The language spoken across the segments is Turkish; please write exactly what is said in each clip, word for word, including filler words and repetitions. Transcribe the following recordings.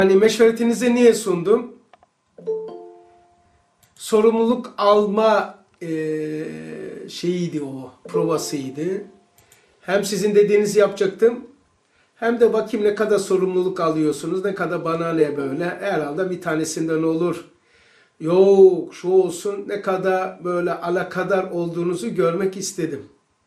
Hani meşveretinize niye sundum? Sorumluluk alma e, şeyiydi o, provasıydı. Hem sizin dediğinizi yapacaktım, hem de bakayım ne kadar sorumluluk alıyorsunuz, ne kadar bana ne böyle. Herhalde bir tanesinden olur. Yok, şu olsun, ne kadar böyle alakadar olduğunuzu görmek istedim.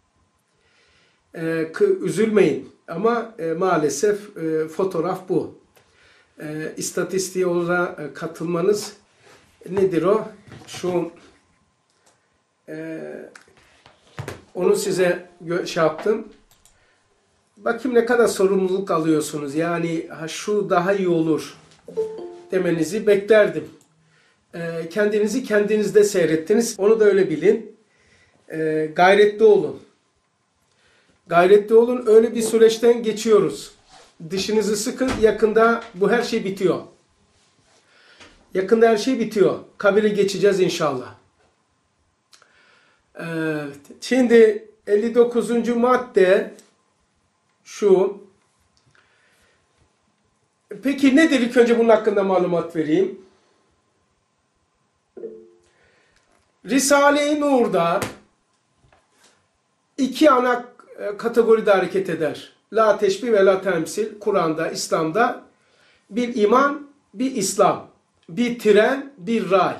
E, üzülmeyin ama e, maalesef e, fotoğraf bu. E, istatistiğe olarak katılmanız nedir o? Şu e, onu size şey yaptım. Bakayım ne kadar sorumluluk alıyorsunuz. Yani ha, şu daha iyi olur demenizi beklerdim. E, kendinizi kendinizde seyrettiniz. Onu da öyle bilin. E, gayretli olun. Gayretli olun. Öyle bir süreçten geçiyoruz. Dişinizi sıkın. Yakında bu her şey bitiyor. Yakında her şey bitiyor. Kabire geçeceğiz inşallah. Evet. Şimdi elli dokuzuncu madde şu. Peki nedir? İlk önce bunun hakkında malumat vereyim. Risale-i Nur'da iki ana kategoride hareket eder. La teşbih ve la temsil. Kur'an'da, İslam'da bir iman, bir İslam. Bir tren, bir ray.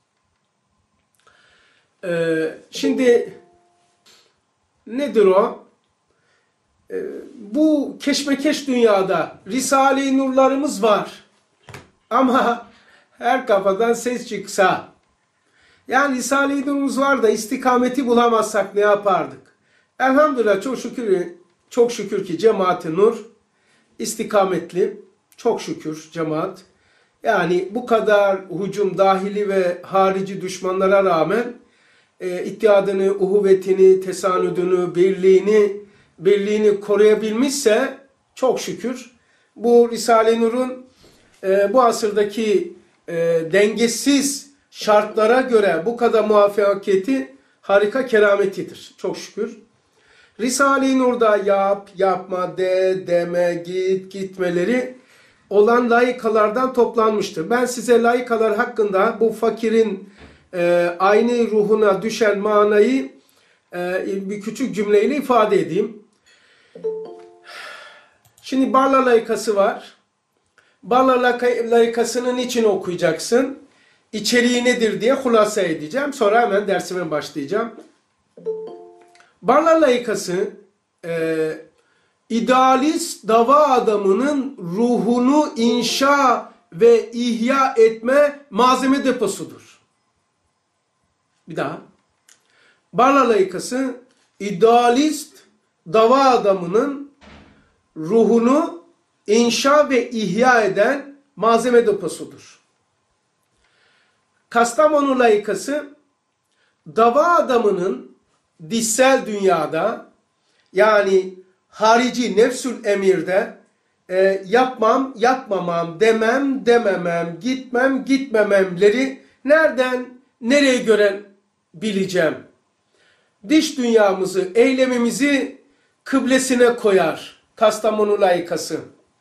Ee, şimdi nedir o? Ee, bu keşmekeş dünyada Risale-i Nurlarımız var. Ama her kafadan ses çıksa, yani Risale-i Nur'umuz var da istikameti bulamazsak ne yapardık? Elhamdülillah çok şükür, çok şükür ki Cemaat-i Nur istikametli. Çok şükür cemaat. Yani bu kadar hücum dahili ve harici düşmanlara rağmen e, ittihadını, uhuvvetini, tesanüdünü, birliğini, birliğini koruyabilmişse çok şükür. Bu Risale-i Nur'un e, bu asırdaki e, dengesiz şartlara göre bu kadar muvaffakiyeti harika kerametidir. Çok şükür. Risale-i Nur'da yap, yapma, de, deme, git, gitmeleri olan layıkalardan toplanmıştır. Ben size layıkalar hakkında bu fakirin e, aynı ruhuna düşen manayı e, bir küçük cümleyle ifade edeyim. Şimdi Barla layıkası var. Barla layıkasını niçin okuyacaksın? İçeriği nedir diye hulasa edeceğim. Sonra hemen dersime başlayacağım. Barla layıkası e, idealist dava adamının ruhunu inşa ve ihya etme malzeme deposudur. Bir daha. Barla layıkası idealist dava adamının ruhunu inşa ve ihya eden malzeme deposudur. Kastamonu layıkası dava adamının dişsel dünyada, yani harici nefsül emirde e, yapmam, yapmamam, demem, dememem, gitmem, gitmememleri nereden, nereye göre bileceğim? Dış dünyamızı, eylemimizi kıblesine koyar Kastamonu layıkası.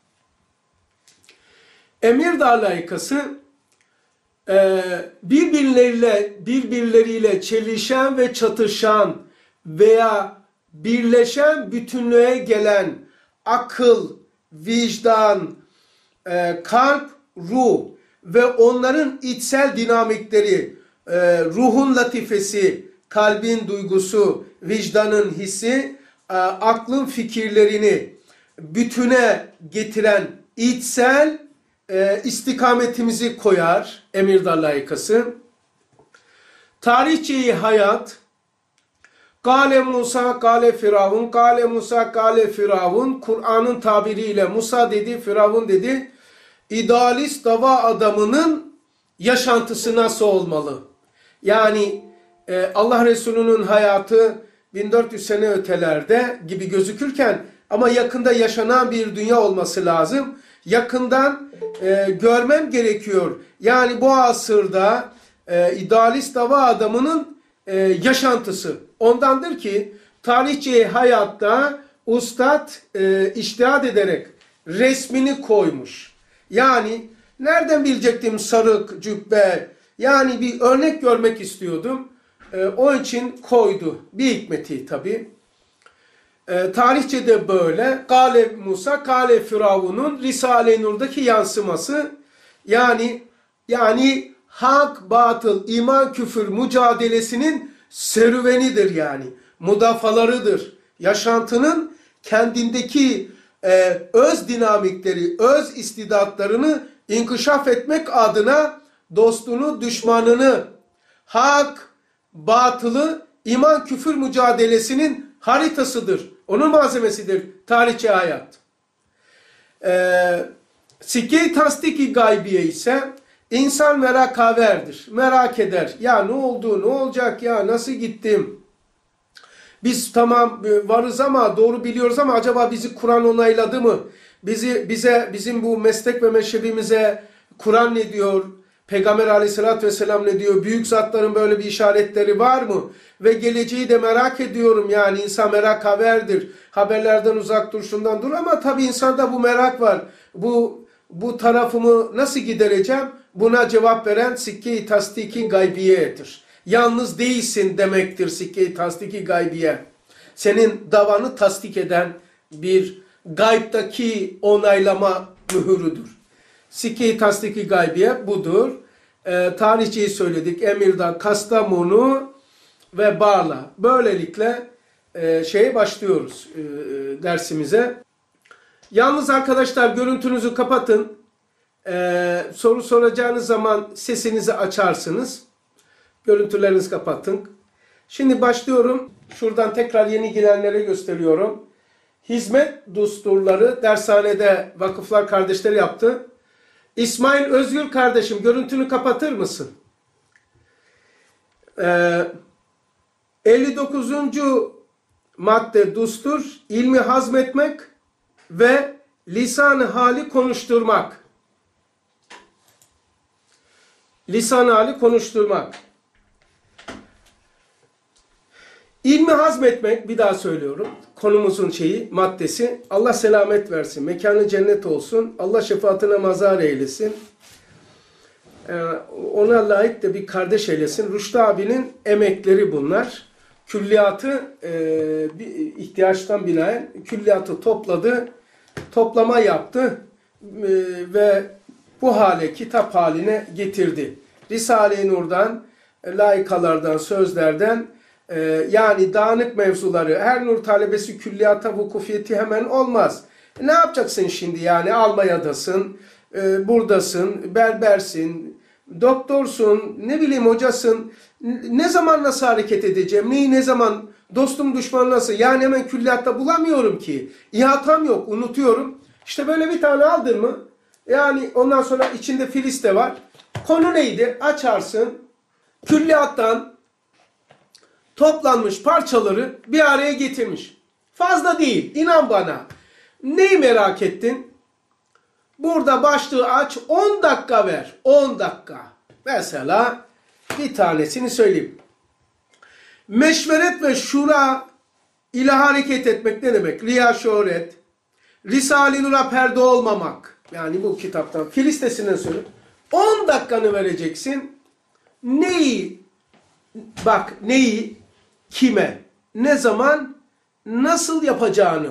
Emirdağ layıkası e, birbirleriyle, birbirleriyle çelişen ve çatışan veya birleşen bütünlüğe gelen akıl, vicdan, e, kalp, ruh ve onların içsel dinamikleri, e, ruhun latifesi, kalbin duygusu, vicdanın hissi, e, aklın fikirlerini bütüne getiren içsel e, istikametimizi koyar Emirdağ layıkası. Tarihçeyi hayat, Kale Musa, kale Firavun, kale Musa, kale Firavun. Kur'an'ın tabiriyle Musa dedi, Firavun dedi. İdealist dava adamının yaşantısı nasıl olmalı? Yani e, Allah Resulü'nün hayatı bin dört yüz sene ötelerde gibi gözükürken ama yakında yaşanan bir dünya olması lazım. Yakından e, görmem gerekiyor. Yani bu asırda e, idealist dava adamının e, yaşantısı. Ondandır ki tarihçi hayatta ustad e, içtihat ederek resmini koymuş. Yani nereden bilecektim sarık, cübbe? Yani bir örnek görmek istiyordum. Ee, onun için koydu. Bir hikmeti tabii. Ee, tarihçe de böyle. Kale Musa, Kale Firavun'un Risale-i Nur'daki yansıması. Yani yani hak, batıl, iman, küfür mücadelesinin serüvenidir yani. Mudafalarıdır. Yaşantının kendindeki e, öz dinamikleri, öz istidatlarını inkişaf etmek adına dostunu, düşmanını, hak, batılı, iman, küfür mücadelesinin haritasıdır. Onun malzemesidir tarihçi hayat. Ee, Sikke-i tasdiki gaybiye ise insan merakaverdir. Merak eder. Ya ne oldu, ne olacak ya, nasıl gittim? Biz tamam varız ama doğru biliyoruz ama acaba bizi Kur'an onayladı mı? Bizi bize bizim bu meslek ve meşrebimize Kur'an ne diyor? Peygamber aleyhissalatü vesselam ne diyor? Büyük zatların böyle bir işaretleri var mı? Ve geleceği de merak ediyorum. Yani insan merak haberdir. Haberlerden uzak dur, şundan dur. Ama tabii insanda bu merak var. Bu bu tarafımı nasıl gidereceğim? Buna cevap veren sikke-i tasdiki gaybiyedir. Yalnız değilsin demektir sikke-i tasdiki gaybiye. Senin davanı tasdik eden bir gaybdaki onaylama mühürüdür. Sikke-i tasdiki gaybiye budur. E, tarihçeyi söyledik. Emirdağ, Kastamonu ve Barla. Böylelikle e, şeye başlıyoruz e, dersimize. Yalnız arkadaşlar görüntünüzü kapatın. E, soru soracağınız zaman sesinizi açarsınız. Görüntülerinizi kapatın. Şimdi başlıyorum. Şuradan tekrar yeni gelenlere gösteriyorum. Hizmet düsturları dershanede vakıflar kardeşleri yaptı. İsmail Özgür kardeşim görüntünü kapatır mısın? Ee, elli dokuzuncu madde düstur, ilmi hazmetmek ve lisan-ı hali konuşturmak. Lisan-ı hali konuşturmak. İlmi hazmetmek, bir daha söylüyorum, konumuzun şeyi, maddesi, Allah selamet versin, mekanı cennet olsun, Allah şefaatine mazhar eylesin, ee, ona layık da bir kardeş eylesin. Rüştü abinin emekleri bunlar. Külliyatı, e, bir ihtiyaçtan binaen külliyatı topladı, toplama yaptı e, ve bu hale, kitap haline getirdi. Risale-i Nur'dan, layıkalardan, sözlerden, Ee, yani dağınık mevzuları, her nur talebesi külliyata vukufiyeti hemen olmaz. E, ne yapacaksın şimdi yani? Almanya'dasın, e, buradasın, berbersin, doktorsun, ne bileyim hocasın. Ne zaman nasıl hareket edeceğim? Neyi ne zaman? Dostum düşman nasıl? Yani hemen külliyatta bulamıyorum ki. İhatam yok, unutuyorum. İşte böyle bir tane aldın mı? Yani ondan sonra içinde filis de var. Konu neydi? Açarsın. Külliyattan toplanmış parçaları bir araya getirmiş. Fazla değil. İnan bana. Neyi merak ettin? Burada başlığı aç. on dakika ver. on dakika. Mesela bir tanesini söyleyeyim. Meşveret ve şura ile hareket etmek ne demek? Riya şöhret. Risale-i Nur'a perde olmamak. Yani bu kitaptan. Filistesinden söyleyeyim. on dakikanı vereceksin. Neyi? Bak neyi? Kime, ne zaman, nasıl yapacağını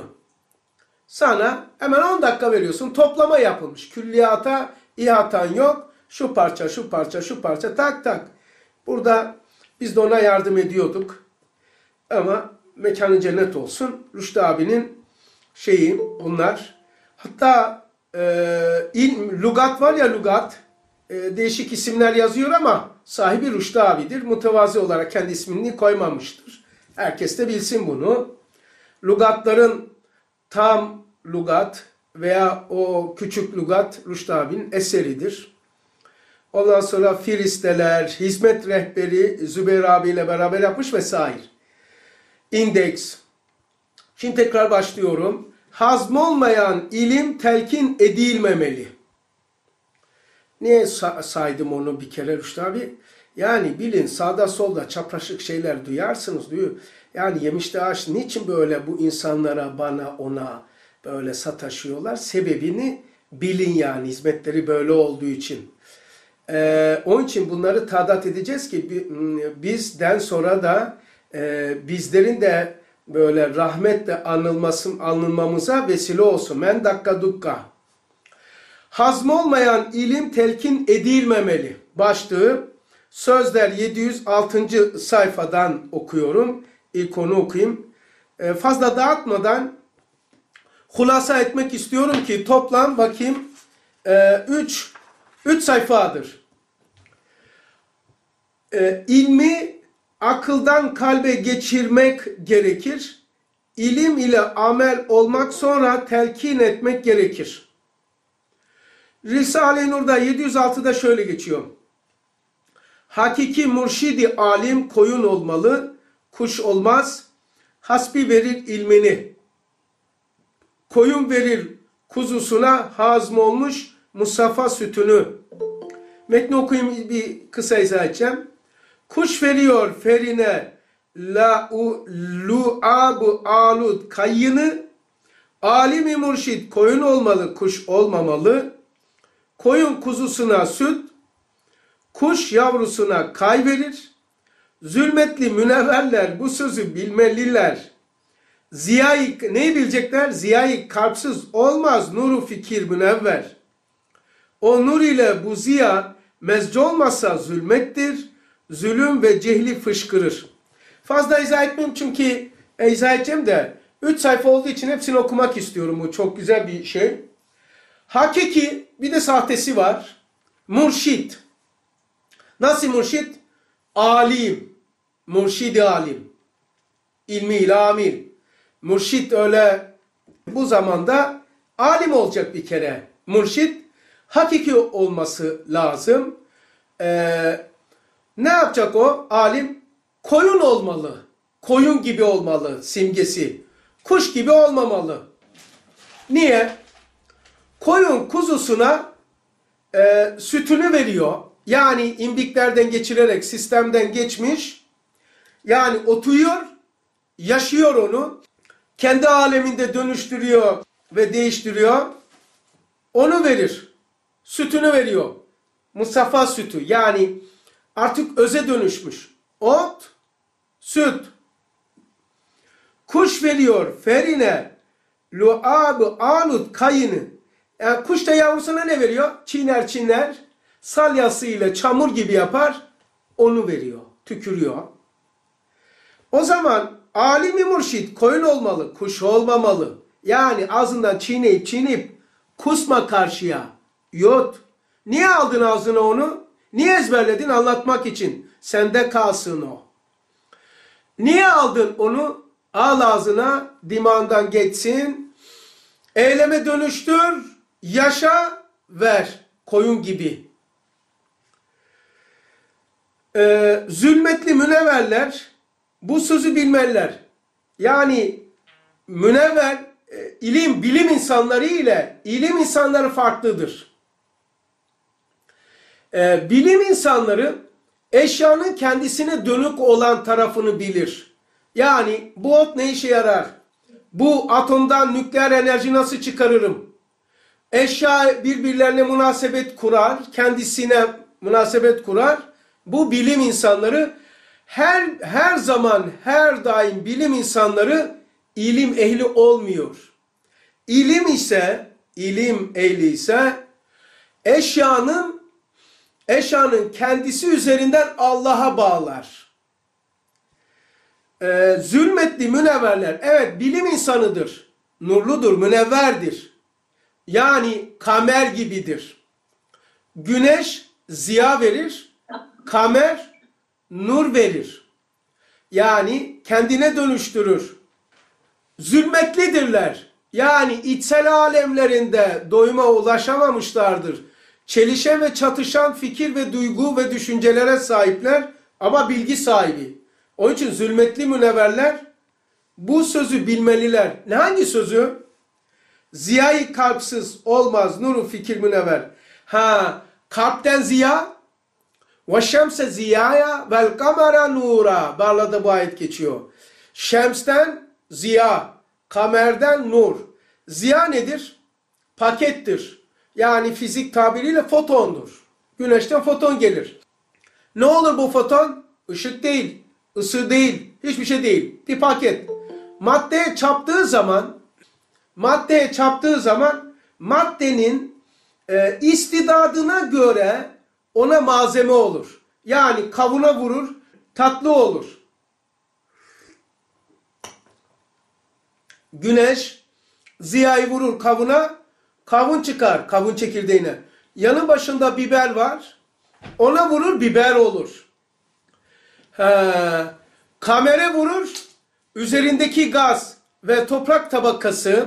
sana hemen on dakika veriyorsun. Toplama yapılmış. Külliyata ihatan yok. Şu parça, şu parça, şu parça tak tak. Burada biz de ona yardım ediyorduk. Ama mekanı cennet olsun. Rüştü abinin şeyi bunlar. Hatta e, ilm, lugat var ya lugat. E, değişik isimler yazıyor ama sahibi Rüştü abidir. Mütevazi olarak kendi ismini koymamıştır. Herkes de bilsin bunu. Lugatların tam lugat veya o küçük lugat Rüştü abinin eseridir. Ondan sonra firisteler, hizmet rehberi Zübeyir abiyle beraber yapmış vesaire. İndeks. Şimdi tekrar başlıyorum. Hazmolmayan ilim telkin edilmemeli. Niye saydım onu bir kere Rüştü abi? Yani bilin sağda solda çapraşık şeyler duyarsınız diyor. Yani yemişte ağaç niçin böyle bu insanlara, bana, ona böyle sataşıyorlar? Sebebini Bilin yani hizmetleri böyle olduğu için. Ee, onun için bunları tadat edeceğiz ki bizden sonra da e, bizlerin de böyle rahmetle anılması, anılmamıza vesile olsun. Men dakika dukka. Hazm olmayan ilim telkin edilmemeli. Başlığı Sözler yedi yüz altıncı sayfadan okuyorum. İlk onu okuyayım. Ee, fazla dağıtmadan hulasa etmek istiyorum ki toplam bakayım üç üç sayfadır. Ee, ilmi akıldan kalbe geçirmek gerekir. İlim ile amel olmak sonra telkin etmek gerekir. Risale-i Nur'da yedi yüz altıda şöyle geçiyor. Hakiki murşidi alim koyun olmalı, kuş olmaz. Hasbi verir ilmini. Koyun verir kuzusuna hazm olmuş Mustafa sütünü. Metni okuyayım, bir kısa izah edeceğim. Kuş veriyor ferine la u lu abu alud kayyını. Alimi murşid koyun olmalı, kuş olmamalı. Koyun kuzusuna süt, kuş yavrusuna kay verir. Zulmetli münevverler bu sözü bilmeliler. Ziyayı neyi bilecekler? Ziyayı kalpsiz olmaz nuru fikir münevver. O nur ile bu ziya mezc olmazsa zulmettir. Zulüm ve cehli fışkırır. Fazla izah etmeyeyim çünkü e, izah edeceğim de üç sayfa olduğu için hepsini okumak istiyorum. Bu çok güzel bir şey. Hakiki bir de sahtesi var. Murşid. Nasıl murşid? Alim. Murşid-i alim. İlmiyle amil. Murşid öyle bu zamanda alim olacak bir kere. Murşid hakiki olması lazım. Ee, ne yapacak o? Alim koyun olmalı. Koyun gibi olmalı simgesi. Kuş gibi olmamalı. Niye? Koyun kuzusuna e, sütünü veriyor. Yani imbiklerden geçirerek sistemden geçmiş. Yani oturuyor, yaşıyor onu. Kendi aleminde dönüştürüyor ve değiştiriyor. Onu verir. Sütünü veriyor. Mustafa sütü. Yani artık öze dönüşmüş. Ot, süt. Kuş veriyor ferine lu'ab alut kayını. Yani kuş da yavrusuna ne veriyor? Çiğner çiğner. Salyasıyla çamur gibi yapar. Onu veriyor. Tükürüyor. O zaman alimi murşid koyun olmalı. Kuş olmamalı. Yani ağzından çiğneyip çiğneyip kusma karşıya. Yut. Niye aldın ağzına onu? Niye ezberledin? Anlatmak için. Sende kalsın o. Niye aldın onu? Al ağzına, dimağından geçsin. Eyleme dönüştür, yaşa, ver. Koyun gibi. Ee, zulmetli münevverler bu sözü bilmeliler. Yani münevver, e, ilim, bilim insanları ile ilim insanları farklıdır. Ee, bilim insanları eşyanın kendisine dönük olan tarafını bilir. Yani bu ot ne işe yarar? Bu atomdan nükleer enerji nasıl çıkarırım? Eşya birbirlerine münasebet kurar, kendisine münasebet kurar. Bu bilim insanları her her zaman, her daim bilim insanları ilim ehli olmuyor. İlim ise, ilim ehli ise eşyanın eşyanın kendisi üzerinden Allah'a bağlar. Ee, zulmetli münevverler, evet bilim insanıdır, nurludur, münevverdir. Yani kamer gibidir. Güneş ziya verir, kamer nur verir. Yani kendine dönüştürür. Zulmetlidirler. Yani içsel alemlerinde doyuma ulaşamamışlardır. Çelişen ve çatışan fikir ve duygu ve düşüncelere sahipler ama bilgi sahibi. Onun için zulmetli münevverler bu sözü bilmeliler. Ne hangi sözü? Ziyayı kalpsiz olmaz nuru fikir münevver. Ha, kalpten ziya ve şemse ziyaya vel kamera nura. Barla'da bu ayet geçiyor. Şemsten ziya, kamerden nur. Ziya nedir? Pakettir. Yani fizik tabiriyle fotondur. Güneşten foton gelir. Ne olur bu foton? Işık değil, ısı değil, hiçbir şey değil. Bir paket. Maddeye çarptığı zaman, maddeye çarptığı zaman maddenin e, istidadına göre ona malzeme olur. Yani kavuna vurur, tatlı olur. Güneş ziyayı vurur kavuna, kavun çıkar, kavun çekirdeğine. Yanı başında biber var, ona vurur, biber olur. He, kamera vurur, üzerindeki gaz ve toprak tabakası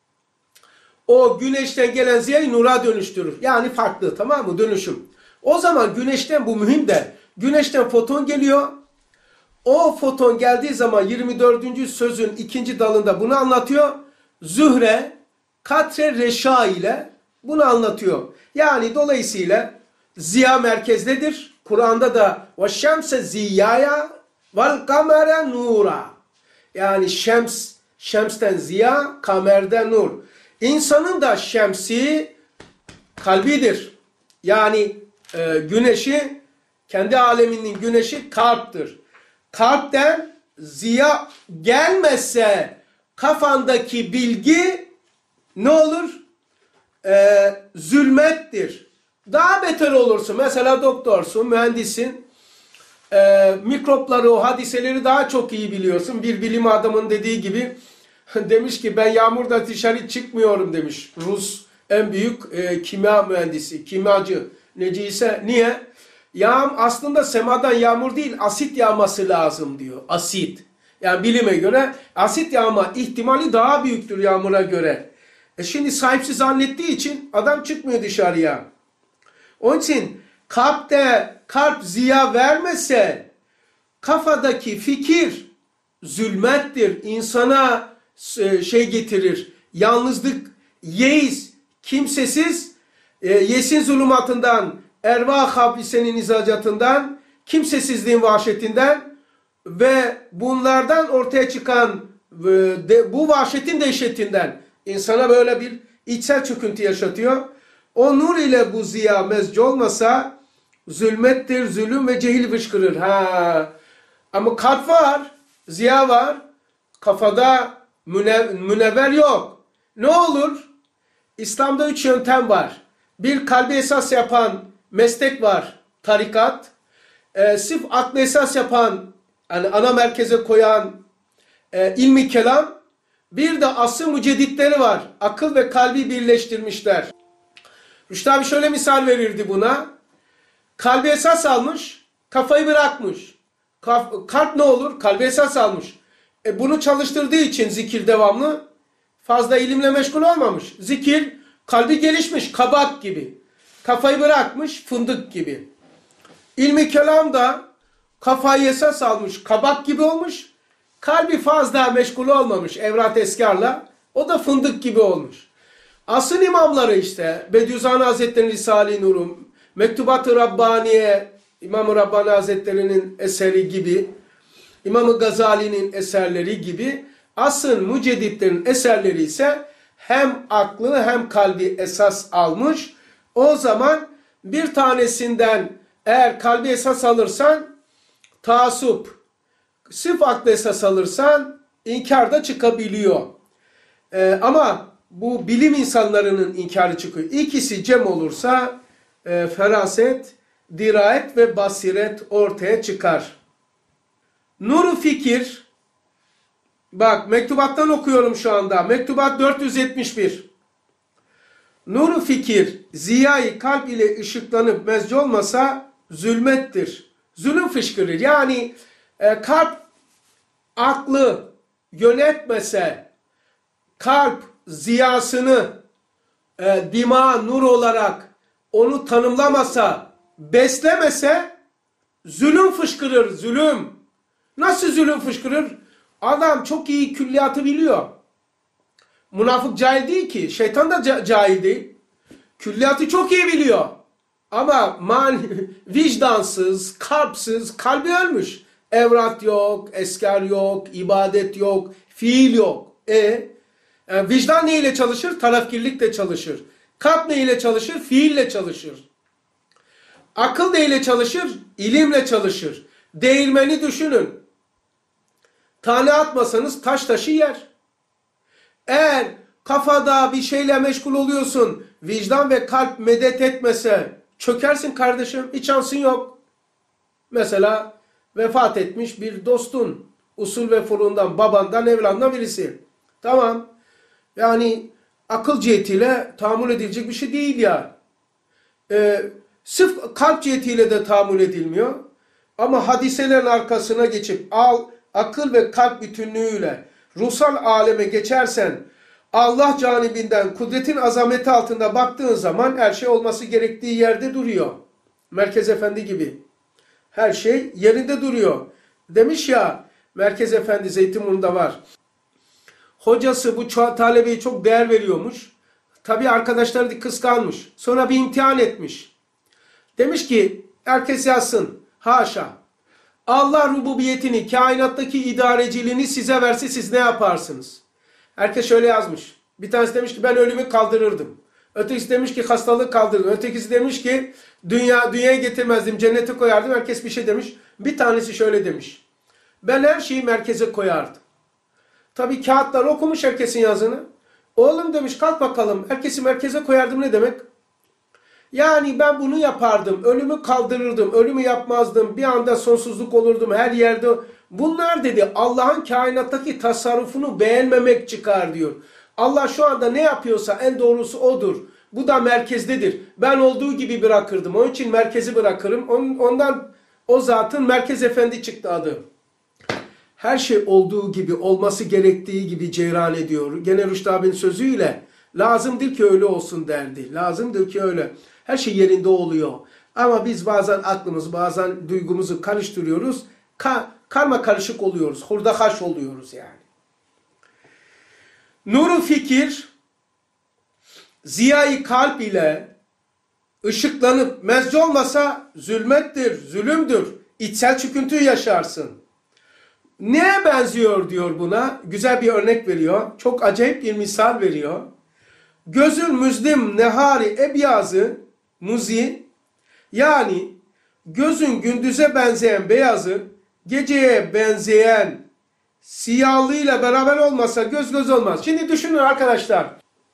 o güneşten gelen ziyayı nura dönüştürür. Yani farklı, tamam mı? Dönüşüm. O zaman güneşten, bu mühim de, güneşten foton geliyor. O foton geldiği zaman yirmi dördüncü sözün ikinci dalında bunu anlatıyor. Zühre, katre reşa ile bunu anlatıyor. Yani dolayısıyla ziya merkezdedir. Kur'an'da da وَالشَّمْسَ ziyaya وَالْقَمَرَ nura. Yani şems, şemsten ziya, kamerden nur. İnsanın da şemsi kalbidir. Yani e, güneşi, kendi aleminin güneşi kalptir. Kalpten ziya gelmezse kafandaki bilgi ne olur? Ee, zulmettir. Daha beter olursun. Mesela doktorsun, mühendissin. Ee, mikropları, o hadiseleri daha çok iyi biliyorsun. Bir bilim adamının dediği gibi demiş ki ben yağmurda dışarı çıkmıyorum demiş. Rus en büyük e, kimya mühendisi, kimyacı neciyse. Niye? Yağm aslında semadan yağmur değil, asit yağması lazım diyor. Asit. Yani bilime göre asit yağma ihtimali daha büyüktür yağmura göre. E şimdi sahipsiz zannettiği için adam çıkmıyor dışarıya. Onun için kalpte, kalp ziya vermese kafadaki fikir zulmettir. İnsana şey getirir. Yalnızlık, yeis, kimsesiz, e, yesin zulümatından, ervah habisenin izacatından, kimsesizliğin vahşetinden ve bunlardan ortaya çıkan e, de, bu vahşetin dehşetinden insana böyle bir içsel çöküntü yaşatıyor. O nur ile bu ziya mezc olmasa zulmettir, zulüm ve cehil fışkırır. Ha. Ama kalp var, ziya var, kafada münev münevver yok. Ne olur? İslam'da üç yöntem var. Bir, kalbi esas yapan meslek var, tarikat. E, sırf aklı esas yapan, yani ana merkeze koyan e, ilmi kelam. Bir de asıl mücedditleri var. Akıl ve kalbi birleştirmişler. Rüştü abi şöyle misal verirdi buna. Kalbi esas almış, kafayı bırakmış. Kaf, kalp ne olur? Kalbi esas almış. E, bunu çalıştırdığı için zikir devamlı fazla ilimle meşgul olmamış. Zikir, kalbi gelişmiş, kabak gibi. Kafayı bırakmış, fındık gibi. İlmi kelam da kafayı esas almış, kabak gibi olmuş. Kalbi fazla meşgul olmamış evrat eskarla. O da fındık gibi olmuş. Asıl imamları işte Bediüzzaman Hazretleri'nin Risale-i Nur'u, Mektubat-ı Rabbaniye, İmam-ı Rabbani Hazretleri'nin eseri gibi, İmam-ı Gazali'nin eserleri gibi asıl mücedditlerin eserleri ise hem aklı hem kalbi esas almış. O zaman bir tanesinden eğer kalbi esas alırsan taassup, sırf aklı esas alırsan inkar da çıkabiliyor. Ee, ama bu bilim insanlarının inkarı çıkıyor. İkisi cem olursa e, feraset, dirayet ve basiret ortaya çıkar. Nur-u fikir, bak mektubattan okuyorum şu anda. Mektubat dört yüz yetmiş bir. Nur-u fikir, ziyayı kalp ile ışıklanıp mezc olmasa zulmettir. Zulüm fışkırır. Yani e, kalp aklı yönetmese, kalp ziyasını e, dima nur olarak onu tanımlamasa, beslemese zulüm fışkırır, zulüm. Nasıl zulüm fışkırır? Adam çok iyi külliyatı biliyor. Münafık cahil değil ki. Şeytan da ca cahil değil. Külliyatı çok iyi biliyor. Ama man, vicdansız, kalpsiz, kalbi ölmüş. Evrat yok, eskar yok, ibadet yok, fiil yok. E, yani vicdan neyle çalışır? Tarafkirlikle çalışır. Kalp ne ile çalışır? Fiille çalışır. Akıl ne ile çalışır? İlimle çalışır. Değirmeni düşünün. Tane atmasanız taş taşı yer. Eğer kafada bir şeyle meşgul oluyorsun, vicdan ve kalp medet etmese çökersin kardeşim. Hiç şansın yok. Mesela vefat etmiş bir dostun, usul ve furundan, babandan, evladından birisi. Tamam. Yani akıl cihetiyle tahammül edilecek bir şey değil ya. Ee, sırf kalp cihetiyle de tahammül edilmiyor. Ama hadiselerin arkasına geçip al, akıl ve kalp bütünlüğüyle ruhsal aleme geçersen, Allah canibinden kudretin azameti altında baktığın zaman her şey olması gerektiği yerde duruyor. Merkez Efendi gibi. Her şey yerinde duruyor. Demiş ya, Merkez Efendi Zeytinburnu'nda var. Hocası bu talebeyi çok değer veriyormuş. Tabii arkadaşları da kıskanmış. Sonra bir imtihan etmiş. Demiş ki herkes yazsın. Haşa. Allah rububiyetini, kainattaki idareciliğini size verse siz ne yaparsınız? Herkes şöyle yazmış. Bir tanesi demiş ki ben ölümü kaldırırdım. Ötekisi demiş ki hastalığı kaldırırdım. Ötekisi demiş ki dünya dünyaya getirmezdim, cennete koyardım. Herkes bir şey demiş. Bir tanesi şöyle demiş. Ben her şeyi merkeze koyardım. Tabii kağıtlar okumuş herkesin yazını. Oğlum demiş kalk bakalım. Herkesi merkeze koyardım ne demek? Yani ben bunu yapardım. Ölümü kaldırırdım. Ölümü yapmazdım. Bir anda sonsuzluk olurdum her yerde. Bunlar dedi Allah'ın kainattaki tasarrufunu beğenmemek çıkar diyor. Allah şu anda ne yapıyorsa en doğrusu odur. Bu da merkezdedir. Ben olduğu gibi bırakırdım. Onun için merkezi bırakırım. Ondan o zatın Merkez Efendi çıktı adı. Her şey olduğu gibi, olması gerektiği gibi cereyan ediyor. Gene Rüştü abinin sözüyle lazımdır ki öyle olsun derdi. Lazımdır ki öyle. Her şey yerinde oluyor. Ama biz bazen aklımız, bazen duygumuzu karıştırıyoruz. Ka karma karışık oluyoruz. Hurdahaş oluyoruz yani. Nuru fikir, ziyayı kalp ile ışıklanıp mezci olmasa zulmettir, zulümdür. İçsel çöküntü yaşarsın. Neye benziyor diyor buna? Güzel bir örnek veriyor. Çok acayip bir misal veriyor. Gözün müzlim nehari ebyazı muzi, yani gözün gündüze benzeyen beyazı geceye benzeyen siyahlığıyla beraber olmasa göz göz olmaz. Şimdi düşünün arkadaşlar.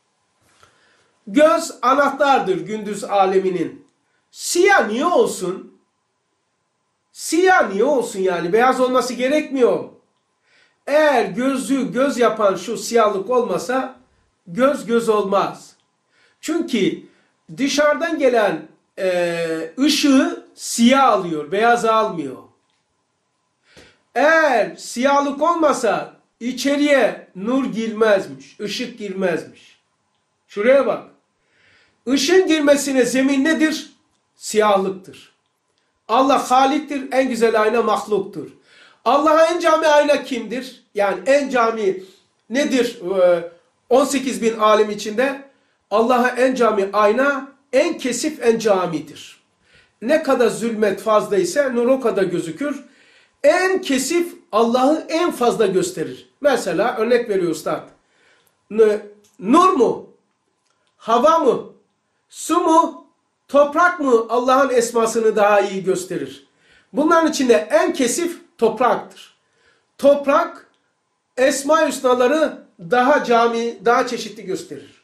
Göz anahtardır gündüz aleminin. Siyah niye olsun? Siyah niye olsun yani? Beyaz olması gerekmiyor. Eğer gözü göz yapan şu siyahlık olmasa göz göz olmaz. Çünkü dışarıdan gelen e, ışığı siyah alıyor, beyaz almıyor. Eğer siyahlık olmasa içeriye nur girmezmiş, ışık girmezmiş. Şuraya bak. Işın girmesine zemin nedir? Siyahlıktır. Allah Halik'tir, en güzel ayna mahluktur. Allah'a en cami ayna kimdir? Yani en cami nedir? on sekiz bin alim içinde Allah'a en cami ayna, en kesif en camidir. Ne kadar zulmet fazla ise nur o kadar gözükür. En kesif Allah'ı en fazla gösterir. Mesela örnek veriyor Üstad. Nur mu? Hava mı? Su mu? Toprak mı Allah'ın esmasını daha iyi gösterir? Bunların içinde en kesif topraktır. Toprak esma-i hüsnaları daha cami, daha çeşitli gösterir.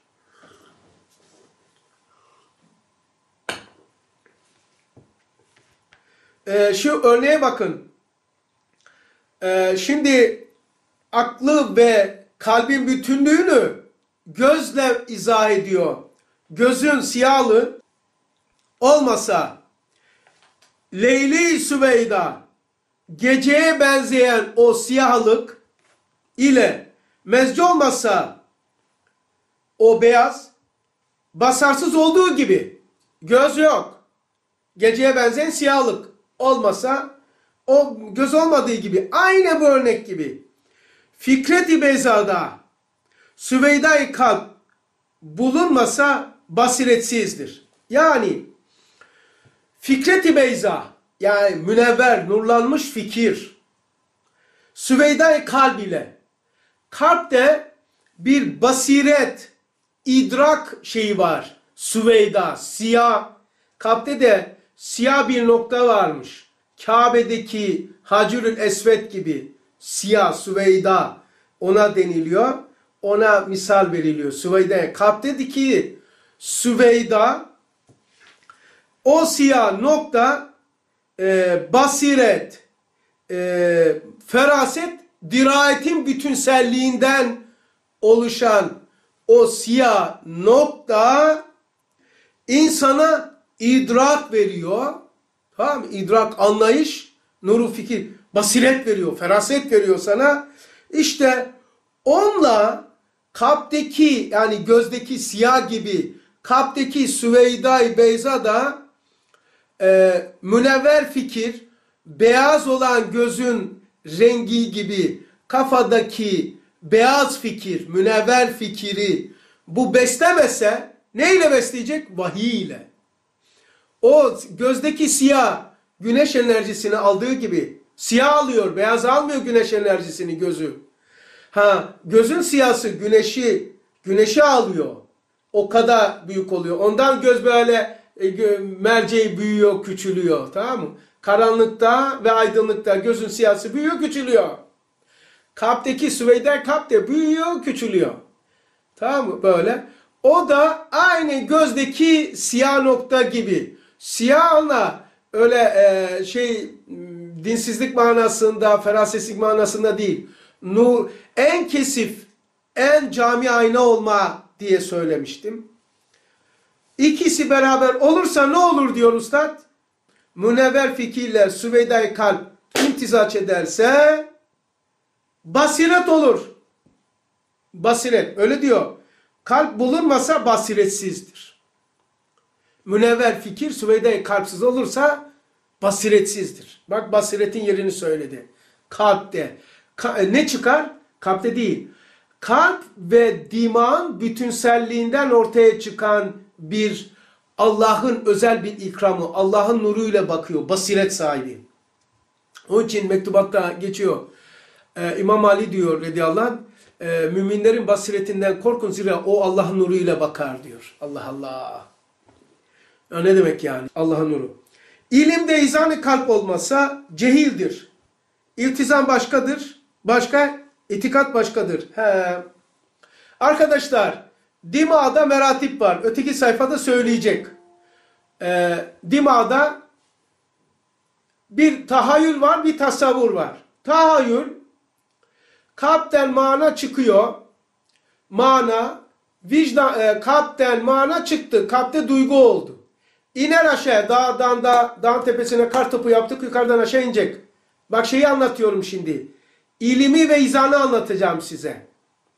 Ee, şu örneğe bakın. Ee, şimdi aklı ve kalbin bütünlüğünü gözle izah ediyor. Gözün siyahlığı olmasa Leyli Süveyda geceye benzeyen o siyahlık ile mezci olmasa o beyaz basarsız olduğu gibi göz yok. Geceye benzeyen siyahlık olmasa o göz olmadığı gibi aynı bu örnek gibi Fikret-i Beyza'da Süveyda-i kalp bulunmasa basiretsizdir. Yani Fikret-i Beyza yani münevver, nurlanmış fikir Süveyda-i kalb ile kalpte bir basiret, idrak şeyi var. Süveyda, siyah. Kalpte de siyah bir nokta varmış. Kabe'deki Hacerül Esved gibi siyah, Süveyda ona deniliyor. Ona misal veriliyor. Süveyda. Kalpteki Süveyda, o siyah nokta e, basiret, e, feraset, dirayetin bütünselliğinden oluşan o siyah nokta insana idrak veriyor. Tamam mı? İdrak, anlayış, nuru fikir, basiret veriyor, feraset veriyor sana. İşte onunla kalpteki, yani gözdeki siyah gibi kalpteki Süveyda-i Beyza da e, münevver fikir, beyaz olan gözün rengi gibi kafadaki beyaz fikir, münevver fikri bu beslemese neyle besleyecek? Vahiy ile. O gözdeki siyah güneş enerjisini aldığı gibi siyah alıyor, beyaz almıyor güneş enerjisini gözü. Ha, gözün siyası güneşi güneşi alıyor. O kadar büyük oluyor. Ondan göz böyle e, merceği büyüyor, küçülüyor. Tamam mı? Karanlıkta ve aydınlıkta gözün siyası büyüyor, küçülüyor. Kalpteki Süveyda kalpte büyüyor, küçülüyor. Tamam mı? Böyle. O da aynı gözdeki siyah nokta gibi. Siyahla öyle e, şey dinsizlik manasında, ferasetsizlik manasında değil. Nur, en kesif, en cami ayna olma diye söylemiştim. İkisi beraber olursa ne olur diyor Üstad? Münevver fikirler Süveyda-i kalp imtizaç ederse basiret olur. Basiret, öyle diyor. Kalp bulunmasa basiretsizdir. Münevver fikir Süveyda-i kalpsiz olursa basiretsizdir. Bak basiretin yerini söyledi. Kalpte. Ka ne çıkar? Kalpte değil. Kalp ve dimağın bütünselliğinden ortaya çıkan bir Allah'ın özel bir ikramı. Allah'ın nuruyla bakıyor. Basiret sahibi. Onun için mektubatta geçiyor. Ee, İmam Ali diyor radıyallahu anh, e, müminlerin basiretinden korkun zira o Allah'ın nuruyla bakar diyor. Allah Allah. Ya ne demek yani? Allah'ın nuru. İlimde izan-ı kalp olmasa cehildir. İltizam başkadır. Başka, itikat başkadır. He. Arkadaşlar, dimağda meratip var. Öteki sayfada söyleyecek. Ee, dimağda bir tahayyül var, bir tasavvur var. Tahayyül, kalpten mana çıkıyor. Mana, vicdan, e, kalpten mana çıktı. Kalpte duygu oldu. İner aşağı, dağdan da, dağın tepesine kartopu yaptık, yukarıdan aşağı inecek. Bak şeyi anlatıyorum şimdi. İlimi ve izanı anlatacağım size.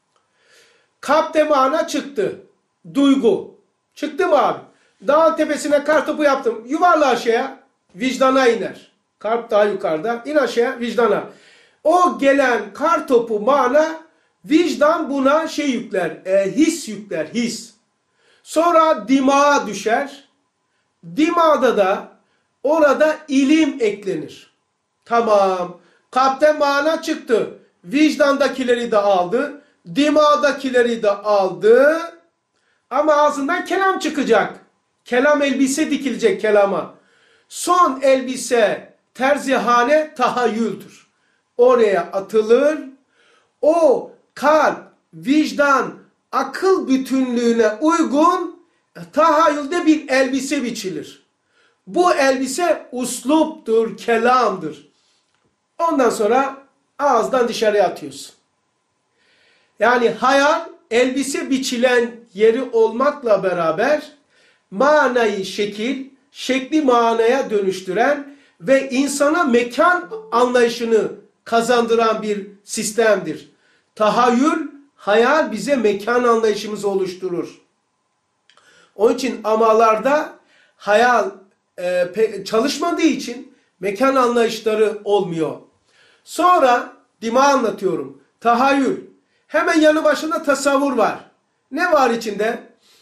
Kalpte mana çıktı. Duygu. Çıktı mı abi? Dağın tepesine kartopu yaptım. Yuvarla aşağıya, vicdana iner. Kalp daha yukarıda. İn aşağıya, vicdana. O gelen kartopu mana, vicdan buna şey yükler, e, his yükler, his. Sonra dimağa düşer. Dimağda da orada ilim eklenir. Tamam. Kalpten mana çıktı. Vicdandakileri de aldı. Dimağdakileri de aldı. Ama ağzından kelam çıkacak. Kelam elbise dikilecek kelama. Son elbise terzihane tahayyüldür. Oraya atılır. O kalp, vicdan, akıl bütünlüğüne uygun tahayyülde bir elbise biçilir. Bu elbise usluptur, kelamdır. Ondan sonra ağızdan dışarıya atıyorsun. Yani hayal elbise biçilen yeri olmakla beraber manayı şekil, şekli manaya dönüştüren ve insana mekan anlayışını kazandıran bir sistemdir. Tahayyül, hayal bize mekan anlayışımızı oluşturur. Onun için amalarda hayal e, çalışmadığı için mekan anlayışları olmuyor. Sonra dima anlatıyorum. Tahayyül. Hemen yanı başında tasavvur var. Ne var içinde?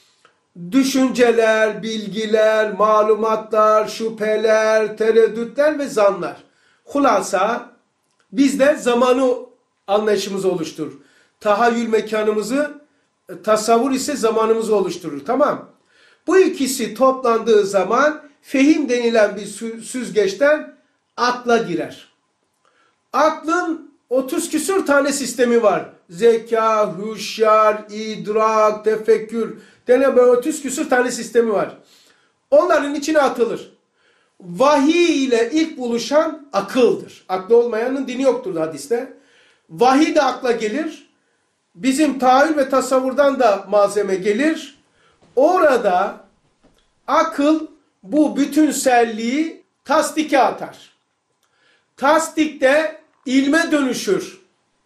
Düşünceler, bilgiler, malumatlar, şüpheler, tereddütler ve zanlar. Hulasa bizde zamanı anlayışımızı oluşturur. Tahayyül mekanımızı, tasavvur ise zamanımızı oluşturur. Tamam. Bu ikisi toplandığı zaman fehim denilen bir süzgeçten akla girer. Aklın otuz küsür tane sistemi var. Zeka, hüşyar, idrak, tefekkür denen böyle otuz küsür tane sistemi var. Onların içine atılır. Vahiy ile ilk buluşan akıldır. Aklı olmayanın dini yoktur hadiste. Vahiy de akla gelir. Bizim tahayyül ve tasavvurdan da malzeme gelir. Orada akıl bu bütünselliği tasdike atar. Tasdikte ilme dönüşür.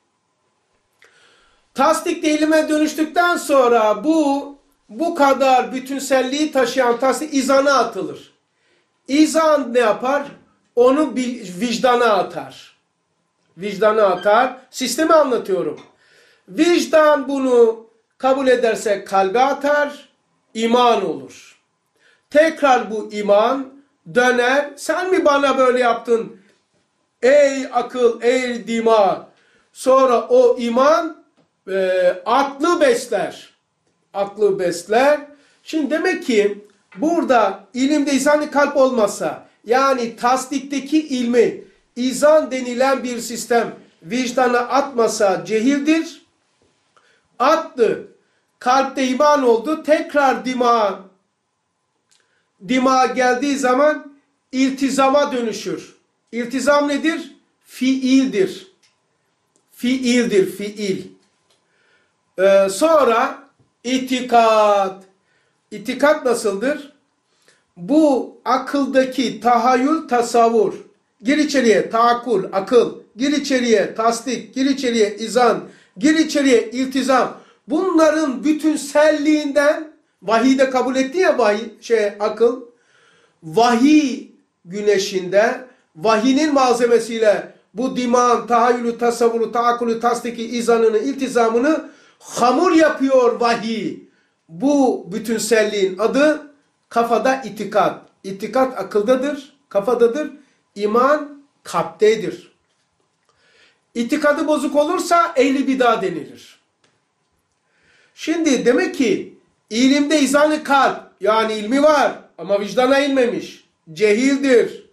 Tasdikte ilme dönüştükten sonra bu bu kadar bütünselliği taşıyan tasdik izana atılır. İzan ne yapar? Onu vicdana atar. Vicdana atar. Sistemi anlatıyorum. Vicdan bunu kabul ederse kalbe atar, iman olur. Tekrar bu iman döner. Sen mi bana böyle yaptın? Ey akıl, ey dima. Sonra o iman e, aklı besler. Aklı besler. Şimdi demek ki burada ilimde izan-ı kalp olmasa, yani tasdikteki ilmi izan denilen bir sistem vicdana atmasa cehildir. Attı. Kalpte iman oldu. Tekrar dima dima geldiği zaman iltizama dönüşür. İltizam nedir? Fiildir. Fiildir, fiil. Ee, sonra itikat. İtikat nasıldır? Bu akıldaki tahayyül, tasavvur. Gir içeriye taakkul, akıl. Gir içeriye tasdik, gir içeriye izan, gir içeriye iltizam. Bunların bütünselliğinden vahiy de kabul etti ya vahiy, şey akıl. Vahiy güneşinde vahinin malzemesiyle bu diman, tahayyülü, tasavvuru, taakkulü, tasdiki, izanını, iltizamını hamur yapıyor vahiy. Bu bütünselliğin adı kafada itikat. İtikat akıldadır, kafadadır. İman kalptedir. İtikadı bozuk olursa ehli bid'a denilir. Şimdi demek ki ilimde izan-ı kalp, yani ilmi var ama vicdana inmemiş. Cehildir.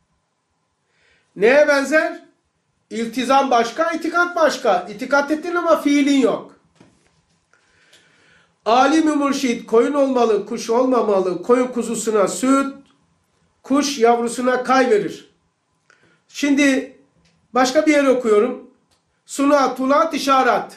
Neye benzer? İltizam başka, itikat başka. İtikat ettin ama fiilin yok. Alim-i mürşid koyun olmalı, kuş olmamalı. Koyun kuzusuna süt, kuş yavrusuna kay verir. Şimdi başka bir yer okuyorum. Suna, tulat, işaret.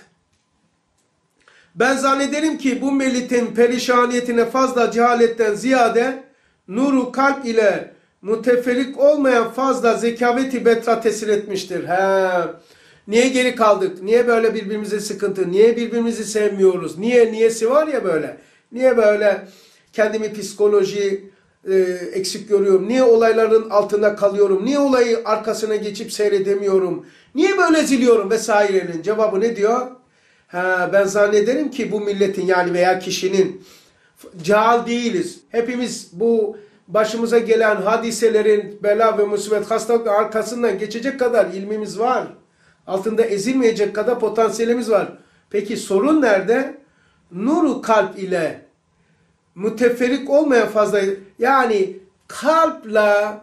Ben zannederim ki bu milletin perişaniyetine fazla cehaletten ziyade nuru kalp ile müteferrik olmayan fazla zekaveti betra tesir etmiştir. He. Niye geri kaldık? Niye böyle birbirimize sıkıntı? Niye birbirimizi sevmiyoruz? Niye? Niyesi var ya böyle. Niye böyle kendimi psikoloji e, eksik görüyorum? Niye olayların altında kalıyorum? Niye olayı arkasına geçip seyredemiyorum? Niye böyle ziliyorum vesairenin? Cevabı ne diyor? Ha, ben zannederim ki bu milletin yani veya kişinin cahil değiliz. Hepimiz bu başımıza gelen hadiselerin bela ve musibet hastalık arkasından geçecek kadar ilmimiz var. Altında ezilmeyecek kadar potansiyelimiz var. Peki sorun nerede? Nuru kalp ile müteferrik olmayan fazla, yani kalple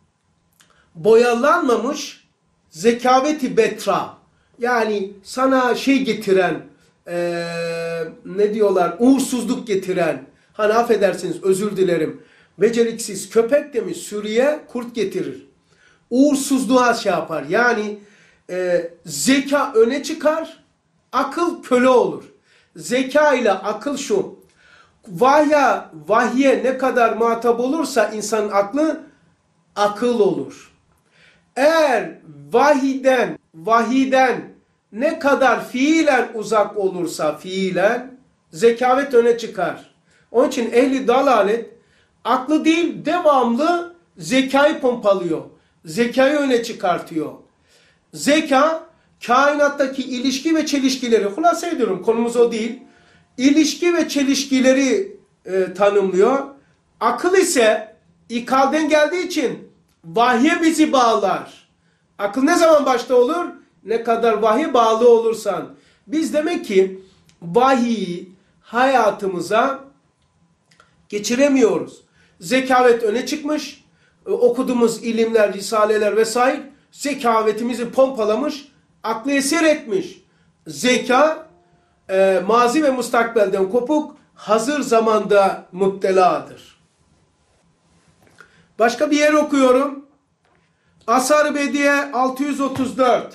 boyalanmamış zekaveti betra, yani sana şey getiren ee, ne diyorlar, uğursuzluk getiren, hani affedersiniz özür dilerim, beceriksiz köpek demiş sürüye kurt getirir. Uğursuzluğa şey yapar. Yani e, zeka öne çıkar, akıl köle olur. Zeka ile akıl şu, vahya, vahye ne kadar muhatap olursa insanın aklı akıl olur. Eğer vahiden, vahiden ne kadar fiilen uzak olursa fiilen zekavet öne çıkar. Onun için ehli dalalet aklı değil devamlı zekayı pompalıyor. Zekayı öne çıkartıyor. Zeka kainattaki ilişki ve çelişkileri, hulasa ediyorum konumuz o değil. İlişki ve çelişkileri e, tanımlıyor. Akıl ise ikalden geldiği için vahye bizi bağlar. Akıl ne zaman başta olur? Ne kadar vahye bağlı olursan. Biz demek ki vahiy hayatımıza geçiremiyoruz. Zekavet öne çıkmış. E, okuduğumuz ilimler, risaleler vesaire zekavetimizi pompalamış, aklı esir etmiş. Zeka e, mazi ve mustakbelden kopuk, hazır zamanda müpteladır. Başka bir yer okuyorum. Ashar-ı Bediye altı yüz otuz dört.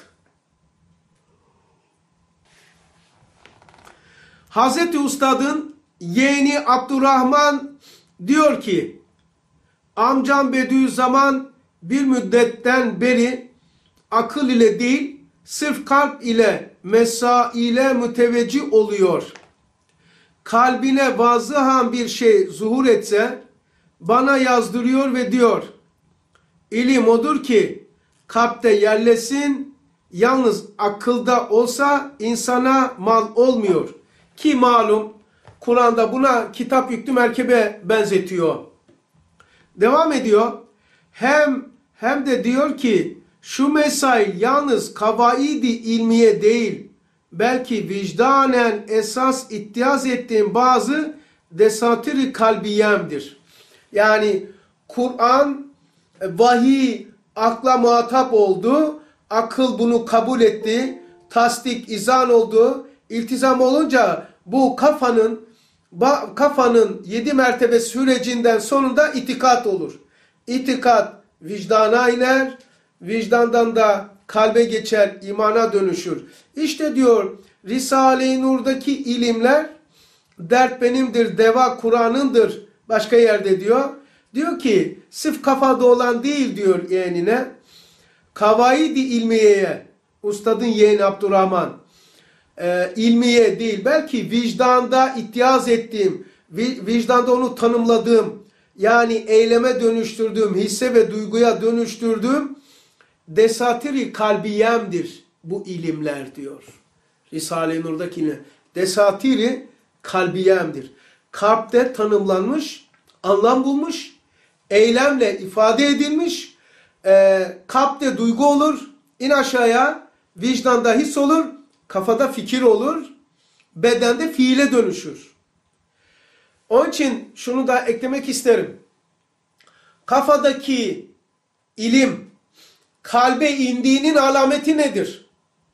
Hazreti Ustad'ın yeğeni Abdurrahman diyor ki, amcam Bediüzzaman bir müddetten beri akıl ile değil, sırf kalp ile mesaile müteveccih oluyor. Kalbine vazıhan bir şey zuhur etse, bana yazdırıyor ve diyor, İlim odur ki kalpte yerleşsin, yalnız akılda olsa insana mal olmuyor. Ki malum Kur'an'da buna kitap yüklü merkebe benzetiyor. Devam ediyor. Hem hem de diyor ki şu mesail yalnız kavaidi ilmiye değil, belki vicdanen esas ittiyaz ettiğim bazı desatiri kalbiyemdir. Yani Kur'an, vahiy akla muhatap oldu, akıl bunu kabul etti, tasdik, izan oldu, iltizam olunca bu kafanın kafanın yedi mertebe sürecinden sonunda itikat olur. İtikat vicdana iner, vicdandan da kalbe geçer, imana dönüşür. İşte diyor Risale-i Nur'daki ilimler dert benimdir, deva Kur'an'ındır. Başka yerde diyor. Diyor ki sırf kafada olan değil diyor yeğenine. Kavaidi ilmiyeye, ustadın yeğeni Abdurrahman, e, ilmiye değil belki vicdanda ittiyaz ettiğim, vicdanda onu tanımladığım, yani eyleme dönüştürdüğüm, hisse ve duyguya dönüştürdüğüm desatiri kalbiyemdir bu ilimler diyor. Risale-i Nur'daki ilimler. Desatiri kalbiyemdir. Kalpte tanımlanmış, anlam bulmuş, eylemle ifade edilmiş, e, kalpte duygu olur, in aşağıya vicdanda his olur, kafada fikir olur, bedende fiile dönüşür. Onun için şunu da eklemek isterim. Kafadaki ilim kalbe indiğinin alameti nedir?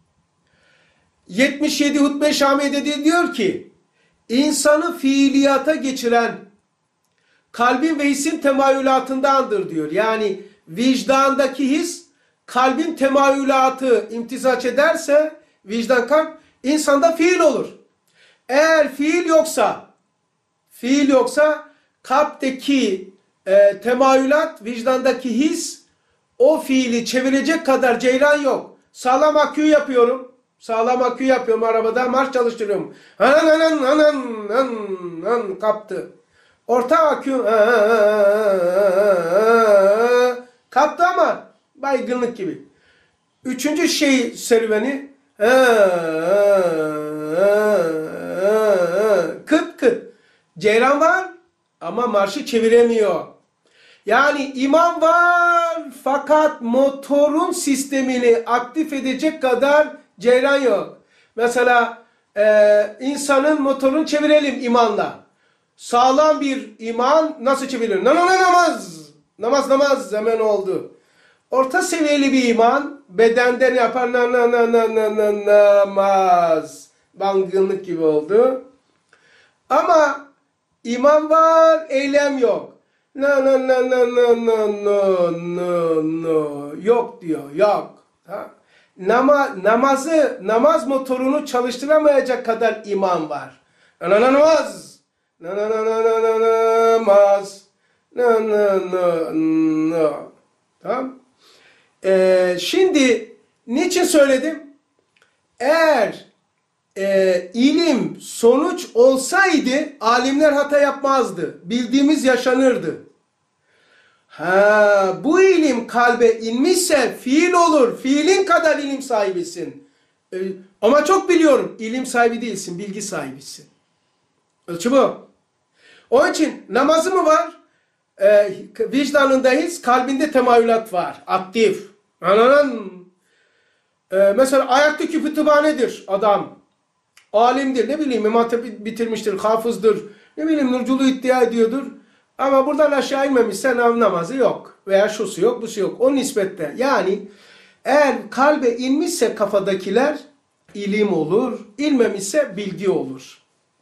yetmiş yedi Hutbe-i Şamiye'de diyor ki, insanı fiiliyata geçiren kalbin ve hissin temayülatındandır diyor. Yani vicdandaki his kalbin temayülatı imtizaç ederse vicdan kalp insanda fiil olur. Eğer fiil yoksa fiil yoksa kalpteki e, temayülat, vicdandaki his o fiili çevirecek kadar ceylan yok. Sağlam akü yapıyorum. Sağlam akü yapıyorum arabada, marş çalıştırıyorum. Hanan hanan hanan hanan hanan kaptı. Orta akü kaptı ama baygınlık gibi. Üçüncü şey serüveni kıt kıt. Ceyran var ama marşı çeviremiyor. Yani iman var fakat motorun sistemini aktif edecek kadar ceyran yok. Mesela e, insanın motorunu çevirelim imanla. Sağlam bir iman nasıl çevirilir? Na, na, na, namaz. Namaz namaz hemen oldu. Orta seviyeli bir iman bedende ne yapar? Na, na, na, na, na, na, namaz. Bangınlık gibi oldu. Ama iman var, eylem yok. Na na na na na na na na na yok diyor, yok. Ha? Nama, namazı, namaz motorunu çalıştıramayacak kadar iman var. Na na na namaz. Na na na na na na namaz. Na na na na. Tamam. Ee, şimdi niçin söyledim? Eğer e, ilim sonuç olsaydı alimler hata yapmazdı. Bildiğimiz yaşanırdı. Ha, bu ilim kalbe inmişse fiil olur. Fiilin kadar ilim sahibisin. Ee, ama çok biliyorum. İlim sahibi değilsin. Bilgi sahibisin. Ölçü bu. Onun için namazı mı var? Ee, vicdanında his, kalbinde temayülat var. Aktif. Ananan. Ee, mesela ayaktaki kütüphanedir adam. Alimdir, ne bileyim, İmam Hatip bitirmiştir, hafızdır, Ne bileyim nurculuğu iddia ediyordur. Ama buradan aşağı inmemişse namazı yok. Veya şusu yok, busu yok. O nispette. Yani eğer kalbe inmişse kafadakiler ilim olur. İnmemişse bilgi olur.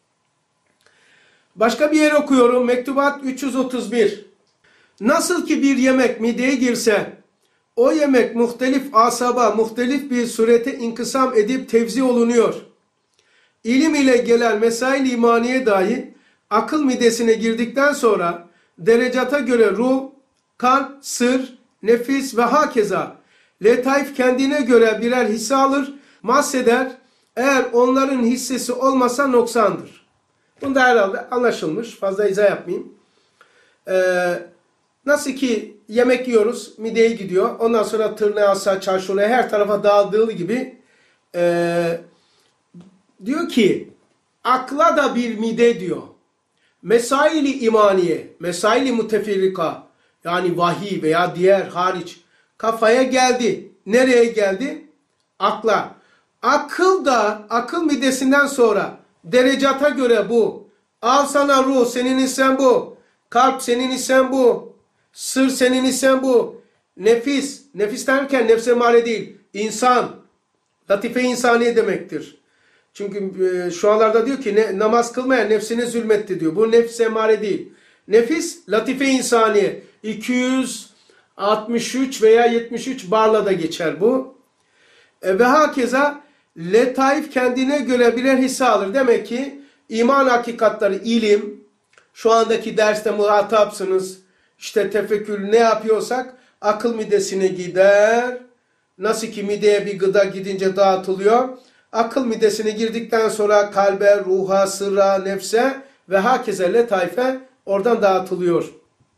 Başka bir yer okuyorum. Mektubat üç yüz otuz bir. Nasıl ki bir yemek mideye girse, o yemek muhtelif asaba, muhtelif bir surete inkısam edip tevzi olunuyor. İlim ile gelen mesail imaniye dahi akıl midesine girdikten sonra derecata göre ruh, kalp, sır, nefis ve hakeza letaif kendine göre birer hisse alır, mahseder. Eğer onların hissesi olmasa noksandır. Bunda herhalde anlaşılmış. Fazla izah yapmayayım. Ee, nasıl ki yemek yiyoruz, mideye gidiyor. Ondan sonra tırnağa, saç, çarşuraya her tarafa dağıldığı gibi e, diyor ki akla da bir mide diyor. Mesaili imaniye, mesaili muteferrika yani vahiy veya diğer hariç kafaya geldi. Nereye geldi? Akla. Akıl da akıl midesinden sonra derecata göre bu. Al sana ruh, senin isen bu. Kalp senin isen bu. Sır senin isen bu. Nefis, nefis derken nefse mare değil. İnsan, latife insaniye demektir. Çünkü e, şu anlarda diyor ki ne, namaz kılmayan nefsine zulmetti diyor. Bu nefs emare değil. Nefis latife insaniye. iki yüz altmış üç veya yetmiş üç barla da geçer bu. E, ve hakeza letaif kendine göre birer hisse alır. Demek ki iman hakikatları, ilim, şu andaki derste muhatapsınız. İşte tefekkür ne yapıyorsak akıl midesine gider. Nasıl ki mideye bir gıda gidince dağıtılıyor. Akıl midesine girdikten sonra kalbe, ruha, sırra, nefse ve hakeze letaife oradan dağıtılıyor.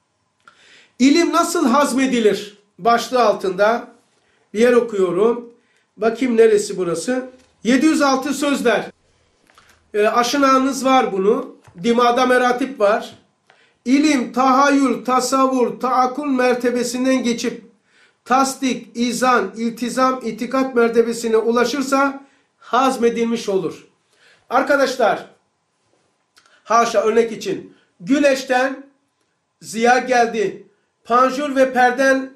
İlim nasıl hazmedilir? Başlığı altında bir yer okuyorum. Bakayım neresi burası? yedi yüz altı sözler. E, aşinanız var bunu. Dimada meratip var. İlim, tahayyül, tasavvur, taakkul mertebesinden geçip tasdik, izan, iltizam, itikat mertebesine ulaşırsa hazmedilmiş olur. Arkadaşlar, haşa örnek için güneşten ziya geldi. Panjur ve perden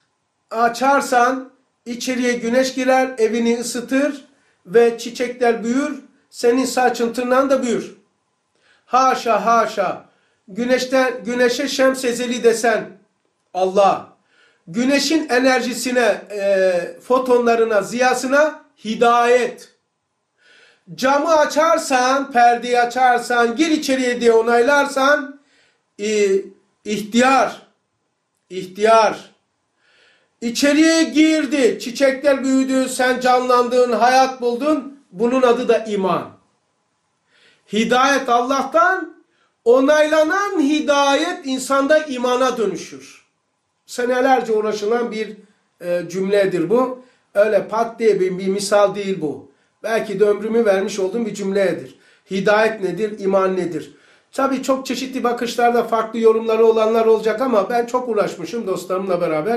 açarsan içeriye güneş girer, evini ısıtır ve çiçekler büyür. Senin saçın tırnağın da büyür. Haşa haşa. Güneşten, güneşe şems ezeli desen Allah. Güneşin enerjisine, e, fotonlarına, ziyasına hidayet. Camı açarsan, perdeyi açarsan, gir içeriye diye onaylarsan e, ihtiyar. İhtiyar. İçeriye girdi, çiçekler büyüdü, sen canlandın, hayat buldun. Bunun adı da iman. Hidayet Allah'tan, onaylanan hidayet insanda imana dönüşür. Senelerce uğraşılan bir e, cümledir bu. Öyle pat diye bir, bir misal değil bu. Belki de ömrümü vermiş olduğum bir cümledir. Hidayet nedir, iman nedir? Tabii çok çeşitli bakışlarda farklı yorumları olanlar olacak ama ben çok uğraşmışım dostlarımla beraber.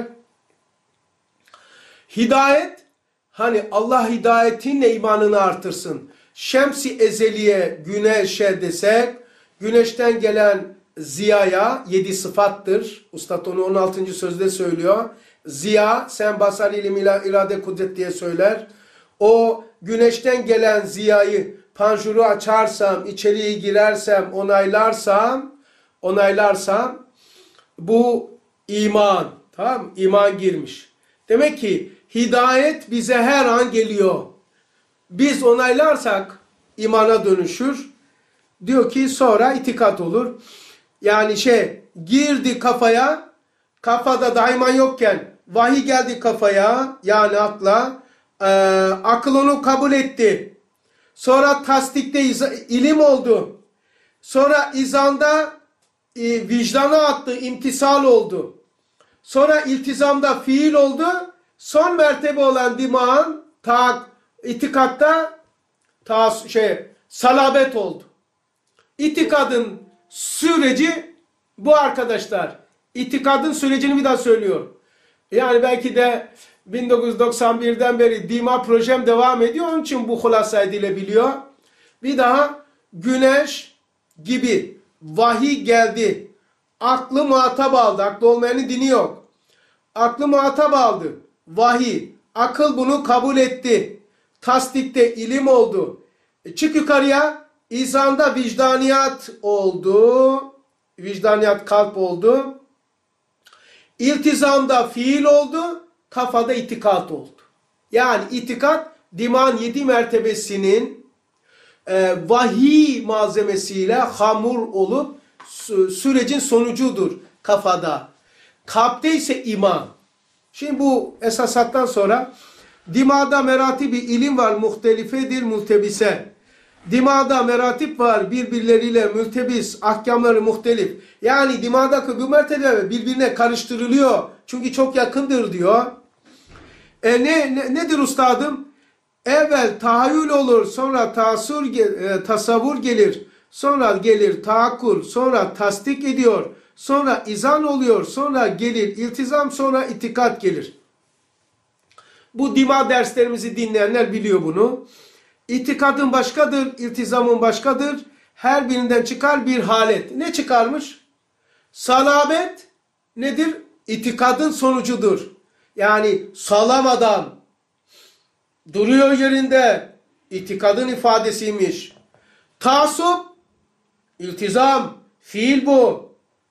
Hidayet, hani Allah hidayetinle imanını artırsın. Şems-i ezeliye, güneşe desek, güneşten gelen ziyaya yedi sıfattır. Üstad onu on altıncı sözde söylüyor. Ziya, sen basar ilim irade kudret diye söyler. O güneşten gelen ziyayı panjuru açarsam, içeriye girersem, onaylarsam, onaylarsam bu iman. Tamam, iman girmiş. Demek ki hidayet bize her an geliyor. Biz onaylarsak imana dönüşür. Diyor ki sonra itikat olur. Yani şey girdi kafaya, kafada da iman yokken vahiy geldi kafaya yani akla, e, akıl onu kabul etti. Sonra tasdikte ilim oldu. Sonra izanda e, vicdana attı, imtisal oldu. Sonra iltizamda fiil oldu. Son mertebe olan dimağın ta, itikatta ta, şey, salabet oldu. İtikadın süreci bu arkadaşlar. İtikadın sürecini bir daha söylüyor. Yani belki de bin dokuz yüz doksan birden beri dima projem devam ediyor. Onun için bu hulasa edilebiliyor. Bir daha güneş gibi vahiy geldi. Aklı muhatap aldı. Aklı olmayanın dini yok. Aklı muhatap aldı. Vahiy. Akıl bunu kabul etti. Tasdikte ilim oldu. E çık yukarıya. İzanda vicdaniyat oldu. Vicdaniyat kalp oldu. İltizamda fiil oldu. Kafada itikat oldu. Yani itikat diman yedi mertebesinin e, vahiy malzemesiyle hamur olup sü sürecin sonucudur kafada. Kalpte ise iman. Şimdi bu esasattan sonra dimada meratibi ilim var, muhtelifedir, multebise. Dimada meratip var, birbirleriyle mültebis, ahkamları muhtelif. Yani dimadaki bu mertebe birbirine karıştırılıyor. Çünkü çok yakındır diyor. E ne, ne nedir üstadım? Evvel tahayyül olur, sonra tasur, e, tasavvur gelir, sonra gelir taakkul, sonra tasdik ediyor, sonra izan oluyor, sonra gelir iltizam, sonra itikat gelir. Bu dima derslerimizi dinleyenler biliyor bunu. İtikadın başkadır, iltizamın başkadır. Her birinden çıkar bir halet. Ne çıkarmış? Salabet nedir? İtikadın sonucudur. Yani salamadan duruyor yerinde. İtikadın ifadesiymiş. Taassup, iltizam, fiil bu.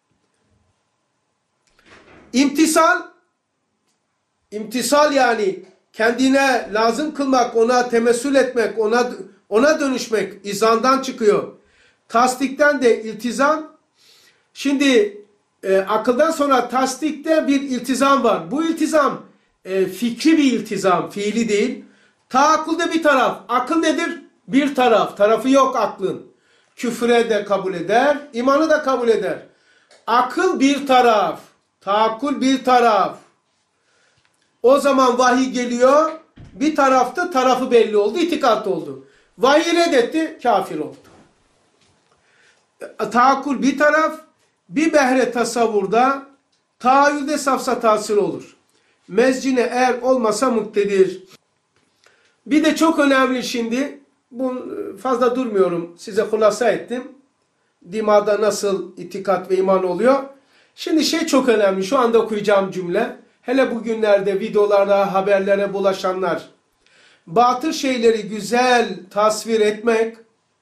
İmtisal, imtisal yani kendine lazım kılmak, ona temessül etmek, ona ona dönüşmek izandan çıkıyor. Tasdikten de iltizam. Şimdi e, akıldan sonra tasdikte bir iltizam var. Bu iltizam e, fikri bir iltizam, fiili değil. Taakkulde bir taraf. Akıl nedir? Bir taraf. Tarafı yok aklın. Küfre de kabul eder, imanı da kabul eder. Akıl bir taraf. Taakkul bir taraf. O zaman vahiy geliyor. Bir tarafta tarafı belli oldu. İtikat oldu. Vahiy reddetti. Kafir oldu. Taakkul bir taraf. Bir behre tasavvurda tahayyülde safsa tahsil olur. Mezcine eğer olmasa muktedir. Bir de çok önemli şimdi. Bu fazla durmuyorum. Size hulasa ettim. Dimada nasıl itikat ve iman oluyor. Şimdi şey çok önemli. Şu anda okuyacağım cümle. Hele bugünlerde videolarda, haberlere bulaşanlar. Batıl şeyleri güzel tasvir etmek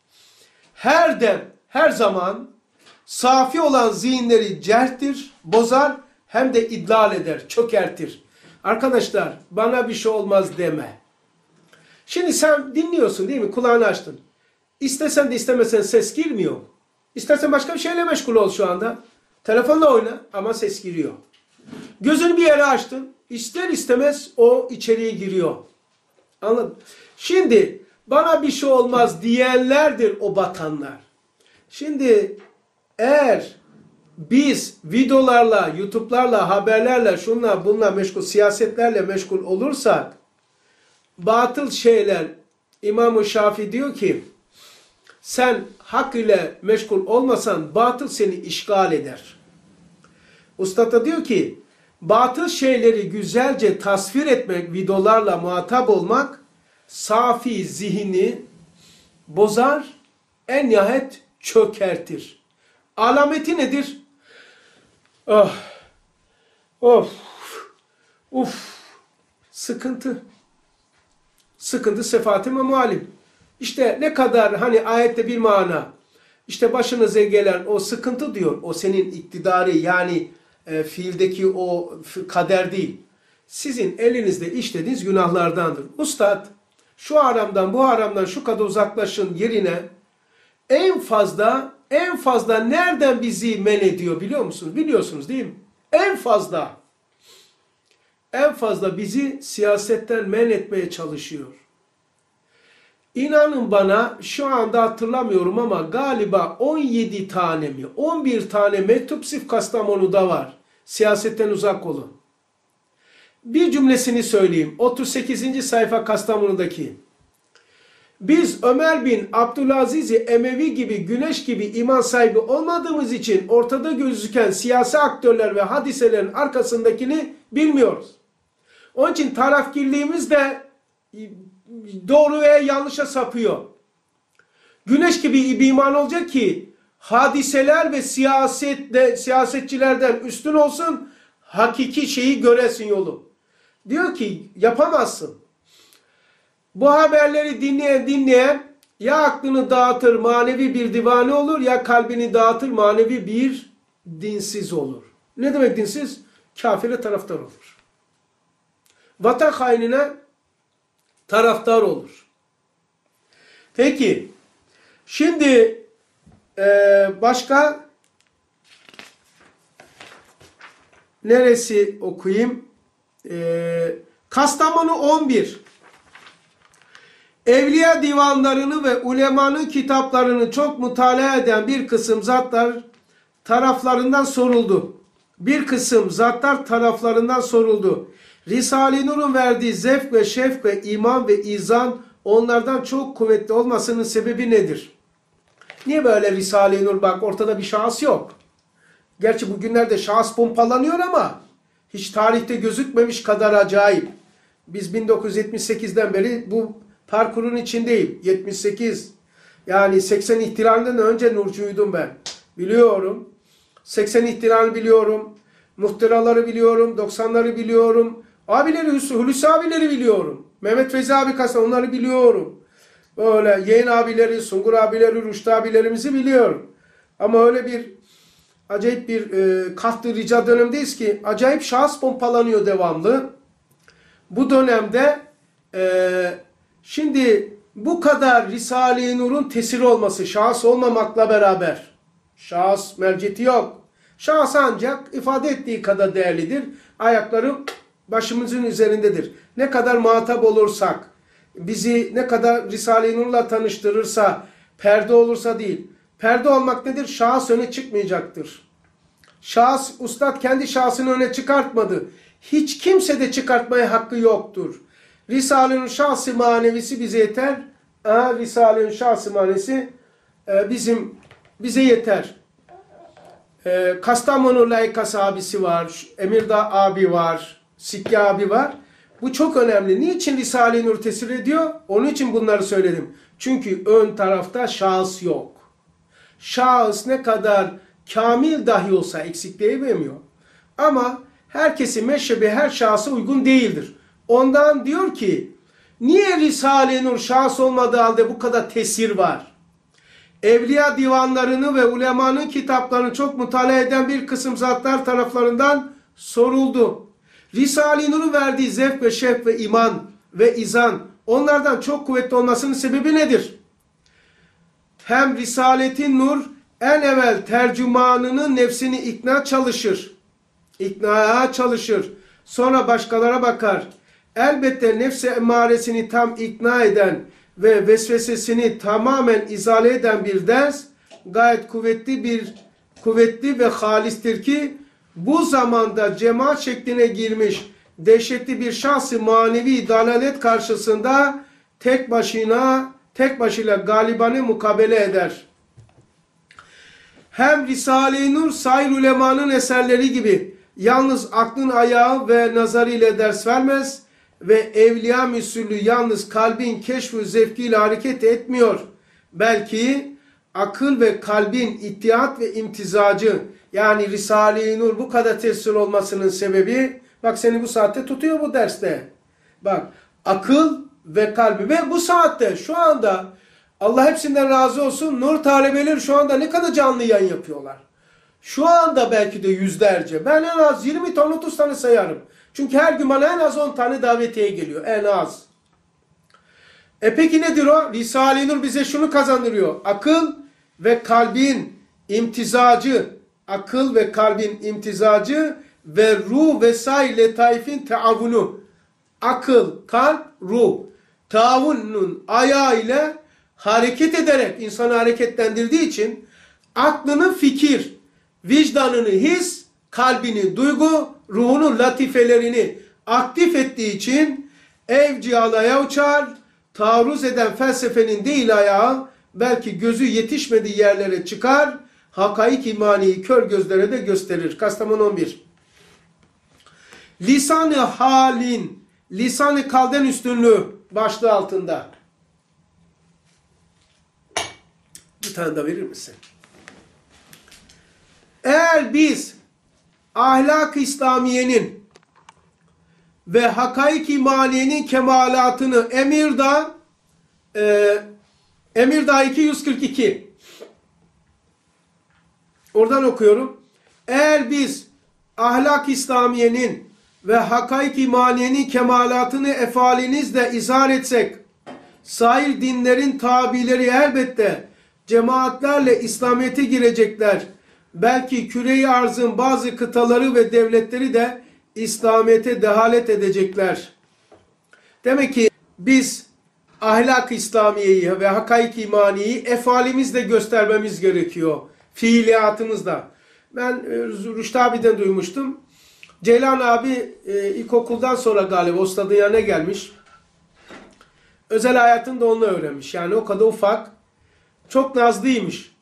her dem, her zaman safi olan zihinleri cerhtir, bozar, hem de idlal eder, çökertir. Arkadaşlar bana bir şey olmaz deme. Şimdi sen dinliyorsun değil mi? Kulağını açtın. İstesen de istemesen ses girmiyor. İstersen başka bir şeyle meşgul ol şu anda. Telefonla oyna ama ses giriyor. Gözünü bir yere açtın. İster istemez o içeriye giriyor. Anladın? Şimdi bana bir şey olmaz diyenlerdir o batanlar. Şimdi eğer biz videolarla, YouTube'larla, haberlerle, şunla bununla meşgul, siyasetlerle meşgul olursak, batıl şeyler, İmam-ı Şafii diyor ki, sen hak ile meşgul olmasan batıl seni işgal eder. Ustad da diyor ki, batıl şeyleri güzelce tasvir etmek, videolarla muhatap olmak, safi zihni bozar, en nihayet çökertir. Alameti nedir? Oh, of, uf, sıkıntı. Sıkıntı sefati memualim. İşte ne kadar hani ayette bir mana. İşte başınıza gelen o sıkıntı diyor. O senin iktidarı yani e, fiildeki o kader değil. Sizin elinizde işlediğiniz günahlardandır. Ustad şu haramdan bu haramdan şu kadar uzaklaşın yerine en fazla en fazla nereden bizi men ediyor biliyor musunuz? Biliyorsunuz değil mi? En fazla en fazla bizi siyasetten men etmeye çalışıyor. İnanın bana şu anda hatırlamıyorum ama galiba on yedi tane mi on bir tane mektup sif Kastamonu'da var. Siyasetten uzak olun. Bir cümlesini söyleyeyim. otuz sekizinci sayfa Kastamonu'daki. Biz Ömer bin Abdülaziz-i Emevi gibi güneş gibi iman sahibi olmadığımız için ortada gözüken siyasi aktörler ve hadiselerin arkasındakini bilmiyoruz. Onun için tarafgirliğimiz de doğru veya yanlışa sapıyor. Güneş gibi bir iman olacak ki hadiseler ve siyasetle, siyasetçilerden üstün olsun, hakiki şeyi göresin yolu. Diyor ki yapamazsın. Bu haberleri dinleyen dinleyen ya aklını dağıtır manevi bir divane olur ya kalbini dağıtır manevi bir dinsiz olur. Ne demek dinsiz? Kafire taraftar olur. Vatan hainine taraftar olur. Peki şimdi e, başka neresi okuyayım? E, Kastamonu on bir. Evliya divanlarını ve ulemanın kitaplarını çok mutala eden bir kısım zatlar taraflarından soruldu. Bir kısım zatlar taraflarından soruldu. Risale-i Nur'un verdiği zevk ve şevk ve iman ve izan onlardan çok kuvvetli olmasının sebebi nedir? Niye böyle Risale-i Nur? Bak ortada bir şahıs yok. Gerçi bugünlerde şahıs pompalanıyor ama hiç tarihte gözükmemiş kadar acayip. Biz bin dokuz yüz yetmiş sekizden beri bu parkurun içindeyim. yetmiş sekiz. Yani seksen ihtilalinden önce nurcuydum ben. Biliyorum. seksen ihtilalini biliyorum. Muhtıraları biliyorum. doksanları biliyorum. Abileri, Hulusi abileri biliyorum. Mehmet Feyzi abi Kasa onları biliyorum. Böyle Yeğen abileri, Sungur abileri, Rüştü abilerimizi biliyorum. Ama öyle bir acayip bir e, kahtı rica dönemdeyiz ki acayip şahıs pompalanıyor devamlı. Bu dönemde e, şimdi bu kadar Risale-i Nur'un tesiri olması şahıs olmamakla beraber şahıs merceti yok. Şahıs ancak ifade ettiği kadar değerlidir. Ayakları başımızın üzerindedir. Ne kadar muhatap olursak, bizi ne kadar Risale-i Nur'la tanıştırırsa, perde olursa değil. Perde olmak nedir? Şahıs öne çıkmayacaktır. Şahıs, ustad kendi şahsını öne çıkartmadı. Hiç kimse de çıkartmaya hakkı yoktur. Risale-i şahs-ı manevisi bize yeter. Aha, Risale-i şahs-ı manevisi e, bizim bize yeter. E, Kastamonu Layıkas abisi var. Emirdağ abi var. Sikke abi var. Bu çok önemli. Niçin Risale-i Nur tesir ediyor? Onun için bunları söyledim. Çünkü ön tarafta şahıs yok. Şahıs ne kadar kamil dahi olsa eksikliği vermiyor. Ama herkesin meşrebi her şahsa uygun değildir. Ondan diyor ki niye Risale-i Nur şahıs olmadığı halde bu kadar tesir var? Evliya divanlarını ve ulemanın kitaplarını çok mutala eden bir kısım zatlar taraflarından soruldu. Risale-i Nur'un verdiği zevk ve şevk ve iman ve izan onlardan çok kuvvetli olmasının sebebi nedir? Hem Risale-i Nur en evvel tercümanının nefsini ikna çalışır. İknaya çalışır. Sonra başkalara bakar. Elbette nefsi emmaresini tam ikna eden ve vesvesesini tamamen izale eden bir ders gayet kuvvetli bir kuvvetli ve halistir ki bu zamanda cemaat şekline girmiş dehşetli bir şahs-ı manevi dalalet karşısında tek başına tek başıyla galibanı mukabele eder. Hem Risale-i Nur sair ulemanın eserleri gibi yalnız aklın ayağı ve nazarı ile ders vermez ve evliya müsüllü yalnız kalbin keşf-ü zevkiyle hareket etmiyor. Belki akıl ve kalbin ittihat ve imtizacı yani Risale-i Nur bu kadar tesir olmasının sebebi bak seni bu saatte tutuyor bu derste. Bak akıl ve kalbi ve bu saatte şu anda Allah hepsinden razı olsun nur talebeleri şu anda ne kadar canlı yayın yapıyorlar. Şu anda belki de yüzlerce. Ben en az yirmi tane otuz tane sayarım. Çünkü her gün bana en az on tane davetiye geliyor. En az. E peki nedir o? Risale-i Nur bize şunu kazandırıyor. Akıl ve kalbin imtizacı. Akıl ve kalbin imtizacı ve ruh vesaire letaifin teavunu. Akıl, kalp, ruh. Taavunun ayağı ile hareket ederek insanı hareketlendirdiği için aklını fikir, vicdanını his, kalbini duygu, ruhunun latifelerini aktif ettiği için evci alaya uçar, taarruz eden felsefenin değil ayağı, belki gözü yetişmediği yerlere çıkar, hakaik imaniyi kör gözlere de gösterir. Kastamonu on bir. Lisan-ı halin, lisan-ı kalden üstünlüğü başlığı altında. Bir tane daha verir misin? Eğer biz ahlak-ı İslamiye'nin ve hakaik-i imaniyenin kemalatını Emirdağ e, Emirdağ iki yüz kırk iki oradan okuyorum. Eğer biz ahlak-ı İslamiye'nin ve hakaik-i imaniyenin kemalatını efalinizle izhar etsek, sair dinlerin tabileri elbette cemaatlerle İslamiyet'e girecekler. Belki küre-i arzın bazı kıtaları ve devletleri de İslamiyet'e dehalet edecekler. Demek ki biz ahlak-ı İslamiye'yi ve hakaik-i imaniyeyi efalimizle göstermemiz gerekiyor. Fiiliyatımızda. Ben e, Rüştü abiden duymuştum. Ceylan abi e, ilkokuldan sonra galiba ustadın yanına gelmiş. Özel hayatını da onunla öğrenmiş. Yani o kadar ufak. Çok nazlıymış.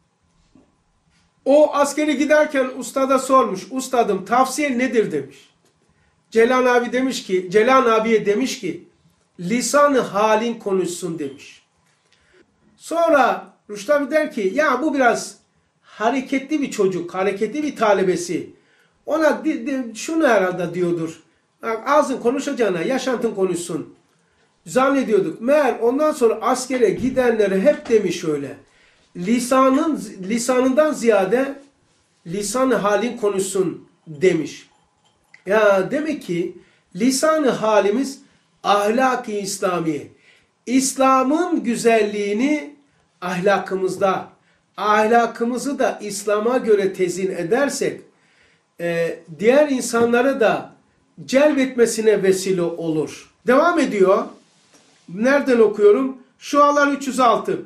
O askere giderken ustada sormuş. Ustadım tavsiye nedir demiş. Ceylan abi demiş ki, Ceylan abiye demiş ki lisan-ı halin konuşsun demiş. Sonra Rüştü abi der ki ya bu biraz hareketli bir çocuk, hareketli bir talebesi. Ona şunu herhalde diyordur. Ağzın konuşacağına yaşantın konuşsun. Zannediyorduk. Meğer ondan sonra askere gidenlere hep demiş öyle. Lisanın, lisanından ziyade lisan-ı halin konuşsun demiş. Ya demek ki lisan-ı halimiz ahlak-ı İslami. İslam'ın güzelliğini ahlakımızda, ahlakımızı da İslam'a göre tezin edersek, e, diğer insanları da celbetmesine vesile olur. Devam ediyor. Nereden okuyorum? Şualar üç yüz altı.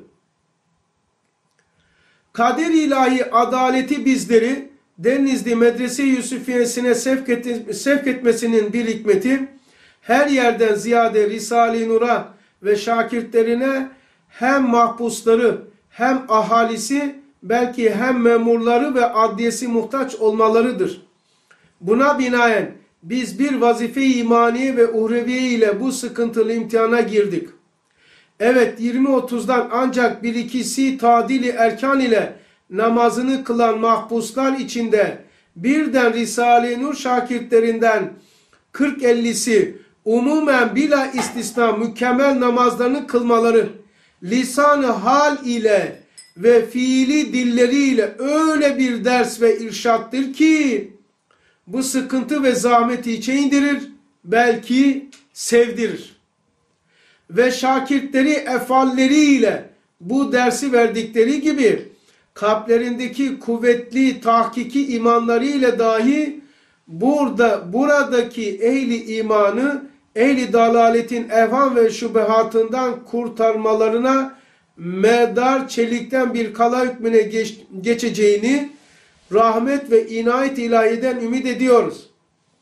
Kader ilahi adaleti bizleri Denizli Medrese Yusufiye'sine sevk, et, sevk etmesinin bir hikmeti, her yerden ziyade Risale-i Nur'a ve şakirtlerine hem mahpusları hem ahalisi belki hem memurları ve adliyesi muhtaç olmalarıdır. Buna binaen biz bir vazife-i imaniye ve uhreviye ile bu sıkıntılı imtihana girdik. Evet yirmi otuzdan ancak bir ikisi tadili erkan ile namazını kılan mahpuslar içinde birden Risale-i Nur şakirtlerinden kırk ellisi umumen bila istisna mükemmel namazlarını kılmaları lisan-ı hal ile ve fiili dilleriyle öyle bir ders ve irşattır ki bu sıkıntı ve zahmeti içe indirir, belki sevdirir. Ve şakirtleri efalleriyle bu dersi verdikleri gibi kalplerindeki kuvvetli tahkiki imanlarıyla dahi burada buradaki ehli imanı ehli dalaletin evham ve şubehatından kurtarmalarına medar çelikten bir kala hükmüne geç, geçeceğini rahmet ve inayet ilahiden ümit ediyoruz.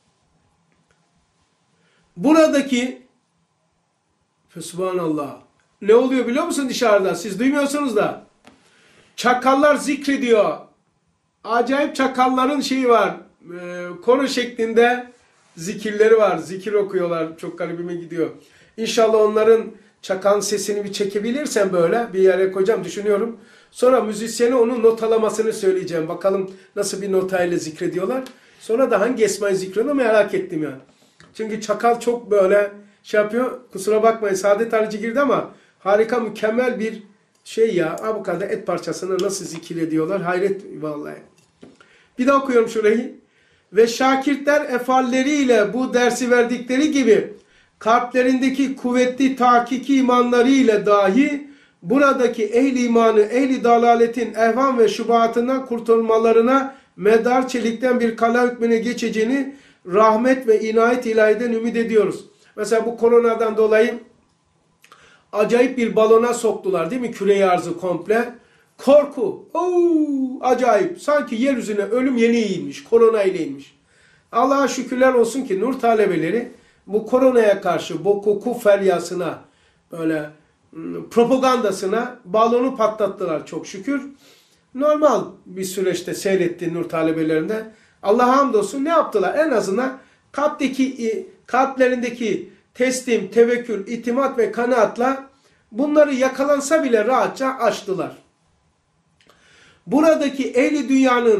Buradaki Subhanallah. Ne oluyor biliyor musun dışarıda? Siz duymuyorsunuz da. Çakallar zikrediyor. Acayip çakalların şeyi var. E, konu şeklinde zikirleri var. Zikir okuyorlar. Çok garibime gidiyor. İnşallah onların çakan sesini bir çekebilirsen böyle bir yere koyacağım düşünüyorum. Sonra müzisyene onun notalamasını söyleyeceğim. Bakalım nasıl bir notayla zikrediyorlar. Sonra da hangi esmayı zikrediyor merak ettim yani. Çünkü çakal çok böyle şey yapıyor. Kusura bakmayın Saadet Harici girdi ama harika mükemmel bir şey ya. Ha bu kadar et parçasını nasıl zikir ediyorlar. Hayret vallahi. Bir daha okuyorum şurayı. Ve şakirtler efalleriyle bu dersi verdikleri gibi kalplerindeki kuvvetli tahkiki imanlarıyla dahi buradaki ehli imanı, ehli dalaletin ehvam ve şubatından kurtulmalarına medar çelikten bir kala hükmüne geçeceğini rahmet ve inayet ilahiden ümit ediyoruz. Mesela bu koronadan dolayı acayip bir balona soktular değil mi? Küre-i arzı komple. Korku. Oo, acayip. Sanki yeryüzüne ölüm yeni inmiş. Korona ile inmiş. Allah'a şükürler olsun ki nur talebeleri bu koronaya karşı bu koku feryasına böyle propagandasına balonu patlattılar çok şükür. Normal bir süreçte seyretti nur talebelerinde. Allah'a hamdolsun ne yaptılar? En azından kalpteki, kalplerindeki teslim, tevekkül, itimat ve kanaatla bunları yakalansa bile rahatça aştılar. Buradaki ehli dünyanın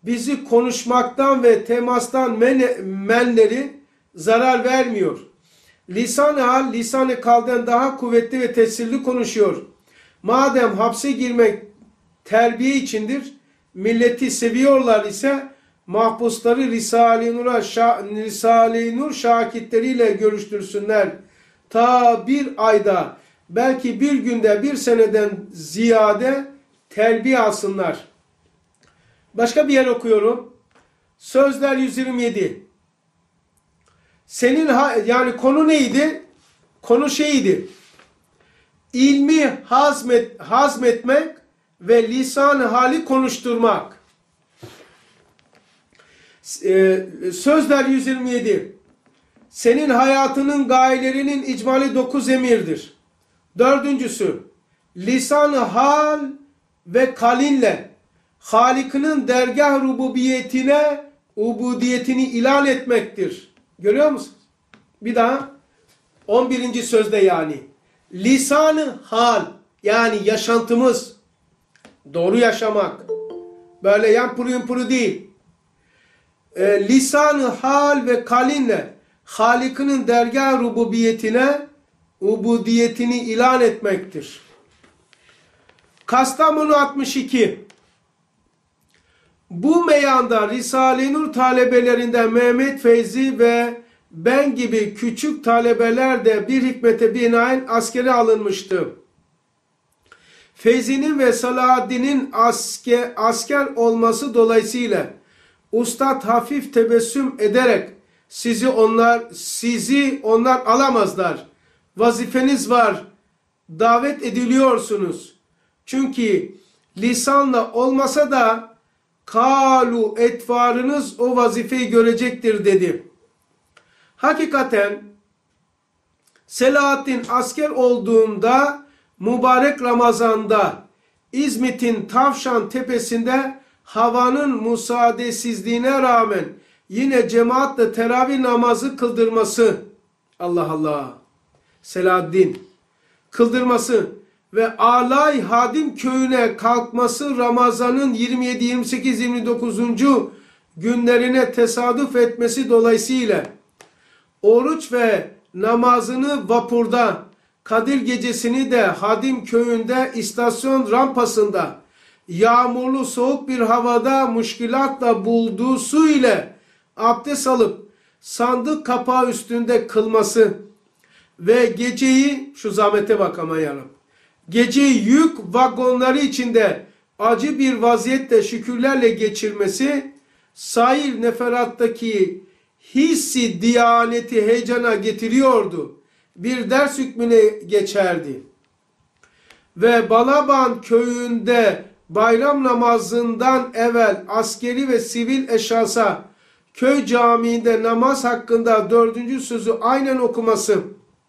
bizi konuşmaktan ve temastan men menleri zarar vermiyor. Lisan-ı hal, lisan-ı kalden daha kuvvetli ve tesirli konuşuyor. Madem hapse girmek terbiye içindir, milleti seviyorlar ise mahpusları Risale-i Nur'a, Risale-i Nur şakitleriyle görüştürsünler. Ta bir ayda, belki bir günde, bir seneden ziyade terbiye alsınlar. Başka bir yer okuyorum. Sözler yüz yirmi yedi. Senin yani konu neydi? Konu şeydi. İlmi hazmet, hazmetmek ve lisan-ı hali konuşturmak. Ee, Sözler yüz yirmi yedi. Senin hayatının gayelerinin icmali dokuz emirdir. Dördüncüsü, lisan-ı hal ve kalinle Halik'inin dergah rububiyetine, ubudiyetini ilan etmektir. Görüyor musunuz? Bir daha. on birinci sözde yani. Lisan-ı hal, yani yaşantımız, doğru yaşamak. Böyle yan puru yumpuru değil. E, lisan-ı hal ve kalinle Halik'inin dergah rububiyetine, ubudiyetini ilan etmektir. Kastamonu altmış iki. Bu meyanda Risale-i Nur talebelerinden Mehmet Feyzi ve ben gibi küçük talebeler de bir hikmete binaen askere alınmıştı. Feyzi'nin ve Salahaddin'in asker, asker olması dolayısıyla Ustad hafif tebessüm ederek sizi onlar sizi onlar alamazlar. Vazifeniz var. Davet ediliyorsunuz. Çünkü lisanla olmasa da kalu etvarınız o vazifeyi görecektir dedi. Hakikaten Selahaddin asker olduğunda mübarek Ramazan'da İzmit'in Tavşan tepesinde havanın müsaadesizliğine rağmen yine cemaatle teravih namazı kıldırması, Allah Allah, Selahaddin kıldırması ve Alay Hadim köyüne kalkması Ramazan'ın yirmi yedi, yirmi sekiz, yirmi dokuzuncu günlerine tesadüf etmesi dolayısıyla oruç ve namazını vapurda, Kadir gecesini de Hadim köyünde istasyon rampasında yağmurlu soğuk bir havada müşkilatla bulduğu su ile abdest alıp sandık kapağı üstünde kılması ve geceyi, şu zahmete bak ama yanım, geceyi yük vagonları içinde acı bir vaziyette şükürlerle geçirmesi sair neferattaki hissi diyaneti heyecana getiriyordu. Bir ders hükmüne geçerdi. Ve Balaban köyünde bayram namazından evvel askeri ve sivil eşyasa köy camiinde namaz hakkında dördüncü sözü aynen okuması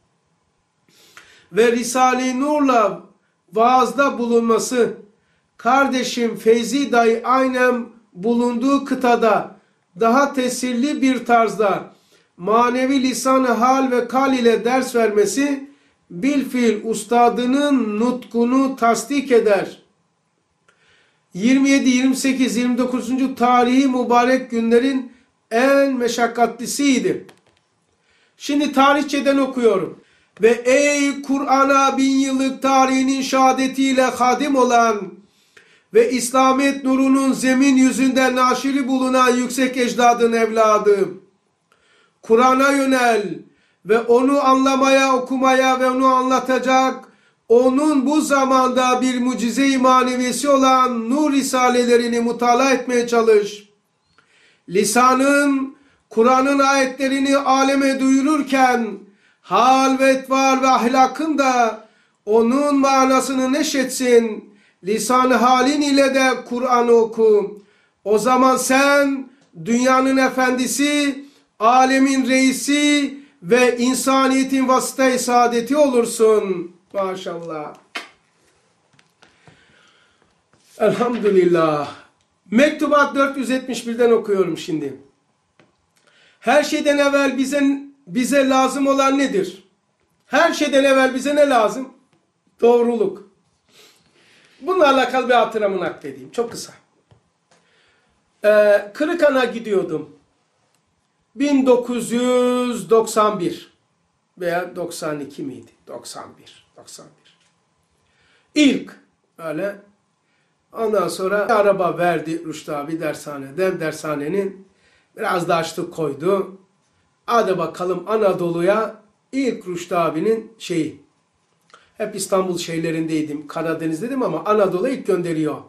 ve Risale-i Nur'la vaazda bulunması, kardeşim Feyzi dayı aynen bulunduğu kıtada daha tesirli bir tarzda manevi lisan-ı hal ve kal ile ders vermesi bilfiil ustadının nutkunu tasdik eder. yirmi yedi, yirmi sekiz, yirmi dokuzuncu tarihi mübarek günlerin en meşakkatlisiydi. Şimdi tarihçeden okuyorum. Ve ey Kur'an'a bin yıllık tarihinin şehadetiyle hadim olan ve İslamiyet nurunun zemin yüzünde naşiri bulunan yüksek ecdadın evladı, Kur'an'a yönel ve onu anlamaya, okumaya ve onu anlatacak, onun bu zamanda bir mucize-i manevisi olan nur risalelerini mutala etmeye çalış. Lisanın, Kur'an'ın ayetlerini aleme duyururken, hal ve etvar ve ahlakın da onun manasını neşetsin. Lisan-ı halin ile de Kur'an'ı oku. O zaman sen dünyanın efendisi, alemin reisi ve insaniyetin vasıta-i saadeti olursun. Maşallah. Elhamdülillah. Mektubat dört yüz yetmiş birden okuyorum şimdi. Her şeyden evvel bize, bize lazım olan nedir? Her şeyden evvel bize ne lazım? Doğruluk. Bununla alakalı bir hatıramı nakledeyim. Çok kısa. Ee, Kırıkhan'a gidiyordum. bin dokuz yüz doksan bir veya doksan iki miydi? doksan bir. doksan bir. İlk öyle. Ondan sonra araba verdi Rüştü abi dershaneden. Dershanenin biraz da açlık koydu. Hadi bakalım Anadolu'ya, ilk Rüştü abinin şeyi. Hep İstanbul şeylerindeydim, Karadeniz'deydim ama Anadolu'ya ilk gönderiyor.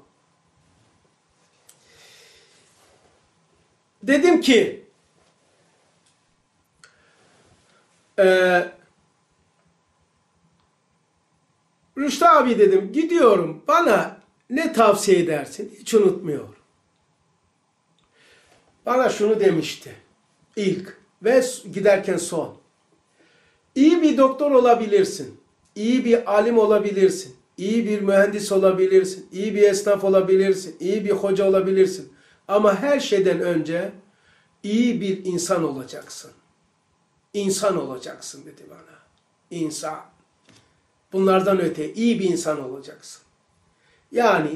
Dedim ki e, Rüştü abi dedim, gidiyorum, bana ne tavsiye edersin? Hiç unutmuyorum. Bana şunu demişti ilk ve giderken son. İyi bir doktor olabilirsin, iyi bir alim olabilirsin, iyi bir mühendis olabilirsin, iyi bir esnaf olabilirsin, iyi bir hoca olabilirsin. Ama her şeyden önce iyi bir insan olacaksın. İnsan olacaksın dedi bana. İnsan. Bunlardan öte iyi bir insan olacaksın. Yani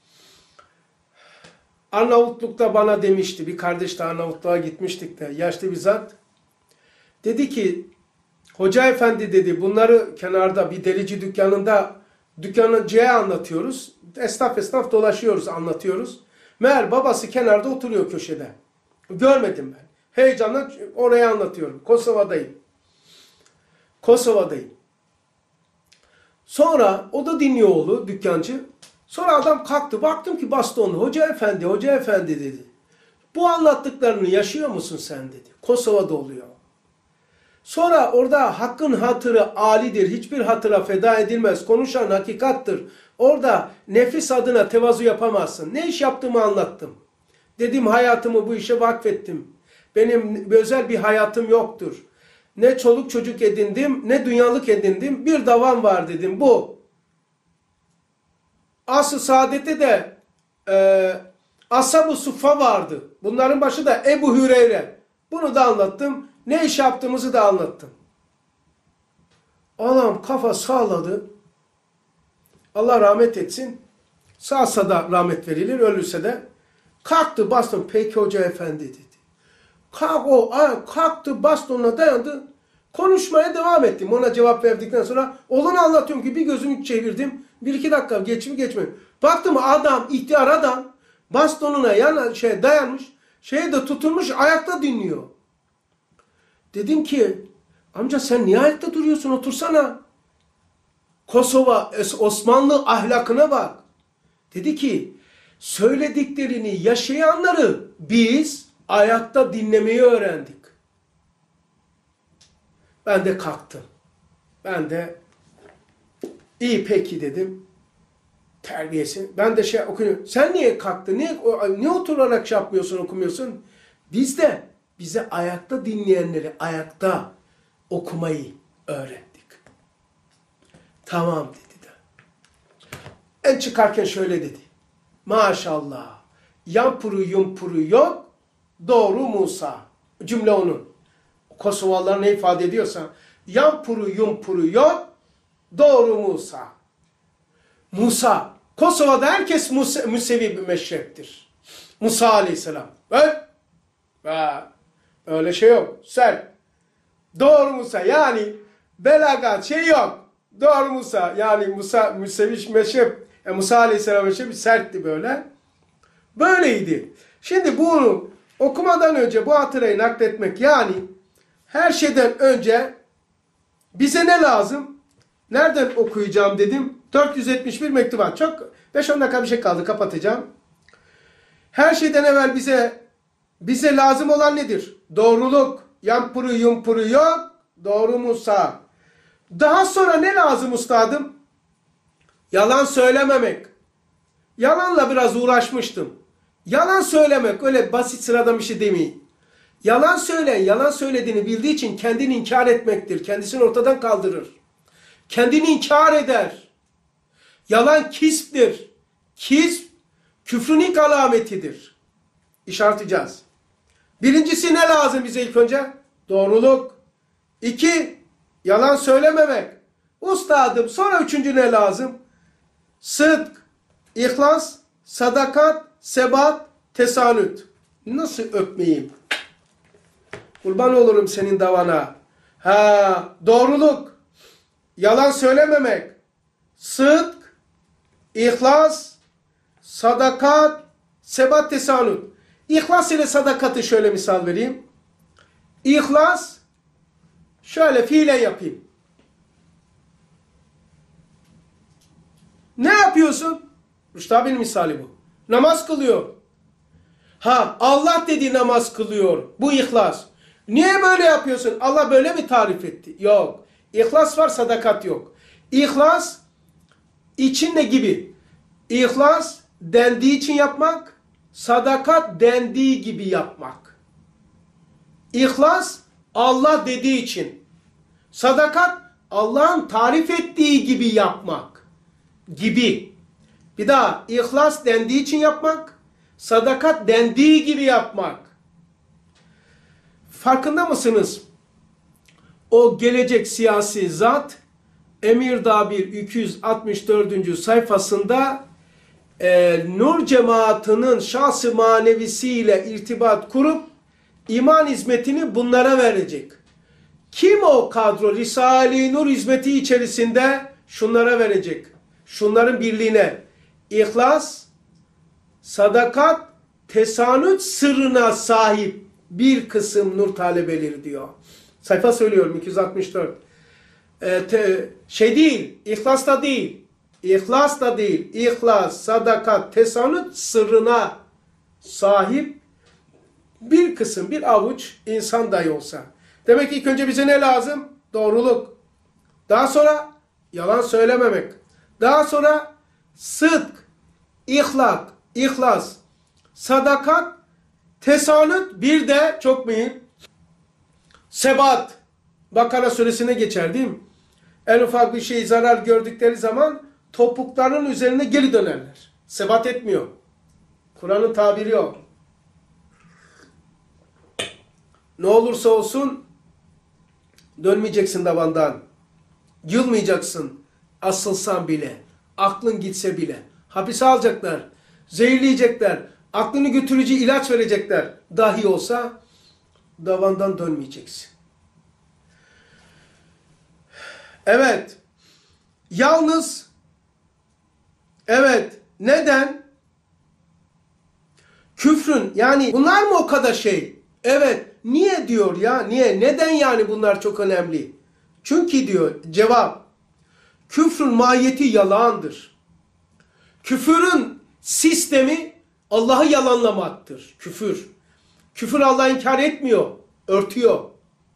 Arnavutluk'ta bana demişti, bir kardeş de Arnavutluğa gitmiştik de, yaşlı bir zat. Dedi ki, hoca efendi dedi, bunları kenarda bir delici dükkanında dükkanıcıya anlatıyoruz. Esnaf esnaf dolaşıyoruz, anlatıyoruz. Meğer babası kenarda oturuyor köşede. Görmedim ben. Heyecanla oraya anlatıyorum. Kosova'dayım. Kosova'dayım. Sonra o da dinliyor oğlu, dükkancı. Sonra adam kalktı. Baktım ki bastonlu. Hoca efendi, hoca efendi dedi. Bu anlattıklarını yaşıyor musun sen dedi. Kosova'da oluyor. Sonra orada hakkın hatırı âlidir. Hiçbir hatıra feda edilmez. Konuşan hakikattır. Orada nefis adına tevazu yapamazsın. Ne iş yaptığımı anlattım. Dedim hayatımı bu işe vakfettim. Benim özel bir hayatım yoktur. Ne çoluk çocuk edindim, ne dünyalık edindim. Bir davam var dedim bu. Asr-ı Saadet'te de e, Ashab-ı Suffa vardı. Bunların başı da Ebu Hüreyre. Bunu da anlattım. Ne iş yaptığımızı da anlattım. Adam kafa sağladı. Allah rahmet etsin. Sağsa da rahmet verilir, ölürse de. Kalktı baston. Peki hoca efendi dedi. Kalk o, kalktı bastonuna dayandı. Konuşmaya devam ettim. Ona cevap verdikten sonra olanı anlatıyorum ki bir gözümü çevirdim. Bir iki dakika geçimi geçmiyor. Baktım adam, ihtiyar adam bastonuna yana, şey, dayanmış. Şeye de tutulmuş, ayakta dinliyor. Dedim ki amca sen niye ayakta duruyorsun, otursana. Kosova Osmanlı ahlakına bak. Dedi ki söylediklerini yaşayanları biz ayakta dinlemeyi öğrendik. Ben de kalktım. Ben de iyi peki dedim. Terbiyesi. Ben de şey okuyorum. Sen niye kalktın? Niye, niye oturarak şey yapmıyorsun, okumuyorsun? Biz de bize ayakta dinleyenleri ayakta okumayı öğrettik. Tamam dedi de. En çıkarken şöyle dedi. Maşallah. Yampuru yumpuru yok. Doğru Musa. Cümle onun. Kosovalılar ne ifade ediyorsa. Yampuru yumpuru yok. Doğru Musa. Musa. Kosova'da herkes Musa, Musevi bir meşreptir. Musa aleyhisselam. Öyle, öyle şey yok. Sen. Doğru Musa. Yani belagat şey yok. Doğru Musa. Yani Musa Musevi meşrep. Yani Musa aleyhisselam meşrepi sertti böyle. Böyleydi. Şimdi bunu okumadan önce bu hatırayı nakletmek, yani her şeyden önce bize ne lazım? Nereden okuyacağım dedim. dört yüz yetmiş bir mektubat. Çok beş on dakika bir şey kaldı, kapatacağım. Her şeyden evvel bize bize lazım olan nedir? Doğruluk. Yampuru yumpuru yok. Doğru Musa. Daha sonra ne lazım ustadım? Yalan söylememek. Yalanla biraz uğraşmıştım. Yalan söylemek öyle basit sıradan bir şey değil. Yalan söyleyen yalan söylediğini bildiği için kendini inkar etmektir. Kendisini ortadan kaldırır. Kendini inkar eder. Yalan kisptir. Kisp küfrün ilk alametidir. İşaretleyeceğiz. Birincisi ne lazım bize ilk önce? Doğruluk. İki, yalan söylememek. Ustadım, sonra üçüncü ne lazım? Sıdk, ihlas, sadakat, sebat, tesanüt. Nasıl öpmeyeyim? Kurban olurum senin davana. Ha, doğruluk, yalan söylememek, sıdk, ihlas, sadakat, sebat, tesanüt. İhlas ile sadakatı şöyle misal vereyim. İhlas, şöyle fiilen yapayım. Ne yapıyorsun? Rüştü abinin misali bu. Namaz kılıyor. Ha, Allah dediği namaz kılıyor. Bu ihlas. Niye böyle yapıyorsun? Allah böyle mi tarif etti? Yok. İhlas var, sadakat yok. İhlas, için ne gibi? İhlas, dendiği için yapmak. Sadakat, dendiği gibi yapmak. İhlas, Allah dediği için. Sadakat, Allah'ın tarif ettiği gibi yapmak. Gibi. Bir daha, ihlas dendiği için yapmak. Sadakat dendiği gibi yapmak. Farkında mısınız? O gelecek siyasi zat Emirdağ bir iki yüz altmış dördüncü sayfasında e, Nur cemaatinin şahsı manevisiyle irtibat kurup iman hizmetini bunlara verecek. Kim o kadro? Risale-i Nur hizmeti içerisinde şunlara verecek. Şunların birliğine. İhlas, sadakat, tesanüt sırrına sahip bir kısım nur talebeleri diyor. Sayfa söylüyorum iki yüz altmış dört. Ee, te, şey değil, ihlas da değil. İhlas da değil. İhlas, sadakat, tesanüt sırrına sahip bir kısım, bir avuç insan dahi olsa. Demek ki ilk önce bize ne lazım? Doğruluk. Daha sonra yalan söylememek. Daha sonra sıdk, ihlak, ihlas, sadakat, tesanüt, bir de çok mühim sebat. Bakara suresine geçer değil mi? En ufak bir şey zarar gördükleri zaman topuklarının üzerine geri dönerler. Sebat etmiyor. Kur'an'ın tabiri yok. Ne olursa olsun dönmeyeceksin davandan. Yılmayacaksın. Asılsan bile. Aklın gitse bile. Hapise alacaklar. Zehirleyecekler. Aklını götürücü ilaç verecekler. Dahi olsa davandan dönmeyeceksin. Evet. Yalnız evet. Neden? Küfrün yani bunlar mı o kadar şey? Evet. Niye diyor ya? Niye? Neden yani bunlar çok önemli? Çünkü diyor cevap. Küfrün mahiyeti yalandır. Küfürün sistemi Allah'ı yalanlamaktır. Küfür. Küfür Allah'ı inkar etmiyor. Örtüyor.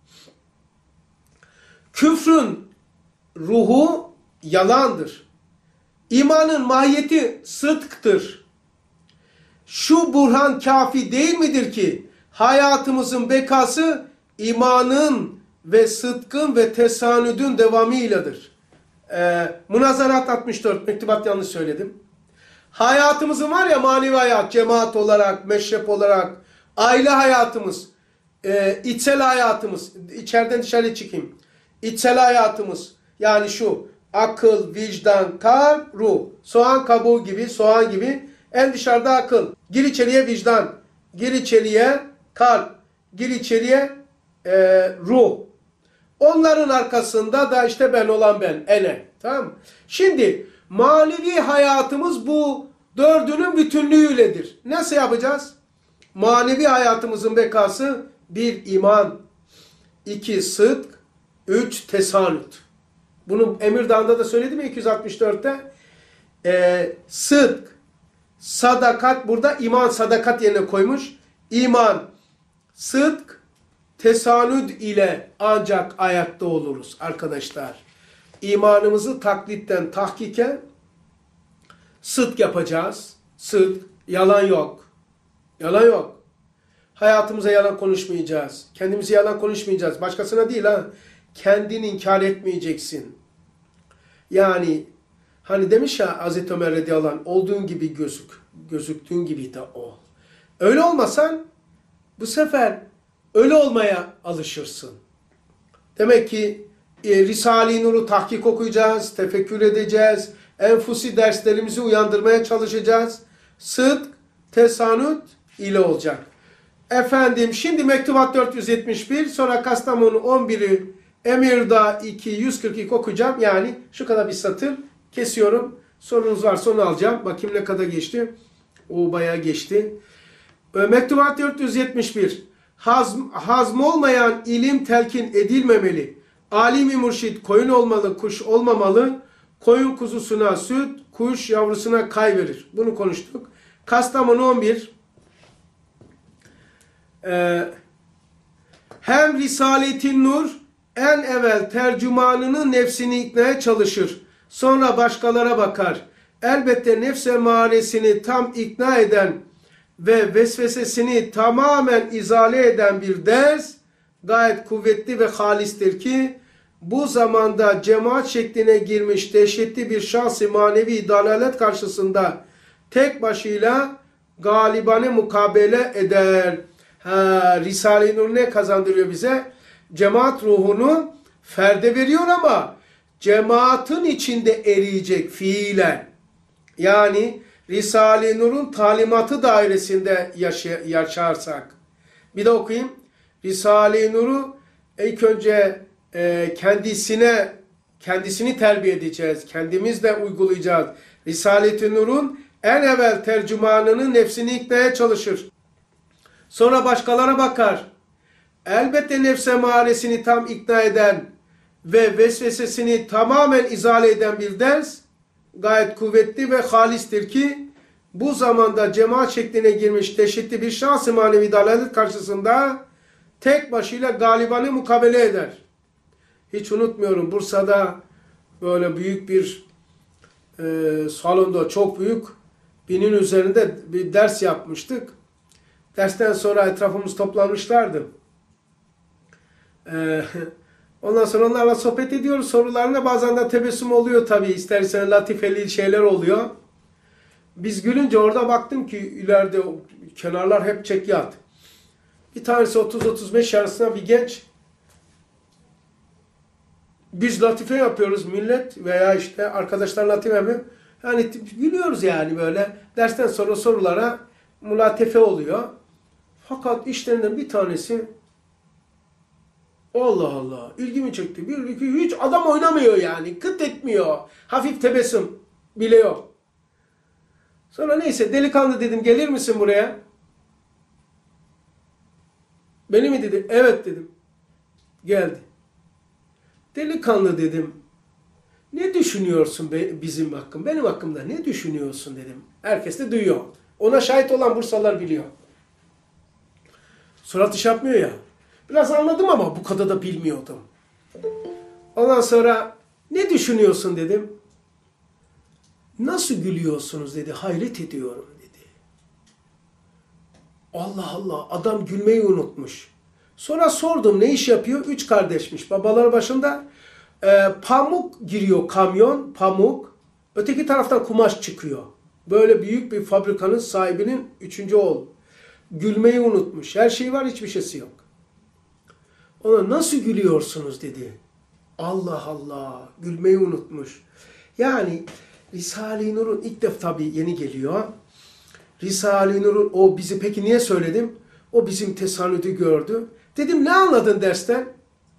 Küfrün ruhu yalandır. İmanın mahiyeti sıdktır. Şu burhan kafi değil midir ki hayatımızın bekası imanın ve sıdkın ve tesanüdün devamıyladır. Ee, Münazarat altmış dört, mektubat yanlış söyledim. Hayatımızın var ya manevi hayat, cemaat olarak, meşrep olarak, aile hayatımız, e, içsel hayatımız, içeriden dışarı çıkayım. İçsel hayatımız, yani şu akıl, vicdan, kalp, ruh. Soğan kabuğu gibi, soğan gibi. En dışarıda akıl. Gir içeriye vicdan. Gir içeriye kalp. Gir içeriye e, ruh. Onların arkasında da işte ben olan ben. Ene. Tamam mı? Şimdi manevi hayatımız bu dördünün bütünlüğüyledir. Nasıl yapacağız? Manevi hayatımızın bekası bir iman, iki sıdk, üç tesanüt. Bunu Emirdağ'da da söyledim ya iki yüz altmış dörtte. Ee, sıdk, sadakat, burada iman sadakat yerine koymuş. İman, sıdk, tesanüt ile ancak ayakta oluruz arkadaşlar. İmanımızı taklitten, tahkiken sıdk yapacağız. Sıdk, yalan yok. Yalan yok. Hayatımıza yalan konuşmayacağız. Kendimize yalan konuşmayacağız. Başkasına değil ha. Kendini inkar etmeyeceksin. Yani hani demiş ya Hazreti Ömer radıyallahu anh, olduğun gibi gözük. Gözüktüğün gibi de ol. Öyle olmasan bu sefer öyle olmaya alışırsın. Demek ki e, Risale-i Nur'u tahkik okuyacağız, tefekkür edeceğiz, enfusi derslerimizi uyandırmaya çalışacağız. Sıdk, tesanüt, ile olacak. Efendim şimdi Mektubat dört yüz yetmiş bir, sonra Kastamonu on biri, Emirdağ iki, yüz kırk iki okuyacağım. Yani şu kadar bir satır kesiyorum. Sorunuz varsa onu alacağım. Bakayım ne kadar geçti. O bayağı geçti. Mektubat dört yüz yetmiş bir. Hazm, hazm olmayan ilim telkin edilmemeli. Alimi mürşit koyun olmalı, kuş olmamalı. Koyun kuzusuna süt, kuş yavrusuna kay verir. Bunu konuştuk. Kastamonu on bir. Ee, hem Risale-i Nur en evvel tercümanının nefsini iknaya çalışır. Sonra başkalara bakar. Elbette nefs emaresini tam ikna eden ve vesvesesini tamamen izale eden bir ders gayet kuvvetli ve halistir ki bu zamanda cemaat şekline girmiş dehşetli bir şans-ı manevi dalalet karşısında tek başıyla galibane mukabele eder. Ha, Risale-i Nur ne kazandırıyor bize? Cemaat ruhunu ferde veriyor ama cemaatin içinde eriyecek fiilen. Yani Risale-i Nur'un talimatı dairesinde yaşa yaşarsak. Bir de okuyayım. Risale-i Nur'u ilk önce e, kendisine kendisini terbiye edeceğiz. Kendimiz de uygulayacağız. Risale-i Nur'un en evvel tercümanının nefsini iknaya çalışır. Sonra başkalara bakar. Elbette nefs emaresini tam ikna eden ve vesvesesini tamamen izale eden bir ders gayet kuvvetli ve halistir ki bu zamanda cemaat şekline girmiş dehşetli bir şans-ı manevi dalalet karşısında tek başıyla galibane mukabele eder. Hiç unutmuyorum, Bursa'da böyle büyük bir e, salonda, çok büyük, binin üzerinde bir ders yapmıştık. Dersten sonra etrafımız toplanmışlardı. Ee, ondan sonra onlarla sohbet ediyoruz. Sorularına bazen de tebessüm oluyor tabii. İstersen latifeli şeyler oluyor. Biz gülünce orada baktım ki ileride kenarlar hep çekyat. Bir tanesi otuz otuz beş arasında bir genç. Biz latife yapıyoruz, millet veya işte arkadaşlar latife yapıyor. Yani gülüyoruz yani böyle. Dersten sonra sorulara mülatife oluyor. Fakat işlerinden bir tanesi Allah Allah ilgimi çekti. Bir, iki, hiç adam oynamıyor yani. Kıt etmiyor. Hafif tebessüm bile yok. Sonra neyse delikanlı dedim, gelir misin buraya? Beni mi dedi? Evet dedim. Geldi. Delikanlı dedim. Ne düşünüyorsun be, bizim hakkım? Benim hakkımda ne düşünüyorsun dedim. Herkes de duyuyor. Ona şahit olan Bursalılar biliyor. Surat iş yapmıyor ya. Biraz anladım ama bu kadar da bilmiyordum. Ondan sonra ne düşünüyorsun dedim. Nasıl gülüyorsunuz dedi. Hayret ediyorum dedi. Allah Allah, adam gülmeyi unutmuş. Sonra sordum ne iş yapıyor? Üç kardeşmiş. Babaları başında e, pamuk giriyor, kamyon pamuk. Öteki taraftan kumaş çıkıyor. Böyle büyük bir fabrikanın sahibinin üçüncü oğlu. Gülmeyi unutmuş. Her şey var, hiçbir şeysi yok. Ona nasıl gülüyorsunuz dedi. Allah Allah, gülmeyi unutmuş. Yani Risale-i Nur'un ilk defa tabii yeni geliyor. Risale-i Nur'un o bizi peki niye söyledim? O bizim tesanüdü gördü. Dedim ne anladın dersten?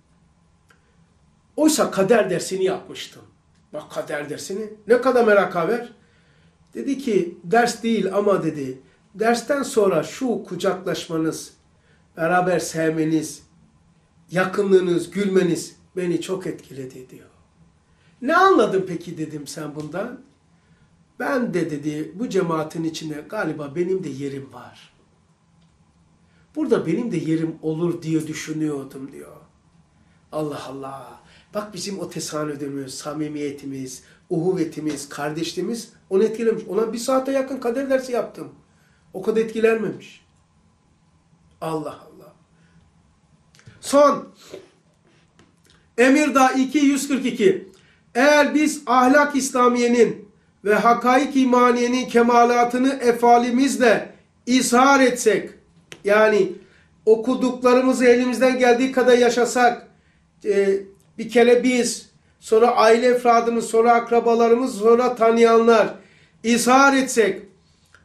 Oysa kader dersini yapmıştım. Bak kader dersini. Ne kadar merak haber. Dedi ki ders değil ama dedi. Dersten sonra şu kucaklaşmanız, beraber sevmeniz, yakınlığınız, gülmeniz beni çok etkiledi diyor. Ne anladın peki dedim sen bundan? Ben de dedi bu cemaatin içinde galiba benim de yerim var. Burada benim de yerim olur diye düşünüyordum diyor. Allah Allah. Bak bizim o tesanüdümüz, samimiyetimiz, uhuvvetimiz, kardeşliğimiz onu etkilemiş. Ona bir saate yakın kader dersi yaptım. O kadar etkilenmemiş. Allah Allah. Son. Emirdağ iki yüz kırk iki. Eğer biz ahlak İslamiye'nin ve hakaik imaniyenin kemalatını efalimizle izhar etsek, yani okuduklarımızı elimizden geldiği kadar yaşasak, e, bir kere biz, sonra aile efradımız, sonra akrabalarımız, sonra tanıyanlar izhar etsek,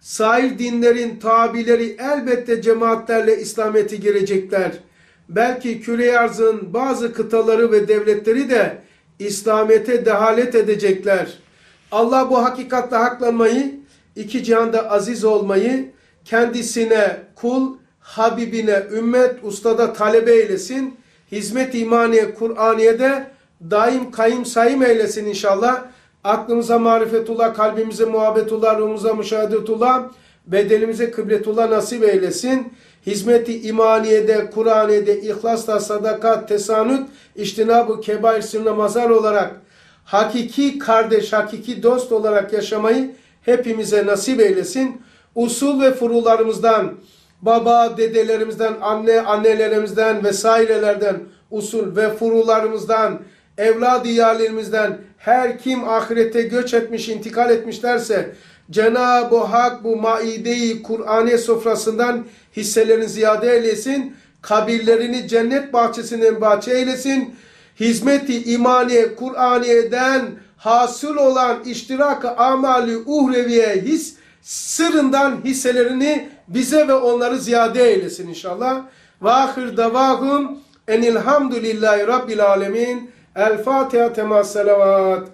Sair dinlerin tabileri elbette cemaatlerle İslamiyet'e girecekler. Belki küre arzın bazı kıtaları ve devletleri de İslamiyet'e dehalet edecekler. Allah bu hakikatle haklanmayı, iki cihanda aziz olmayı, kendisine kul, Habibine ümmet, ustada talebe eylesin. Hizmet imaniye, Kur'aniye'de daim kayım sayım eylesin inşallah. Aklımıza marifetullah, kalbimize muhabbetullah, ruhumuza müşahedetullah, bedenimize kıbletullah nasip eylesin. Hizmeti imaniyede, Kur'aniye'de, ihlasla, sadakat, tesanüt, içtinab-ı kebair sırrına mazhar olarak hakiki kardeş, hakiki dost olarak yaşamayı hepimize nasip eylesin. Usul ve furularımızdan, baba, dedelerimizden, anne, annelerimizden vesairelerden, usul ve furularımızdan, evlad-ı iyalerimizden her kim ahirete göç etmiş, intikal etmişlerse Cenab-ı Hak bu maide-i Kur'aniye sofrasından hisselerini ziyade eylesin. Kabirlerini cennet bahçesinden bahçe eylesin. Hizmet-i imaniye Kur'aniye'den hasıl olan iştirak-ı amali uhreviye his sırrından hisselerini bize ve onları ziyade eylesin inşallah. Ve ahir davahum enilhamdülillahi rabbil alemin. El Fatiha temas salavat.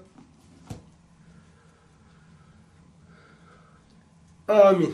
Amin.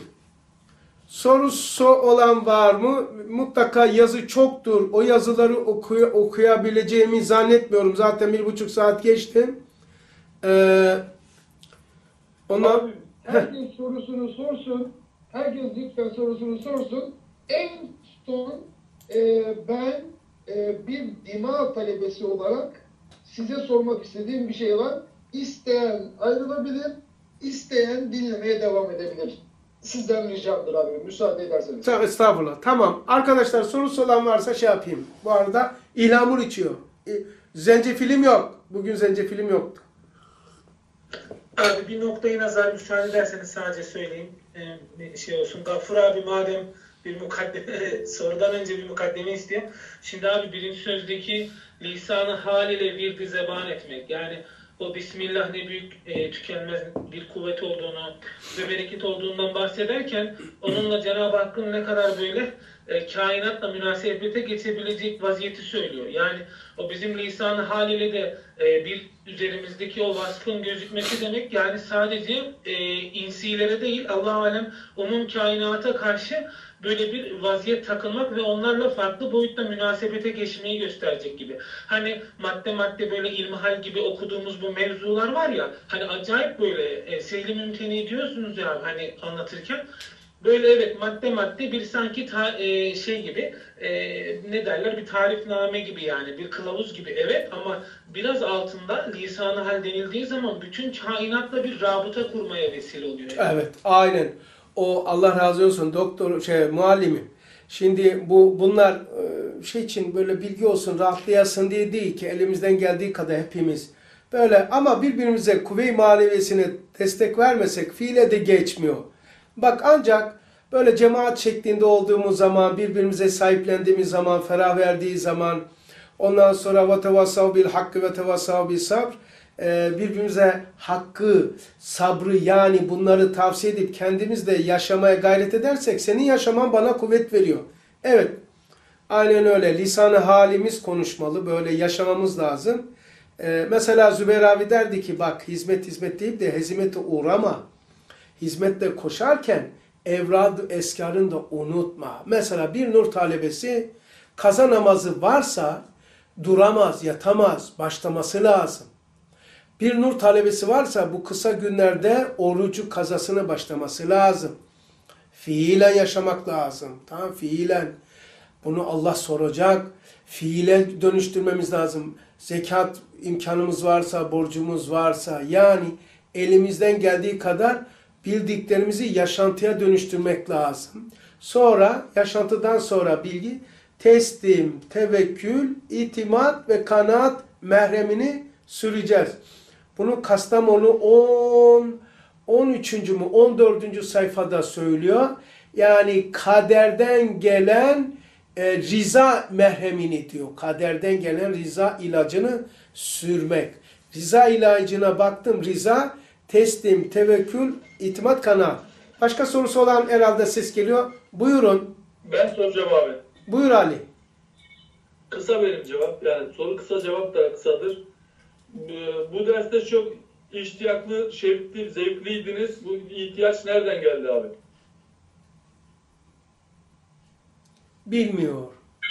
Sorusu olan var mı? Mutlaka yazı çoktur. O yazıları okuy okuyabileceğimi zannetmiyorum. Zaten bir buçuk saat geçti. Ee, ona... Abi, herkes sorusunu sorsun. Herkes lütfen sorusunu sorsun. En son e, ben e, bir dima talebesi olarak size sormak istediğim bir şey var. İsteyen ayrılabilir, isteyen dinlemeye devam edebilir. Sizden ricamdır abi, müsaade ederseniz. Estağfurullah. Tamam. Arkadaşlar sorusu olan varsa şey yapayım. Bu arada İlhamur içiyor. Zencefilim yok. Bugün zencefilim yoktu. Abi bir noktayı nazar müsaade ederseniz sadece söyleyeyim. Ee, şey olsun. Gafur abi madem bir mukaddeme, sorudan önce bir mukaddeme istiyor. Şimdi abi birinci sözdeki lisanı hal ile virdi zeban etmek. Yani o Bismillah ne büyük e, tükenmez bir kuvvet olduğunu ve bereket olduğundan bahsederken onunla Cenab-ı Hakk'ın ne kadar böyle e, kainatla münasebete geçebilecek vaziyeti söylüyor. Yani o bizim lisan-ı haliyle de e, bir üzerimizdeki o vasfın gözükmesi demek, yani sadece e, insilere değil Allah-u Alem umum kainata karşı böyle bir vaziyet takılmak ve onlarla farklı boyutta münasebete geçmeyi gösterecek gibi. Hani madde madde böyle ilmihal gibi okuduğumuz bu mevzular var ya, hani acayip böyle e, seyli mümteni diyorsunuz ya hani anlatırken. Böyle evet madde madde bir sanki ta, e, şey gibi e, ne derler bir tarifname gibi, yani bir kılavuz gibi evet, ama biraz altında lisan-ı hal denildiği zaman bütün kainatla bir rabıta kurmaya vesile oluyor. Yani. Evet aynen. O Allah razı olsun doktor şey muallimim. Şimdi bu bunlar şey için böyle bilgi olsun rahatlayasın diye değil ki elimizden geldiği kadar hepimiz böyle, ama birbirimize kuvve-i maneviyesine destek vermesek fiile de geçmiyor. Bak ancak böyle cemaat şeklinde olduğumuz zaman, birbirimize sahiplendiğimiz zaman, ferah verdiği zaman, ondan sonra ve tevassav bil hakkı ve tevassav bil sabr, birbirimize hakkı, sabrı, yani bunları tavsiye edip kendimiz de yaşamaya gayret edersek senin yaşaman bana kuvvet veriyor. Evet, aynen öyle. Lisan-ı halimiz konuşmalı, böyle yaşamamız lazım. Mesela Zübeyir abi derdi ki bak hizmet hizmet deyip de hezimete uğrama. Hizmette koşarken evrad-ı eskarını da unutma. Mesela bir nur talebesi kaza namazı varsa duramaz, yatamaz, başlaması lazım. Bir nur talebesi varsa bu kısa günlerde orucu kazasını başlaması lazım. Fiilen yaşamak lazım. Tamam, fiilen. Bunu Allah soracak. Fiile dönüştürmemiz lazım. Zekat imkanımız varsa, borcumuz varsa, yani elimizden geldiği kadar bildiklerimizi yaşantıya dönüştürmek lazım. Sonra, yaşantıdan sonra bilgi, teslim, tevekkül, itimat ve kanaat mehremini süreceğiz. Bunu Kastamonu on, on üçüncü mü on dördüncü sayfada söylüyor. Yani kaderden gelen e, riza merhemini diyor. Kaderden gelen riza ilacını sürmek. Riza ilacına baktım. Riza, teslim, tevekkül, itimat, kanaat. Başka sorusu olan herhalde ses geliyor. Buyurun. Ben soracağım abi. Buyur Ali. Kısa benim cevap. Yani soru kısa, cevap da kısadır. Ee, Bu derste çok iştiyaklı, şevkli, zevkliydiniz. Bu ihtiyaç nereden geldi abi? Bilmiyor.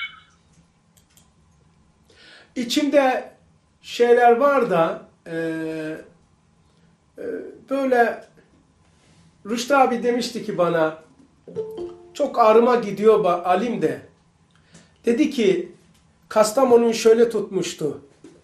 İçimde şeyler var da e, e, böyle Rüştü abi demişti ki bana, çok ağrıma gidiyor alim de. Dedi ki Kastamonu'yu şöyle tutmuştu.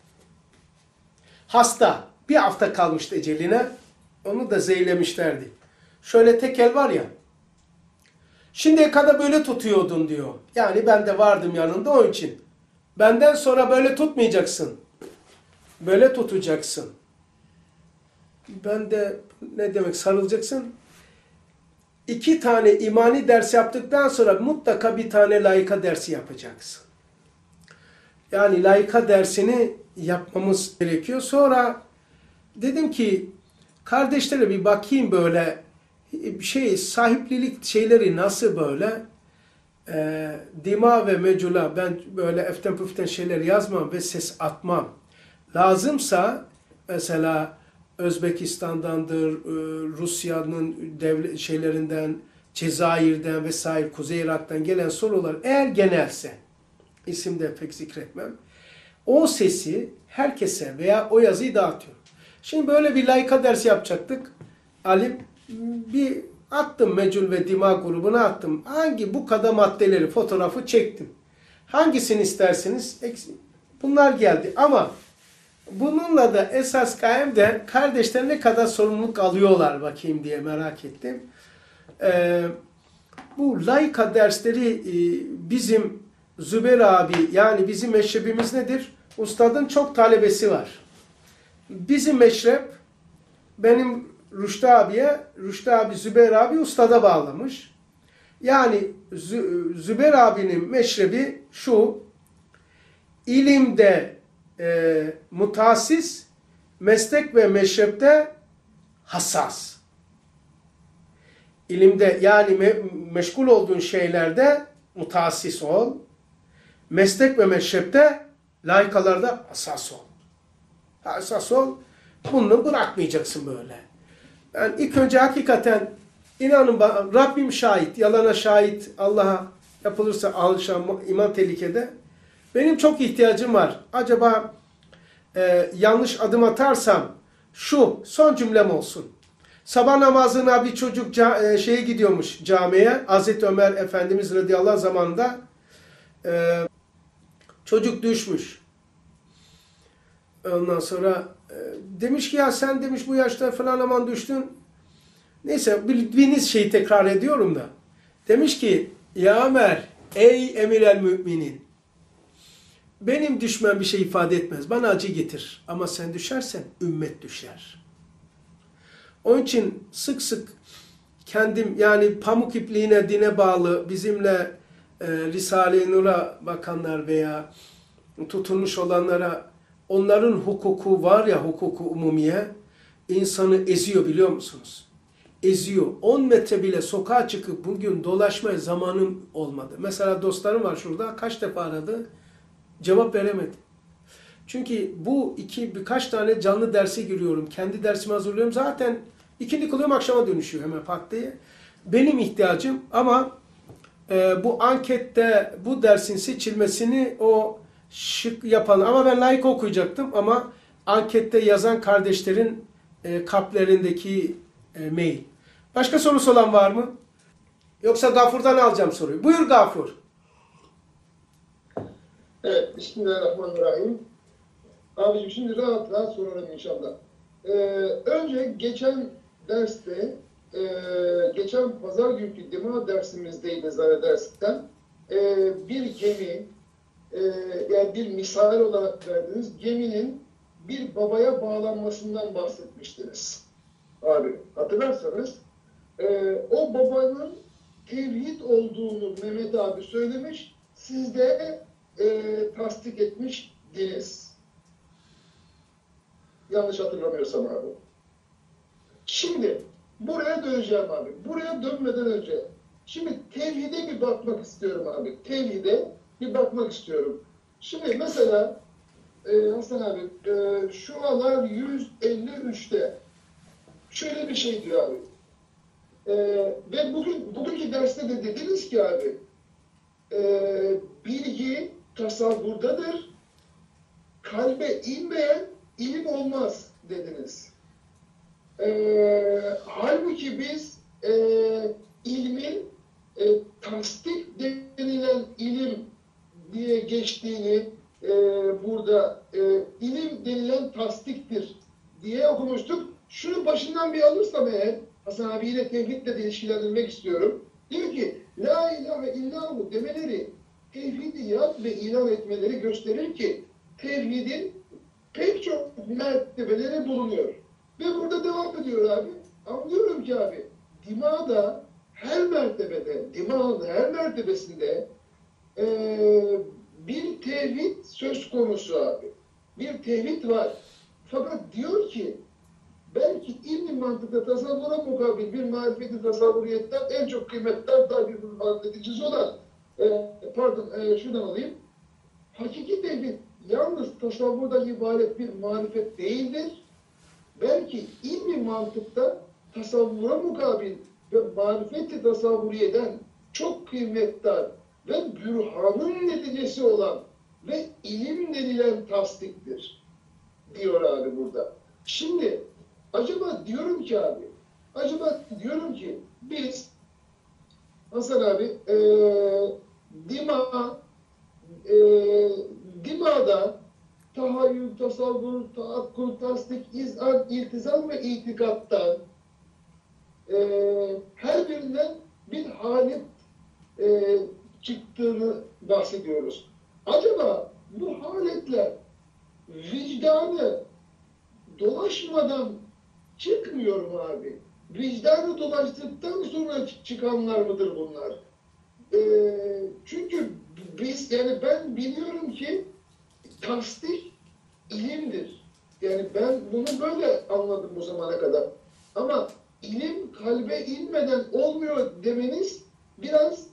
Hasta. Bir hafta kalmıştı eceline. Onu da zehirlemişlerdi. Şöyle tekel var ya. Şimdiye kadar böyle tutuyordun diyor. Yani ben de vardım yanında onun için. Benden sonra böyle tutmayacaksın. Böyle tutacaksın. Ben de ne demek sarılacaksın? İki tane imani ders yaptıktan sonra mutlaka bir tane layıka dersi yapacaksın. Yani layıka dersini yapmamız gerekiyor. Sonra dedim ki kardeşlere bir bakayım böyle şey sahiplilik şeyleri nasıl böyle e, dima ve mecula ben böyle eften püften şeyler yazmam ve ses atmam. Lazımsa mesela Özbekistan'dandır, Rusya'nın devlet şeylerinden, Cezayir'den vesaire, Kuzey Irak'tan gelen sorular eğer genelse, isim de pek zikretmem, o sesi herkese veya o yazıyı dağıtıyorum. Şimdi böyle bir layıka dersi yapacaktık. Alim bir attım Mecul ve Dima grubuna attım. Hangi bu kadar maddeleri fotoğrafı çektim. Hangisini isterseniz bunlar geldi ama bununla da esas kaemde kardeşler ne kadar sorumluluk alıyorlar bakayım diye merak ettim. Ee, bu layıka dersleri e, bizim Zübeyir abi yani bizim meşrebimiz nedir? Ustadın çok talebesi var. Bizim meşrep benim Rüştü abiye, Rüştü abi Zübeyir abi ustada bağlamış. Yani Zü, Zübeyir abinin meşrebi şu, ilimde e, mutassis, meslek ve meşrepte hassas. İlimde yani me, meşgul olduğun şeylerde mutassis ol, meslek ve meşrepte layıkalarda hassas ol. Hassas ol, bunu bırakmayacaksın böyle. Yani ilk önce hakikaten inanın bana, Rabbim şahit, yalana şahit, Allah'a yapılırsa alışan iman tehlikede. Benim çok ihtiyacım var. Acaba e, yanlış adım atarsam şu son cümlem olsun. Sabah namazına bir çocuk ca, e, şeye gidiyormuş camiye. Hazreti Ömer Efendimiz radıyallahu anh zamanında e, çocuk düşmüş. Ondan sonra e, demiş ki ya sen demiş bu yaşta falan aman düştün. Neyse bildiğiniz şeyi tekrar ediyorum da. Demiş ki ya Ömer ey emir el müminin benim düşmem bir şey ifade etmez. Bana acı getir. Ama sen düşersen ümmet düşer. Onun için sık sık kendim yani pamuk ipliğine dine bağlı bizimle e, Risale-i Nur'a bakanlar veya tutulmuş olanlara onların hukuku var ya hukuku umumiye insanı eziyor biliyor musunuz? Eziyor. on metre bile sokağa çıkıp bugün dolaşmaya zamanım olmadı. Mesela dostlarım var şurada kaç defa aradı. Cevap veremedi. Çünkü bu iki birkaç tane canlı derse giriyorum. Kendi dersimi hazırlıyorum. Zaten ikindi kılıyorum akşama dönüşüyor hemen pat diye. Benim ihtiyacım ama e, bu ankette bu dersin seçilmesini o şık yapan ama ben layık okuyacaktım ama ankette yazan kardeşlerin e, kalplerindeki e, mail. Başka sorusu olan var mı? Yoksa Gafur'dan alacağım soruyu. Buyur Gafur. Evet, Bismillahirrahmanirrahim. Abicim şimdi rahat rahat sorarım inşallah. Ee, önce geçen derste, e, geçen pazar günkü dima dersimizdeydi zannedersem, e, bir gemi, e, yani bir misal olarak verdiniz, geminin bir babaya bağlanmasından bahsetmiştiniz. Abi hatırlarsanız, e, o babanın tevhid olduğunu Mehmet abi söylemiş, siz de e, tasdik etmiştiniz. Yanlış hatırlamıyorsam abi. Şimdi buraya döneceğim abi. Buraya dönmeden önce. Şimdi tevhide bir bakmak istiyorum abi. Tevhide bir bakmak istiyorum. Şimdi mesela e, Hasan abi e, şu alar yüz elli üçte şöyle bir şey diyor abi. E, ve bugün bugünkü derste de dediniz ki abi e, bilgi tasavvurdadır. Kalbe inmeyen ilim olmaz dediniz. E, halbuki biz e, ilmin e, tasdik denilen ilim diye geçtiğini e, burada e, ilim denilen tasdiktir diye okumuştuk. Şunu başından bir alırsam eğer, Hasan abiyle tevhidle de ilişkilendirmek istiyorum. Diyor ki, La ilahe illahu demeleri, tevhidi yad ve ilan etmeleri gösterir ki, tevhidin pek çok mertebeleri bulunuyor. Ve burada devam ediyor abi. Anlıyorum ki abi, dimağda her mertebede, dimağın her mertebesinde e, bir tevhid söz konusu abi. Bir tevhid var. Fakat diyor ki, belki ilmi mantıkta tasavvura mukabil bir marifeti tasavvuriyetten en çok kıymetli tabir edici olan e, pardon e, şuradan alayım. Hakiki tevhid yalnız tasavvurdan ibaret bir marifet değildir. Belki ilmi mantıkta tasavvura mukabil ve marifeti tasavvuriyeden çok kıymetli ve bürhanın neticesi olan ve ilim denilen tasdiktir diyor abi burada. Şimdi acaba diyorum ki abi, acaba diyorum ki biz Hasan abi e, dima e, dimada tahayyül, tasavvur, taakkul, tasdik, izan, iltizam ve itikattan e, her birinden bir halet e, çıktığını bahsediyoruz. Acaba bu haletler vicdanı dolaşmadan çıkmıyor mu abi? Vicdanı dolaştıktan sonra çıkanlar mıdır bunlar? Ee, çünkü biz, yani ben biliyorum ki tasdik ilimdir. Yani ben bunu böyle anladım bu zamana kadar. Ama ilim kalbe inmeden olmuyor demeniz biraz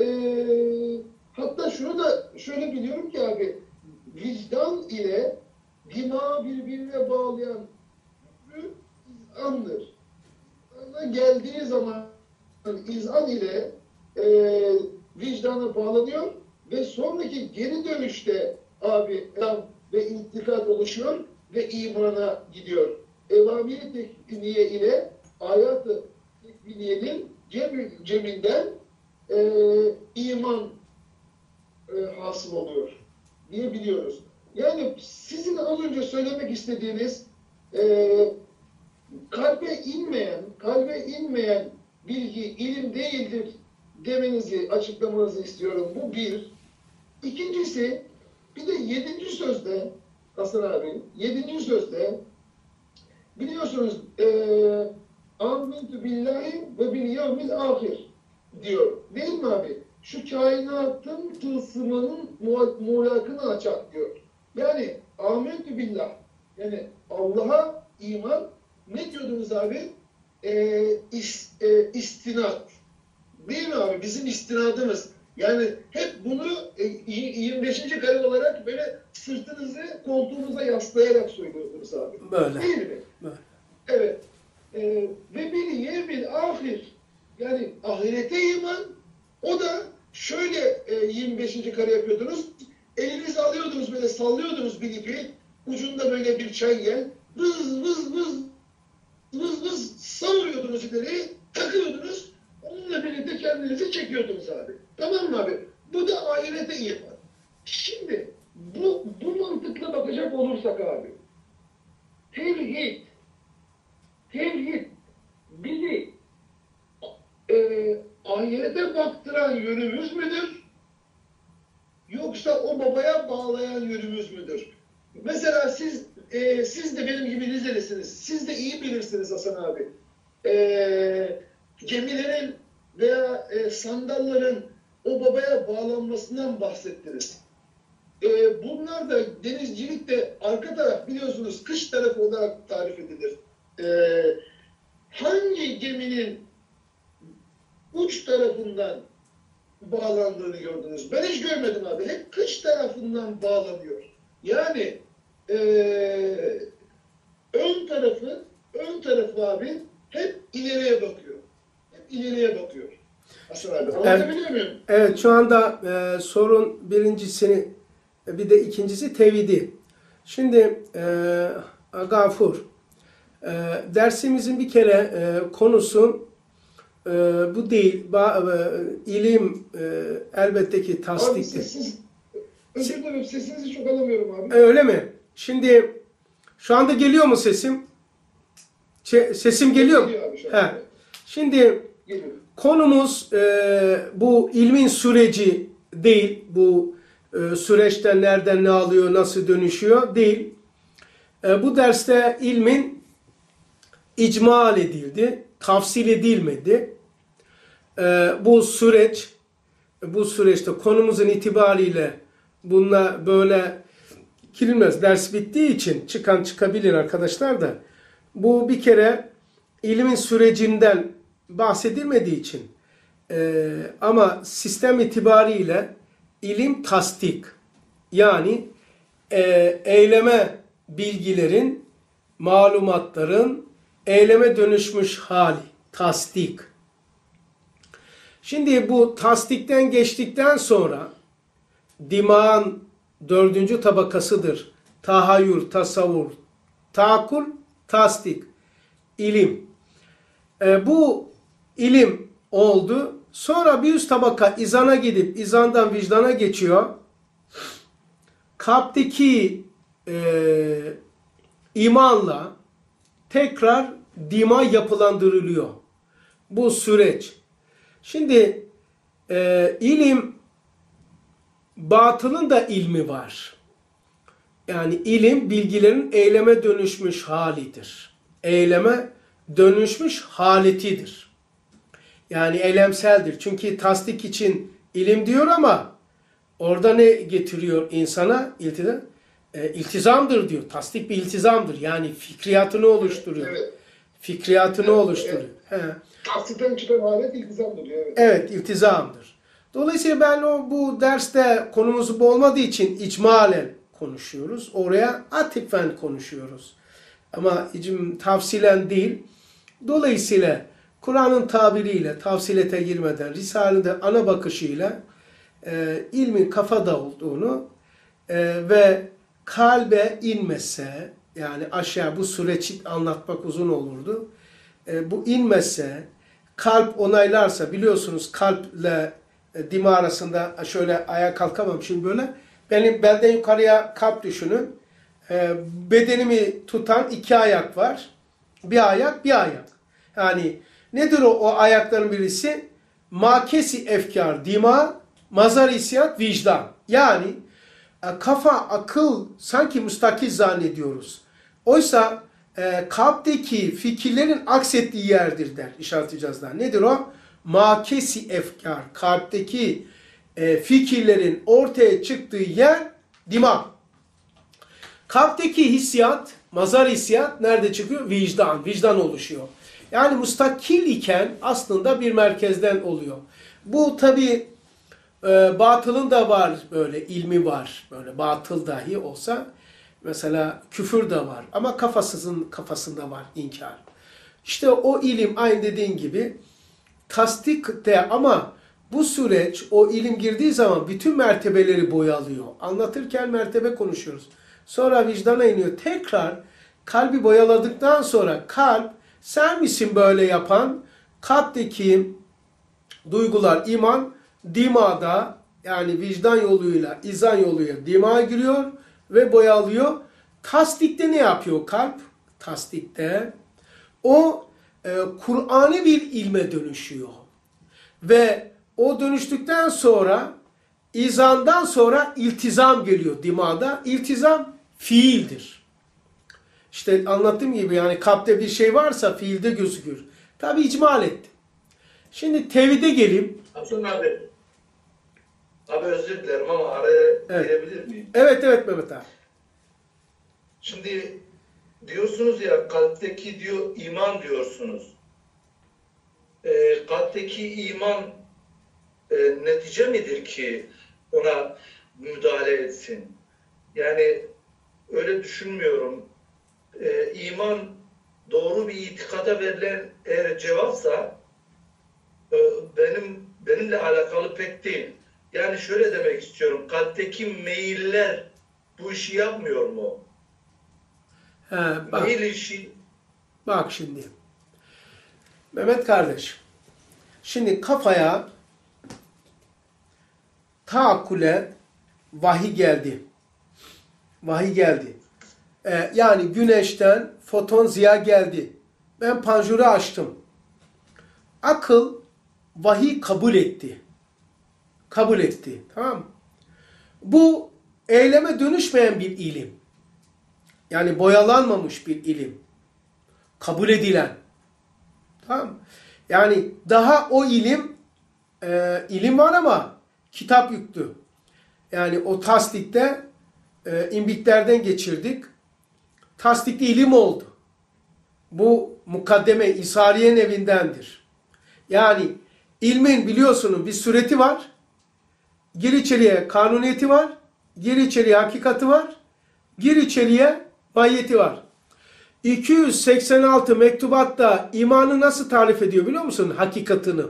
ee, hatta şunu da şöyle biliyorum ki abi, vicdan ile dimağı birbirine bağlayan bir izandır. Geldiği zaman izan ile e, vicdana bağlanıyor ve sonraki geri dönüşte abi elam ve intikat oluşuyor ve imana gidiyor. Evamiri tekniğe ile ayat-ı tekniğenin cem, ceminden e, iman e, hasıl oluyor diye biliyoruz. Yani sizin az önce söylemek istediğiniz e, kalbe inmeyen, kalbe inmeyen bilgi ilim değildir demenizi, açıklamanızı istiyorum. Bu bir. İkincisi, bir de yedinci sözde, Hasan abi, yedinci sözde biliyorsunuz eee Amentü billahi ve bil yevmil ahir diyor. Değil mi abi? Şu kainatın tılsımının muğlakını açar diyor. Yani amentü billah, yani Allah'a iman, ne diyordunuz abi? Ee, is, e, istinat. Değil mi abi? Bizim istinadımız. Yani hep bunu e, yirmi beşinci kare olarak böyle sırtınızı koltuğunuza yaslayarak söylüyorsunuz abi. Böyle. Değil mi? Böyle. Evet. Ee, ve bir yevmil ahir, yani ahirete iman, o da şöyle e, yirmi beşinci kare yapıyordunuz. Elinizi alıyordunuz, böyle sallıyordunuz bir ipi. Ucunda böyle bir çengel. Vız vız vız vız vız savuruyordunuz ileri, takıyordunuz. Onunla birlikte kendinizi çekiyordunuz abi. Tamam mı abi? Bu da ahirete iman. Şimdi bu, bu mantıkla bakacak olursak abi, tevhid, tevhid bizi e, ahirete baktıran yönümüz müdür? Yoksa o babaya bağlayan yönümüz müdür? Mesela siz e, siz de benim gibi Rizelisiniz. Siz de iyi bilirsiniz Hasan abi. E, gemilerin veya e, sandalların o babaya bağlanmasından bahsettiniz. E, bunlar da denizcilikte arka taraf biliyorsunuz kış tarafı olarak tarif edilir. E, hangi hangi geminin uç tarafından bağlandığını gördünüz? Ben hiç görmedim abi. Hep kış tarafından bağlanıyor. Yani eee ön tarafı, ön tarafı abi hep ileriye bakıyor. Hep ileriye bakıyor. Hasan abi, anlatabiliyor muyum? Evet, şu anda e, sorun birincisini, bir de ikincisi tevhidi. Şimdi e, Gafur, e, dersimizin bir kere e, konusu e, bu değil. Ba, e, ilim e, elbette ki Abi tasdiktir. sessiz, özür dilerim sesinizi çok alamıyorum abi. E, öyle mi? Şimdi şu anda geliyor mu sesim? Çe- sesim geliyor mu? Geliyor abi şu an. He. Şimdi Geliyor. konumuz e, bu ilmin süreci değil. Bu e, süreçten nereden ne alıyor, nasıl dönüşüyor değil. E, bu derste ilmin icmal edildi, tafsil edilmedi. E, bu süreç, bu süreçte konumuzun itibariyle bununla böyle girilmez. Ders bittiği için çıkan çıkabilir arkadaşlar da. Bu bir kere ilmin sürecinden bahsedilmediği için e, ama sistem itibariyle ilim tasdik, yani e, eyleme bilgilerin, malumatların eyleme dönüşmüş hali, tasdik. Şimdi bu tasdikten geçtikten sonra dimağın dördüncü tabakasıdır. Tahayyül, tasavvur, taakul, tasdik, ilim. E, bu ilim oldu. Sonra bir üst tabaka izana gidip izandan vicdana geçiyor. Kalpteki e, imanla tekrar dima yapılandırılıyor. Bu süreç. Şimdi e, ilim, batılın da ilmi var. Yani ilim bilgilerin eyleme dönüşmüş halidir. Eyleme dönüşmüş haletidir. Yani eylemseldir. Çünkü tasdik için ilim diyor ama orada ne getiriyor insana? İltizam. E, iltizamdır diyor. Tasdik bir iltizamdır. Yani fikriyatını oluşturuyor. Evet. Fikriyatını Evet, oluşturuyor. evet. He. Tasdikten çıkan alet iltizamdır diyor. Evet. Evet, iltizamdır. Dolayısıyla ben o bu derste konumuz bu olmadığı için icmalen konuşuyoruz. Oraya atifen konuşuyoruz. Ama icm tavsilen değil. Dolayısıyla Kur'an'ın tabiriyle, tavsilete girmeden, Risale'de ana bakışıyla e, ilmin kafada olduğunu e, ve kalbe inmese, yani aşağı bu süreci anlatmak uzun olurdu. E, bu inmese, kalp onaylarsa, biliyorsunuz kalple e, dima arasında şöyle ayağa kalkamam şimdi böyle. Benim belden yukarıya kalp düşünün. E, bedenimi tutan iki ayak var. Bir ayak, bir ayak. Yani nedir o, o ayakların birisi? Makesi efkar, dima, mazar hissiyat, vicdan. Yani e, kafa, akıl sanki müstakil zannediyoruz. Oysa e, kalpteki fikirlerin aksettiği yerdir der İşaret-i İcaz'da. Nedir o? Makesi efkar, kalpteki e, fikirlerin ortaya çıktığı yer dima. Kalpteki hissiyat, mazar hissiyat nerede çıkıyor? Vicdan, vicdan oluşuyor. Yani müstakil iken aslında bir merkezden oluyor. Bu tabi e, batılın da var böyle, ilmi var. Böyle batıl dahi olsa mesela küfür de var. Ama kafasızın kafasında var inkar. İşte o ilim aynı dediğin gibi tasdikte, ama bu süreç o ilim girdiği zaman bütün mertebeleri boyalıyor. Anlatırken mertebe konuşuyoruz. Sonra vicdana iniyor. Tekrar kalbi boyaladıktan sonra kalp, sen misin böyle yapan? Kalpteki duygular, iman, dimada, yani vicdan yoluyla, izan yoluyla dimaya giriyor ve boyalıyor. Tasdikte ne yapıyor kalp? Tasdikte o e, Kur'an'ı bir ilme dönüşüyor. Ve o dönüştükten sonra, izandan sonra iltizam geliyor dimada. İltizam fiildir. İşte anlattığım gibi, yani kalpte bir şey varsa fiilde gözükür. Tabi icmal ettim. Şimdi tevhide geleyim. Hasan abi. Abi özür dilerim ama araya Evet. girebilir miyim? Evet evet Mehmet abi. Şimdi diyorsunuz ya kalpteki diyor iman diyorsunuz. kalpteki iman e, netice midir ki ona müdahale etsin? Yani öyle düşünmüyorum. E, iman doğru bir itikada verilen eğer cevapsa e, benim benimle alakalı pek değil. Yani şöyle demek istiyorum. Kalpteki meyiller bu işi yapmıyor mu? He, bak, Meyil işi. bak şimdi. Mehmet kardeş. Şimdi kafaya taakkule vahiy geldi. Vahiy geldi. Ee, yani güneşten foton ziya geldi. Ben panjuru açtım. Akıl vahiy kabul etti. Kabul etti. Tamam mı? Bu eyleme dönüşmeyen bir ilim. Yani boyalanmamış bir ilim. Kabul edilen. Tamam mı? Yani daha o ilim e, ilim var ama kitap yüklü. Yani o tasdikte e, imbiklerden geçirdik. Tasdikli ilim oldu. Bu mukaddeme İsariye'nin evindendir. Yani ilmin biliyorsunuz bir sureti var. Gir içeriye kanuniyeti var. Gir içeriye hakikati var. Gir içeriye mahiyeti var. iki yüz seksen altı mektubatta imanı nasıl tarif ediyor biliyor musun? Hakikatını.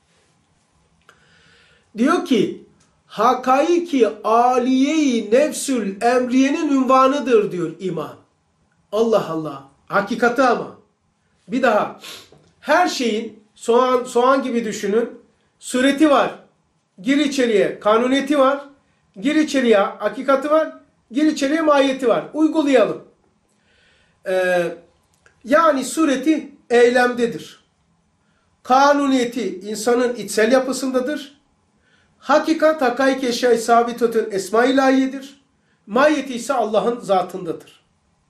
Diyor ki hakaiki aliye-i nefsül emriyenin ünvanıdır diyor iman. Allah Allah. Hakikati ama. Bir daha. Her şeyin soğan, soğan gibi düşünün. Sureti var. Gir içeriye kanuniyeti var. Gir içeriye hakikati var. Gir içeriye mahiyeti var. Uygulayalım. Ee, yani sureti eylemdedir. Kanuniyeti insanın içsel yapısındadır. Hakikat hakaik eşya-i sabitetün esma-i ilahiyedir. Mahiyeti ise Allah'ın zatındadır.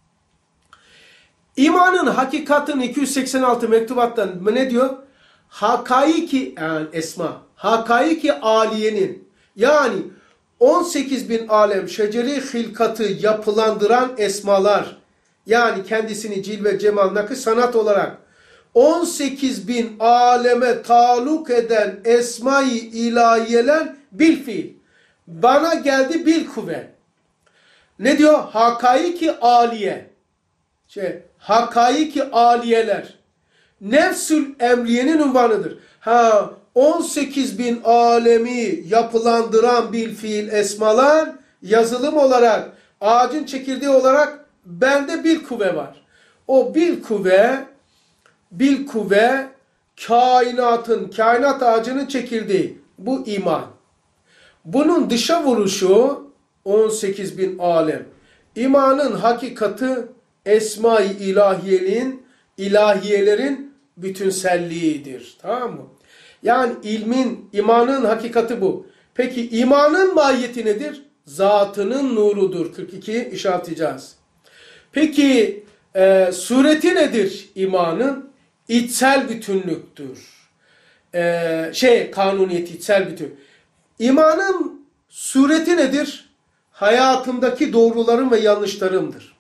İmanın hakikatın iki yüz seksen altı mektubattan ne diyor? Hakaiki yani esma. Hakaiki aliyenin yani on sekiz bin alem şeceri hilkatı yapılandıran esmalar yani kendisini cilve cemal nakış sanat olarak on sekiz bin aleme taluk eden esma-i ilahiyeler bil fiil. Bana geldi bil kuvve. Ne diyor? Hakaiki aliye. Şey, hakaiki aliyeler. Nefsül emriyenin unvanıdır. Ha, on sekiz bin alemi yapılandıran bil fiil esmalar yazılım olarak, ağacın çekirdeği olarak bende bil kuvve var. O bil kuvve, bil kuvve kainatın, kainat ağacının çekirdeği. Bu iman. Bunun dışa vuruşu on sekiz bin alem. İmanın hakikati esma-i ilahiyenin, ilahiyelerin bütünselliğidir. Tamam mı? Yani ilmin, imanın hakikati bu. Peki imanın mahiyeti nedir? Zatının nurudur. kırk iki işaretleyeceğiz. Peki e, sureti nedir imanın? İçsel bütünlüktür. E, şey kanuniyeti içsel bütün. İmanın sureti nedir? Hayatımdaki doğrularım ve yanlışlarımdır.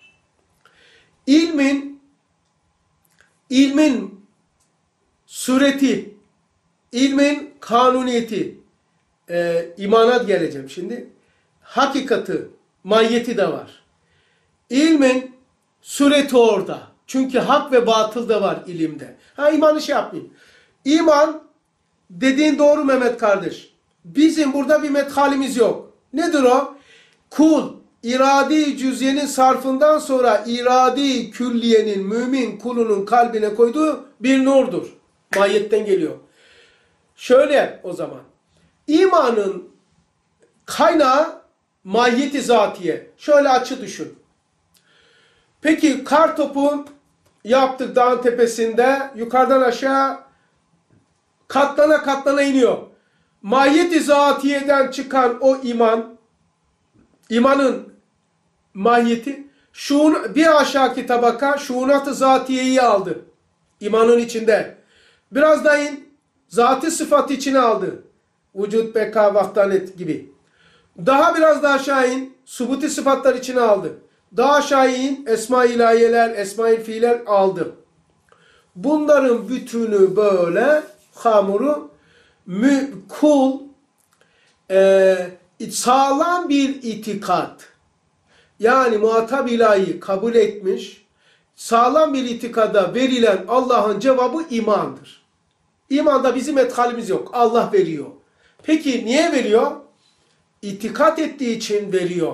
İlmin ilmin sureti, ilmin kanuniyeti, e, imana geleceğim şimdi. Hakikati, mahiyeti de var. İlmin sureti orada. Çünkü hak ve batıl da var ilimde. Ha imanı şey yapmayayım. İman dediğin doğru Mehmet kardeş. Bizim burada bir methalimiz yok. Nedir o? Kul, iradi cüzyenin sarfından sonra iradi külliyenin mümin kulunun kalbine koyduğu bir nurdur. Mahiyetten geliyor. Şöyle o zaman. İmanın kaynağı mahiyeti zatiye. Şöyle açı düşün. Peki kar topu yaptık dağın tepesinde. Yukarıdan aşağı katlana katlana iniyor. Mahiyeti zatiyeden çıkan o iman, imanın mahiyeti, şuun, bir aşağıki tabaka şuunat-ı zatiyeyi aldı. İmanın içinde. Biraz da in, zat-ı sıfat içine aldı. Vücut, beka, vahdanet gibi. Daha biraz daha aşağı in, subuti sıfatlar içine aldı. Daha aşağı in, esma-i ilahiyeler, esma-i fiiller aldı. Bunların bütünü böyle hamuru mü, kul e, sağlam bir itikat, yani muhatap ilahi kabul etmiş, sağlam bir itikada verilen Allah'ın cevabı imandır. İmanda bizim ethalimiz yok. Allah veriyor. Peki niye veriyor? İtikat ettiği için veriyor.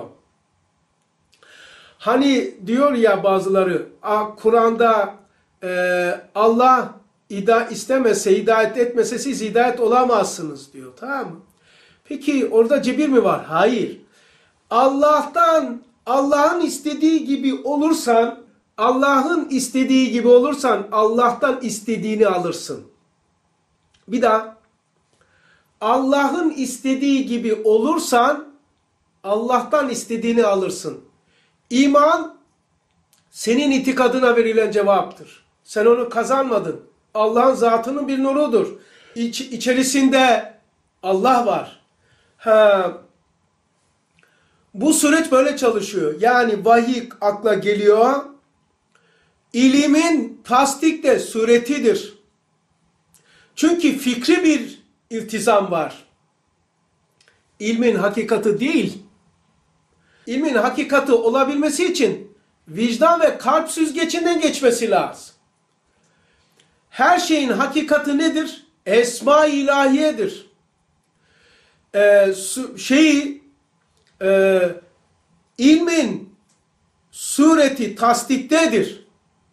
Hani diyor ya bazıları, Kur'an'da e, Allah ida istemese, hidayet etmese siz hidayet olamazsınız diyor. Tamam mı? Peki orada cebir mi var? Hayır. Allah'tan, Allah'ın istediği gibi olursan, Allah'ın istediği gibi olursan Allah'tan istediğini alırsın. Bir daha. Allah'ın istediği gibi olursan Allah'tan istediğini alırsın. İman senin itikadına verilen cevaptır. Sen onu kazanmadın. Allah'ın zatının bir nurudur. İç, içerisinde Allah var. Ha, bu süreç böyle çalışıyor. Yani vahiy akla geliyor. İlimin tasdikte suretidir. Çünkü fikri bir iltizam var. İlmin hakikati değil. İlmin hakikati olabilmesi için vicdan ve kalp süzgecinden geçmesi lazım. Her şeyin hakikati nedir? Esma-i ilahiyedir. Ee, şeyi e, ilmin sureti tasdiktedir.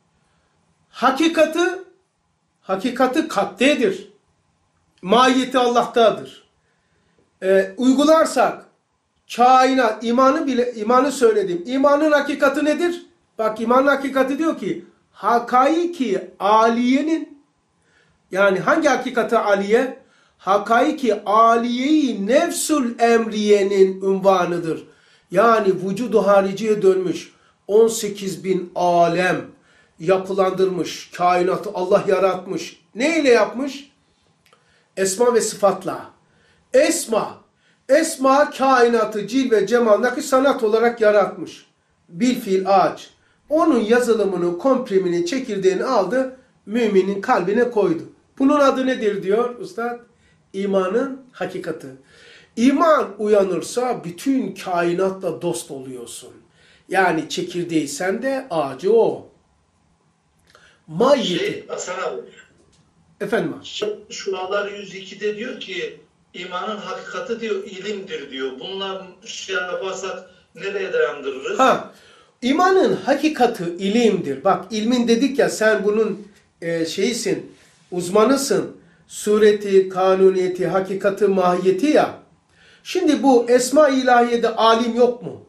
Hakikati hakikati kalptedir. Mahiyeti Allah'tadır. Ee, uygularsak kainat, imanı bile imanı söyledim. İmanın hakikati nedir? Bak imanın hakikati diyor ki hakaiki aliyenin, yani hangi hakikati aliye? Hakaiki aliyeyi nefsul emriyenin unvanıdır. Yani vücudu hariciye dönmüş on sekiz bin alem yapılandırmış, kainatı Allah yaratmış. Ne ile yapmış? Esma ve sıfatla. Esma, esma kainatı cilve cemaldaki sanat olarak yaratmış. Bilfiil ağaç. Onun yazılımını, komprimini, çekirdeğini aldı, müminin kalbine koydu. Bunun adı nedir diyor Üstad? İmanın hakikati. İman uyanırsa bütün kainatla dost oluyorsun. Yani çekirdeği sende, ağacı o. Mayyeti. Şey, Hasan abi. Efendim? Şualar yüz ikide diyor ki imanın hakikati diyor ilimdir diyor. Bunlar şey yaparsak nereye dayandırırız? Ha, imanın hakikati ilimdir. Bak ilmin dedik ya, sen bunun e, şeysin, uzmanısın. Sureti, kanuniyeti, hakikati, mahiyeti ya. Şimdi bu esma-i ilahiyede alim yok mu?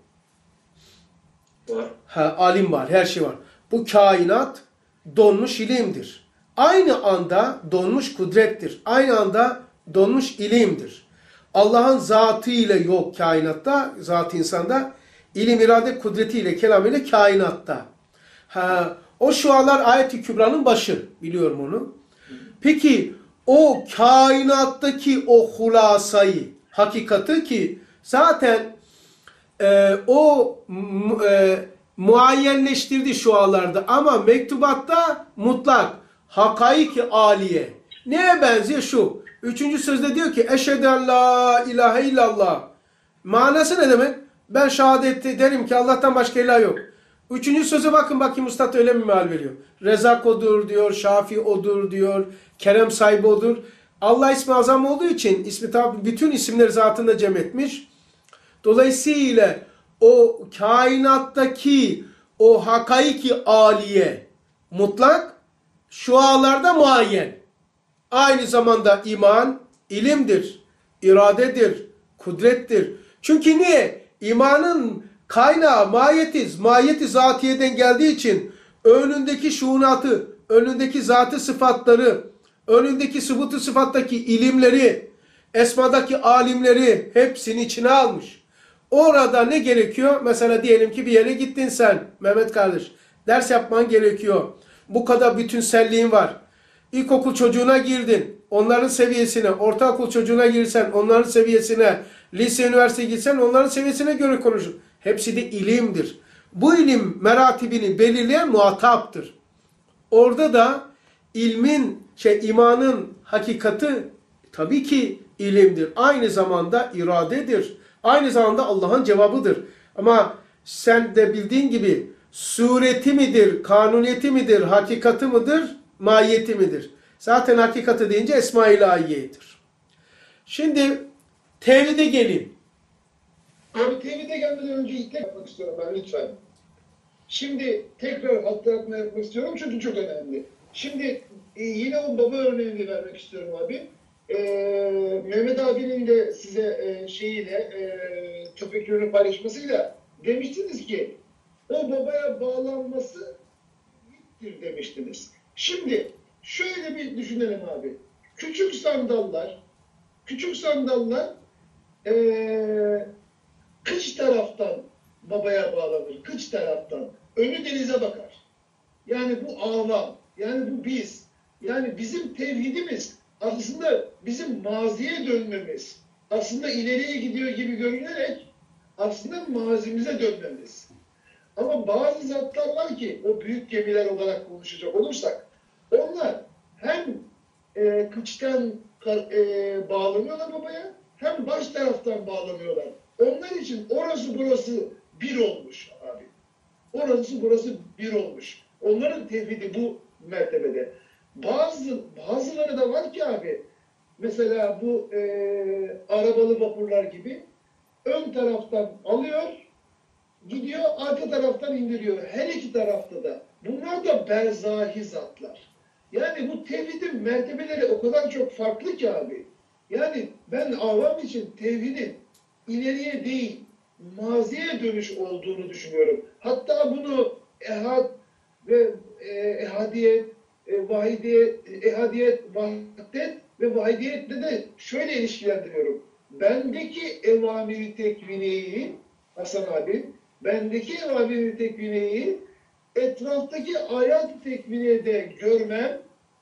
Var. Ha, alim var, her şey var. Bu kainat donmuş ilimdir. Aynı anda donmuş kudrettir. Aynı anda donmuş ilimdir. Allah'ın zatı ile yok kainatta, zat insanda, ilim, irade, kudretiyle, kelamıyla kainatta. Ha, o şualar ayet-i kübranın başı. Biliyorum onu. Peki o kainattaki o hulasayı, hakikati ki zaten e, o e, muayyenleştirdi şualarda ama mektubatta mutlak. Hakaiki aliye. Neye benziyor şu? Üçüncü sözde diyor ki eşhedü en la ilahe illallah. Manası ne demek? Ben şehadet ederim ki Allah'tan başka ilah yok. Üçüncü söze bakın bakayım Üstad öyle mi meal veriyor? Rezak odur diyor, Şafi odur diyor, Kerem sahibi odur. Allah ismi azam olduğu için ismi tabi bütün isimleri zatında cem etmiş. Dolayısıyla o kainattaki o hakaiki aliye mutlak, şualarda muayyen. Aynı zamanda iman ilimdir, iradedir, kudrettir. Çünkü niye? İmanın kaynağı mahiyeti, mahiyeti zatiyeden geldiği için önündeki şuunatı, önündeki zatı sıfatları, önündeki subutu sıfattaki ilimleri, esmadaki alimleri hepsini içine almış. Orada ne gerekiyor? Mesela diyelim ki bir yere gittin sen Mehmet kardeş. Ders yapman gerekiyor. Bu kadar bütünselliğin var. İlkokul çocuğuna girdin. Onların seviyesine, ortaokul çocuğuna girsen onların seviyesine, lise, üniversiteye gitsen onların seviyesine göre konuşur. Hepsi de ilimdir. Bu ilim meratibini belirleyen muhataptır. Orada da ilmin, şey imanın hakikati tabii ki ilimdir. Aynı zamanda iradedir. Aynı zamanda Allah'ın cevabıdır. Ama sen de bildiğin gibi sureti midir, kanuniyeti midir, hakikati midir, mahiyeti midir? Zaten hakikati deyince Esma-i İlahiye'dir. Şimdi tevhide geleyim. Abi tevhide gelmeden önce ilk yapmak istiyorum ben lütfen. Şimdi tekrar hatırlatma yapmak istiyorum çünkü çok önemli. Şimdi e, yine o baba örneğini vermek istiyorum abi. E, Mehmet abinin de size e, şeyiyle e, tefekkürünü paylaşmasıyla demiştiniz ki o babaya bağlanması gittir demiştiniz. Şimdi şöyle bir düşünelim abi. Küçük sandallar küçük sandallar e, kıç taraftan babaya bağlanır. Kıç taraftan. Önü denize bakar. Yani bu avam. Yani bu biz. Yani bizim tevhidimiz aslında bizim maziye dönmemiz. Aslında ileriye gidiyor gibi görünerek aslında mazimize dönmemiz. Ama bazı zatlar var ki o büyük gemiler olarak konuşacak olursak onlar hem e, kıçtan e, bağlanıyorlar babaya hem baş taraftan bağlanıyorlar. Onlar için orası burası bir olmuş abi. Orası burası bir olmuş. Onların tevhidi bu mertebede. Bazı bazıları da var ki abi mesela bu e, arabalı vapurlar gibi ön taraftan alıyor, gidiyor arka taraftan indiriyor. Her iki tarafta da. Bunlar da berzahi zatlar. Yani bu tevhidin mertebeleri o kadar çok farklı ki abi. Yani ben avam için tevhidin ileriye değil, maziye dönüş olduğunu düşünüyorum. Hatta bunu ehad ve e, ehadiyet, e, vahidiyet, ehadiyet, vahdet ve vahidiyetle de şöyle ilişkilendiriyorum. Bendeki evamiri tekvineyi, Hasan abi, bendeki evamiri tekvineyi etraftaki ayat-ı tekvinede görmem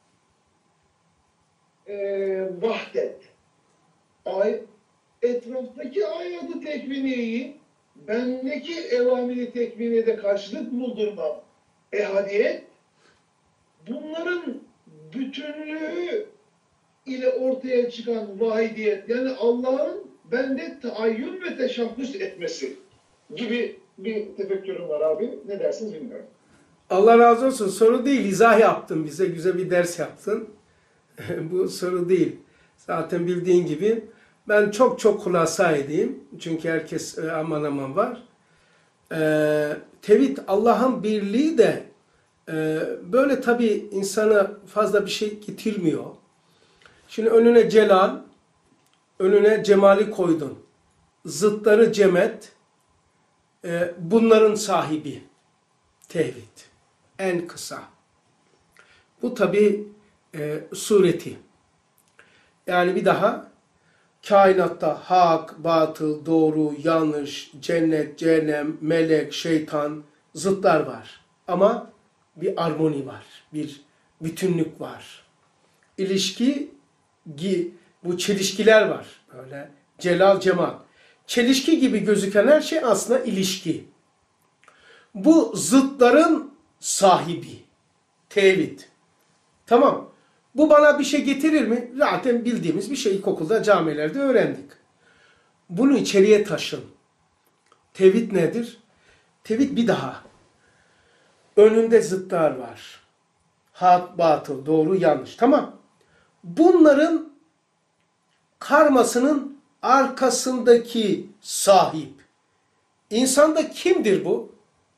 e, vahdet. Ay, etraftaki ayat-ı tekvineyi bendeki evamiri tekvinede karşılık buldurmam. Ehadiyet, bunların bütünlüğü ile ortaya çıkan vahidiyet, yani Allah'ın bende taayyün ve teşabbüs etmesi gibi bir tefekkürüm var abi. Ne dersiniz bilmiyorum. Allah razı olsun. Soru değil, izah yaptın bize. Güzel bir ders yaptın. Bu soru değil. Zaten bildiğin gibi ben çok çok hulasa edeyim. Çünkü herkes aman aman var. Ee, tevhid, Allah'ın birliği de e, böyle tabii insana fazla bir şey getirmiyor. Şimdi önüne celal, önüne cemali koydun. Zıtları cemet, e, bunların sahibi tevhid. En kısa. Bu tabii e, sureti. Yani bir daha kainatta hak, batıl, doğru, yanlış, cennet, cehennem, melek, şeytan, zıtlar var. Ama bir armoni var, bir bütünlük var. İlişki, bu çelişkiler var. Böyle celal, cemal. Çelişki gibi gözüken her şey aslında ilişki. Bu zıtların sahibi. Tevhid. Tamam. Bu bana bir şey getirir mi? Zaten bildiğimiz bir şey, ilkokulda, camilerde öğrendik. Bunu içeriye taşın. Tevhid nedir? Tevhid bir daha. Önünde zıtlar var. Hak, batıl, doğru, yanlış. Tamam. Bunların karmasının arkasındaki sahip. İnsanda kimdir bu?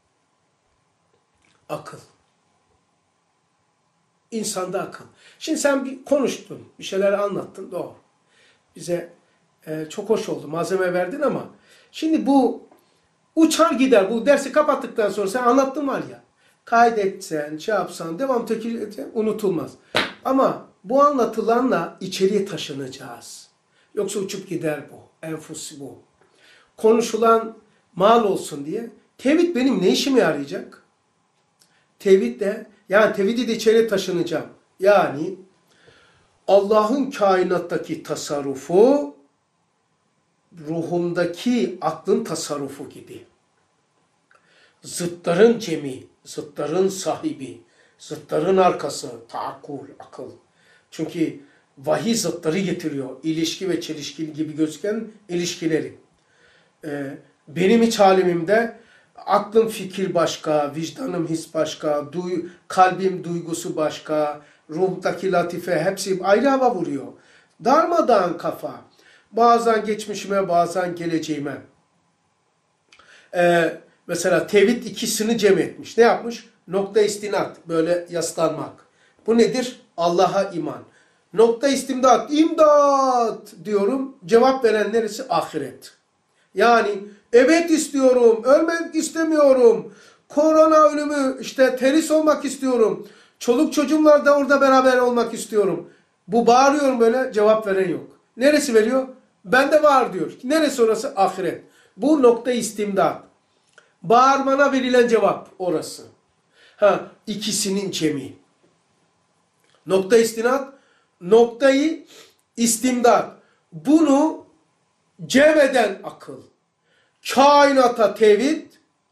Akıl. İnsanda akıl. Şimdi sen bir konuştun, bir şeyler anlattın, doğru. Bize e, çok hoş oldu, malzeme verdin ama şimdi bu uçar gider, bu dersi kapattıktan sonra sen anlattın var ya, kaydetsen, şey yapsan, devam tekrar etsen unutulmaz. Ama bu anlatılanla içeriye taşınacağız. Yoksa uçup gider bu, enfus bu. Konuşulan mal olsun diye. Tevhid benim ne işime yarayacak? Tevhid de, yani tevhidi de içeri taşınacağım. Yani Allah'ın kainattaki tasarrufu, ruhumdaki aklın tasarrufu gibi. Zıtların cemi, zıtların sahibi, Zıtların arkası taakkul, akıl. Çünkü vahiy zıtları getiriyor. İlişki ve çelişki gibi gözüken ilişkileri. Ee, benim iç halimimde aklım fikir başka, vicdanım his başka, duy, kalbim duygusu başka, ruhumdaki latife hepsi ayrı hava vuruyor. Darmadağın kafa. Bazen geçmişime, bazen geleceğime. Ee, mesela tevhid ikisini cem etmiş. Ne yapmış? Nokta istinat, böyle yaslanmak. Bu nedir? Allah'a iman. Nokta istimdat, imdat diyorum. Cevap veren neresi? Ahiret. Yani evet istiyorum, ölmek istemiyorum. Korona ölümü, işte teris olmak istiyorum. Çoluk çocuğumla da orada beraber olmak istiyorum. Bu bağırıyorum böyle, cevap veren yok. Neresi veriyor? Bende var diyor. Neresi orası? Ahiret. Bu nokta istimdat. Bağırmana verilen cevap orası. Ha, ikisinin cemi. Nokta istinat, noktayı istimdat. Bunu cem eden akıl. Kainata tevhid,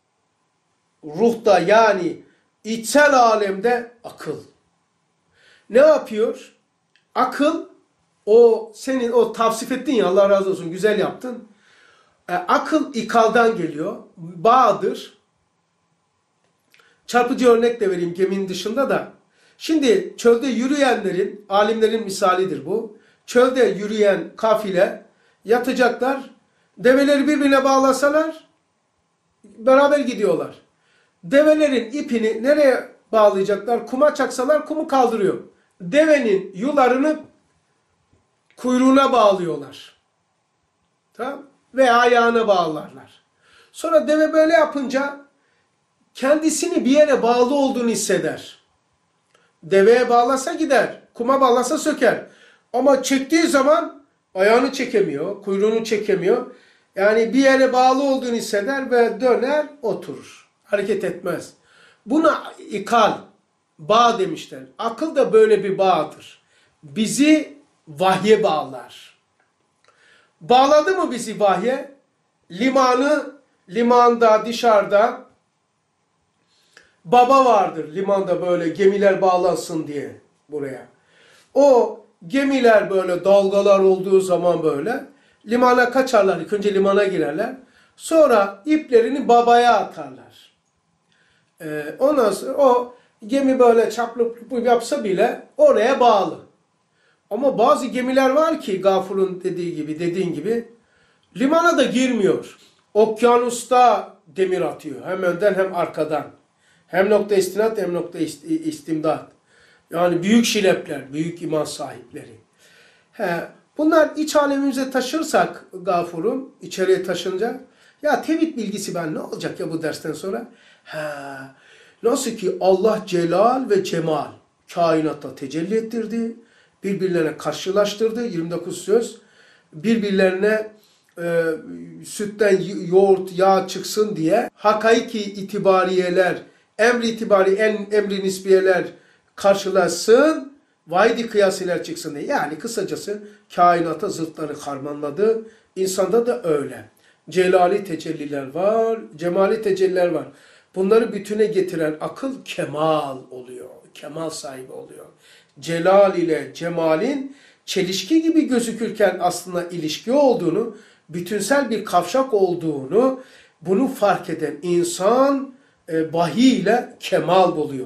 ruhta yani içsel alemde akıl. Ne yapıyor? Akıl, o senin o tavsif ettin ya, Allah razı olsun, güzel yaptın. E, akıl ikaldan geliyor. Bağdır. Çarpıcı örnek de vereyim geminin dışında da. Şimdi çölde yürüyenlerin, alimlerin misalidir bu. Çölde yürüyen kafile yatacaklar. Develeri birbirine bağlasalar beraber gidiyorlar. Develerin ipini nereye bağlayacaklar? Kuma çaksalar kumu kaldırıyor. Devenin yularını kuyruğuna bağlıyorlar. Tamam? Veya ayağına bağlarlar. Sonra deve böyle yapınca kendisini bir yere bağlı olduğunu hisseder. Deveye bağlasa gider. Kuma bağlasa söker. Ama çektiği zaman ayağını çekemiyor. Kuyruğunu çekemiyor. Yani bir yere bağlı olduğunu hisseder ve döner oturur. Hareket etmez. Buna ikal, bağ demişler. Akıl da böyle bir bağdır. Bizi vahye bağlar. Bağladı mı bizi vahye? Limanı, limanda, dışarıda baba vardır. Limanda böyle gemiler bağlansın diye buraya. O gemiler böyle dalgalar olduğu zaman böyle limana kaçarlar. İlk önce limana girerler. Sonra iplerini babaya atarlar. Ee, ondan sonra o gemi böyle çaplı yapsa bile oraya bağlı. Ama bazı gemiler var ki Gafur'un dediği gibi, dediğin gibi limana da girmiyor. Okyanusta demir atıyor. Hem önden hem arkadan. Hem nokta istinat hem nokta istimdat. Yani büyük şilepler, büyük iman sahipleri. He, bunlar iç alemimize taşırsak Gafur'un, içeriye taşınca, ya tevhid bilgisi ben ne olacak ya bu dersten sonra? He, nasıl ki Allah celal ve cemal kainatta tecelli ettirdi, birbirlerine karşılaştırdı, yirmi dokuz söz, birbirlerine e, sütten yoğurt, yağ çıksın diye hakaiki itibariyeler, emri itibari, en emri nisbiyeler karşılaşsın, vaidi kıyasiler çıksın diye. Yani kısacası kainata zıtları harmanladı. İnsanda da öyle. Celali tecelliler var, cemali tecelliler var. Bunları bütüne getiren akıl kemal oluyor. Kemal sahibi oluyor. Celal ile cemalin çelişki gibi gözükürken aslında ilişki olduğunu, bütünsel bir kavşak olduğunu, bunu fark eden insan e, vahiy ile kemal buluyor.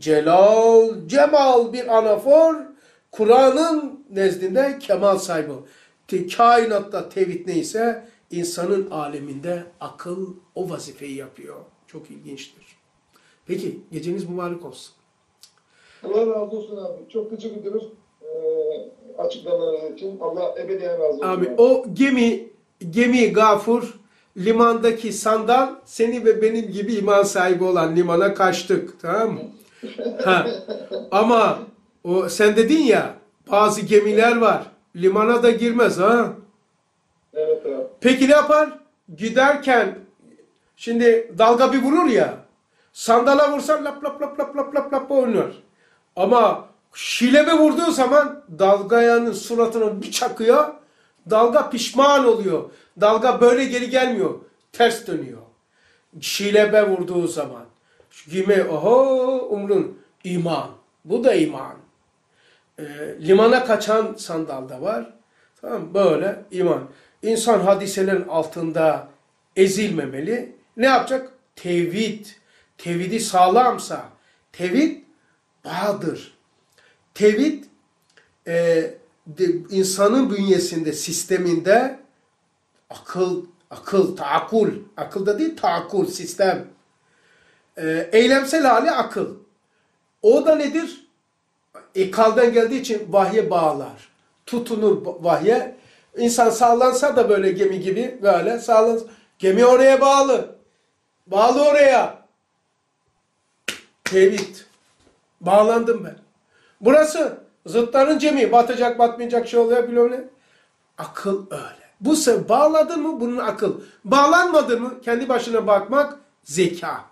Celal, cemal bir anafor, Kur'an'ın nezdinde kemal sahibi. Te, kainatta tevhid neyse, insanın aleminde akıl o vazifeyi yapıyor. Çok ilginçtir. Peki, geceniz mübarek olsun. Allah razı olsun abi. Çok teşekkür ediyoruz e, açıklamalarınız için. Allah ebediyen razı olsun. Abi, o gemi, gemi Gafur, limandaki sandal, seni ve benim gibi iman sahibi olan limana kaçtık. Tamam mı? Ha. Ama o sen dedin ya, bazı gemiler var. Limana da girmez ha. Evet abi. Peki ne yapar? Giderken şimdi dalga bir vurur ya. Sandala vursan lap lap lap lap lap lap lap oynuyor. Ama şilebe vurduğu zaman dalgayanın suratına bir çakıyor. Dalga pişman oluyor. Dalga böyle geri gelmiyor. Ters dönüyor. Şilebe vurduğu zaman. Gemi oho umrun. İman. Bu da iman. E, limana kaçan sandal da var. Tamam, böyle iman. İnsan hadiselerin altında ezilmemeli. Ne yapacak? Tevhid. Tevhidi sağlamsa. Tevhid bağdır. Tevhid e, de, insanın bünyesinde, sisteminde akıl, akıl, taakul. Akılda değil, taakul, sistem. E, eylemsel hali akıl. O da nedir? İkalden geldiği için vahye bağlar. Tutunur vahye. İnsan sallansa da böyle gemi gibi böyle sallansa. Gemi oraya bağlı. Bağlı oraya. Tevhid. Bağlandım ben. Burası zıtların cemi. Batacak batmayacak şey oluyor bile öyle. Akıl öyle. Bu sen bağladın mı bunun akıl. Bağlanmadın mı kendi başına bakmak zeka.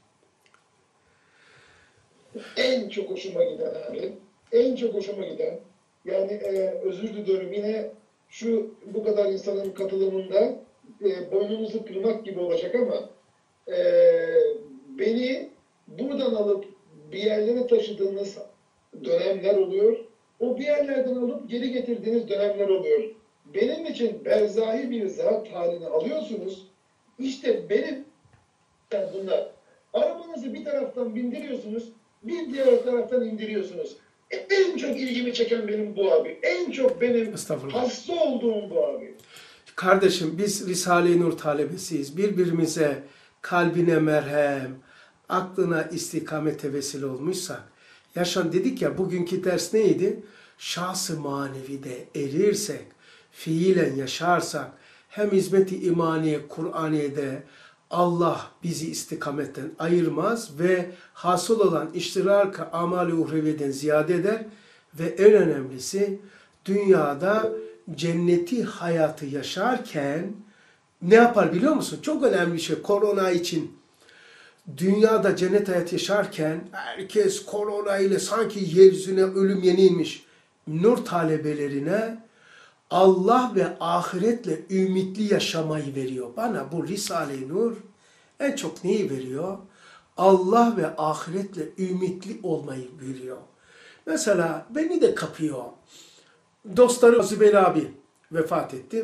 En çok hoşuma giden abi, en çok hoşuma giden, yani e, özür diliyorum yine şu bu kadar insanın katılımında e, boynumuzu kırmak gibi olacak ama e, beni buradan alıp bir yerlere taşıdığınız dönemler oluyor. O bir yerlerden alıp geri getirdiğiniz dönemler oluyor. Benim için berzahi bir zat halini alıyorsunuz. İşte benim bunlar. Arabanızı bir taraftan bindiriyorsunuz, bir diğer taraftan indiriyorsunuz. En çok ilgimi çeken benim bu abi. En çok benim hasta olduğum bu abi. Kardeşim biz Risale-i Nur talebesiyiz. Birbirimize kalbine merhem, aklına istikamete vesile olmuşsak. Yaşan dedik ya, bugünkü ders neydi? Şahs-ı manevide erirsek, fiilen yaşarsak, hem hizmet-i imaniye, Kur'aniye'de Allah bizi istikametten ayırmaz ve hasıl olan iştirak-ı amal-i uhreviyeden ziyade eder ve en önemlisi dünyada cenneti hayatı yaşarken ne yapar biliyor musun? Çok önemli bir şey korona için. Dünyada cennet hayatı yaşarken herkes korona ile sanki yeryüzüne ölüm yenilmiş. Nur talebelerine Allah ve ahiretle ümitli yaşamayı veriyor. Bana bu Risale-i Nur en çok neyi veriyor? Allah ve ahiretle ümitli olmayı veriyor. Mesela beni de kapıyor. Dostları Zübeyir abi vefat etti.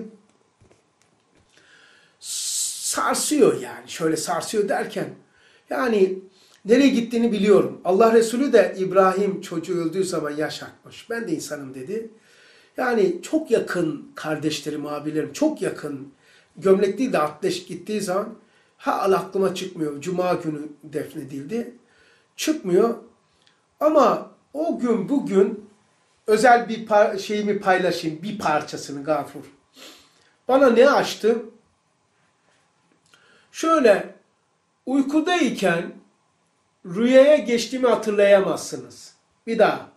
Sarsıyor yani. Şöyle sarsıyor derken yani nereye gittiğini biliyorum. Allah Resulü de İbrahim çocuğu öldüğü zaman yaşatmış. Ben de insanım dedi. Yani çok yakın kardeşlerim, abilerim, çok yakın. Gömlek değil de atleş gittiği zaman ha aklıma çıkmıyor. Cuma günü defnedildi. Çıkmıyor. Ama o gün bugün özel bir şeyimi paylaşayım. Bir parçasını Gafur. Bana ne açtı? Şöyle uykudayken rüyaya geçtiğimi hatırlayamazsınız. Bir daha.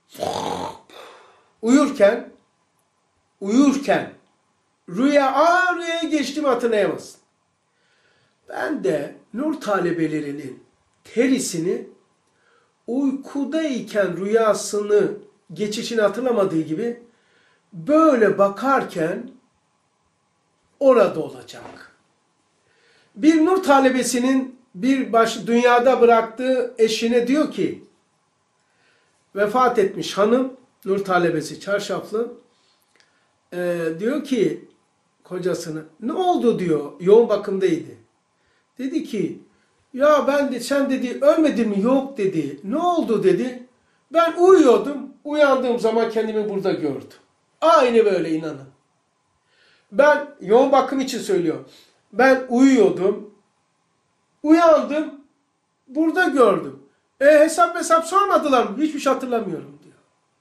Uyurken uyurken rüya, aa rüyaya geçtiğimi hatırlayamazsın. Ben de nur talebelerinin terisini uykudayken rüyasını geçişini hatırlamadığı gibi böyle bakarken orada olacak. Bir nur talebesinin bir baş dünyada bıraktığı eşine diyor ki, vefat etmiş hanım, nur talebesi çarşaflı, e, diyor ki kocasına, ne oldu diyor, yoğun bakımdaydı. Dedi ki, ya ben de sen dedi ölmedin mi? Yok dedi. Ne oldu dedi. Ben uyuyordum, uyandığım zaman kendimi burada gördüm. Aynı böyle inanın. Ben yoğun bakım için söylüyor. Ben uyuyordum, uyandım, burada gördüm. E hesap hesap sormadılar mı? Hiçbir şey hatırlamıyorum diyor.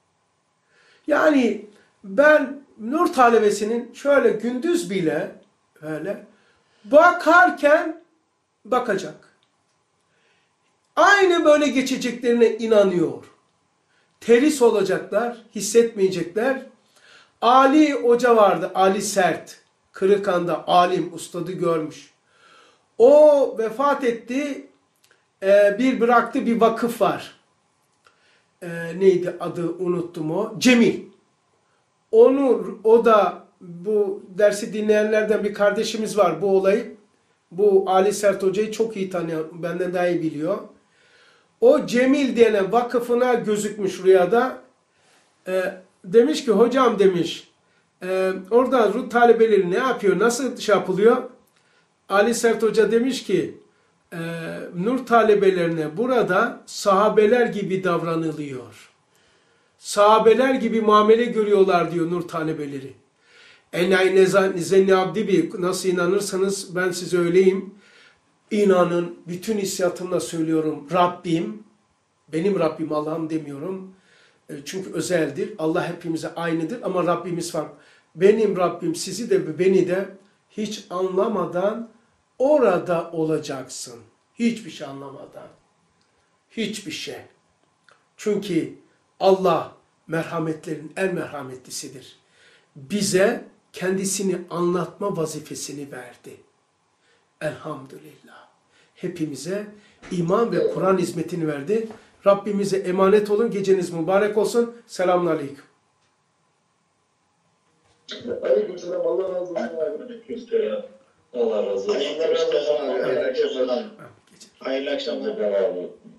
Yani ben nur talebesinin şöyle gündüz bile böyle bakarken bakacak. Aynı böyle geçeceklerine inanıyor. Teris olacaklar, hissetmeyecekler. Ali Hoca vardı, Ali Sert. Kırıkhan'da alim, ustadı görmüş. O vefat etti. Ee, bir bıraktı bir vakıf var. Ee, neydi adı unuttum o. Cemil. Onu, o da bu dersi dinleyenlerden bir kardeşimiz var bu olayı. Bu Ali Sert Hoca'yı çok iyi tanıyor. Benden daha iyi biliyor. O Cemil denen vakıfına gözükmüş rüyada. E, demiş ki hocam demiş e, orada ruh talebeleri ne yapıyor? Nasıl şey yapılıyor? Ali Sert Hoca demiş ki e, nur talebelerine burada sahabeler gibi davranılıyor. Sahabeler gibi muamele görüyorlar diyor nur talebeleri. Enay nezenni abdi bi, nasıl inanırsanız ben size öyleyim. İnanın, bütün hissiyatımla söylüyorum. Rabbim, benim Rabbim Allah'ım demiyorum. Çünkü özeldir. Allah hepimize aynıdır ama Rabbimiz var. Benim Rabbim sizi de ve beni de hiç anlamadan orada olacaksın. Hiçbir şey anlamadan. Hiçbir şey. Çünkü Allah merhametlerin en merhametlisidir. Bize kendisini anlatma vazifesini verdi. Elhamdülillah. Hepimize iman ve Kur'an hizmetini verdi. Rabbimize emanet olun. Geceniz mübarek olsun. Selamun aleyküm. Aleykümselam. Allah razı olsun abi. Allah razı olsun. Allah razı olsun abi. Hayırlı akşamlar. Gece. Hayırlı akşamlar.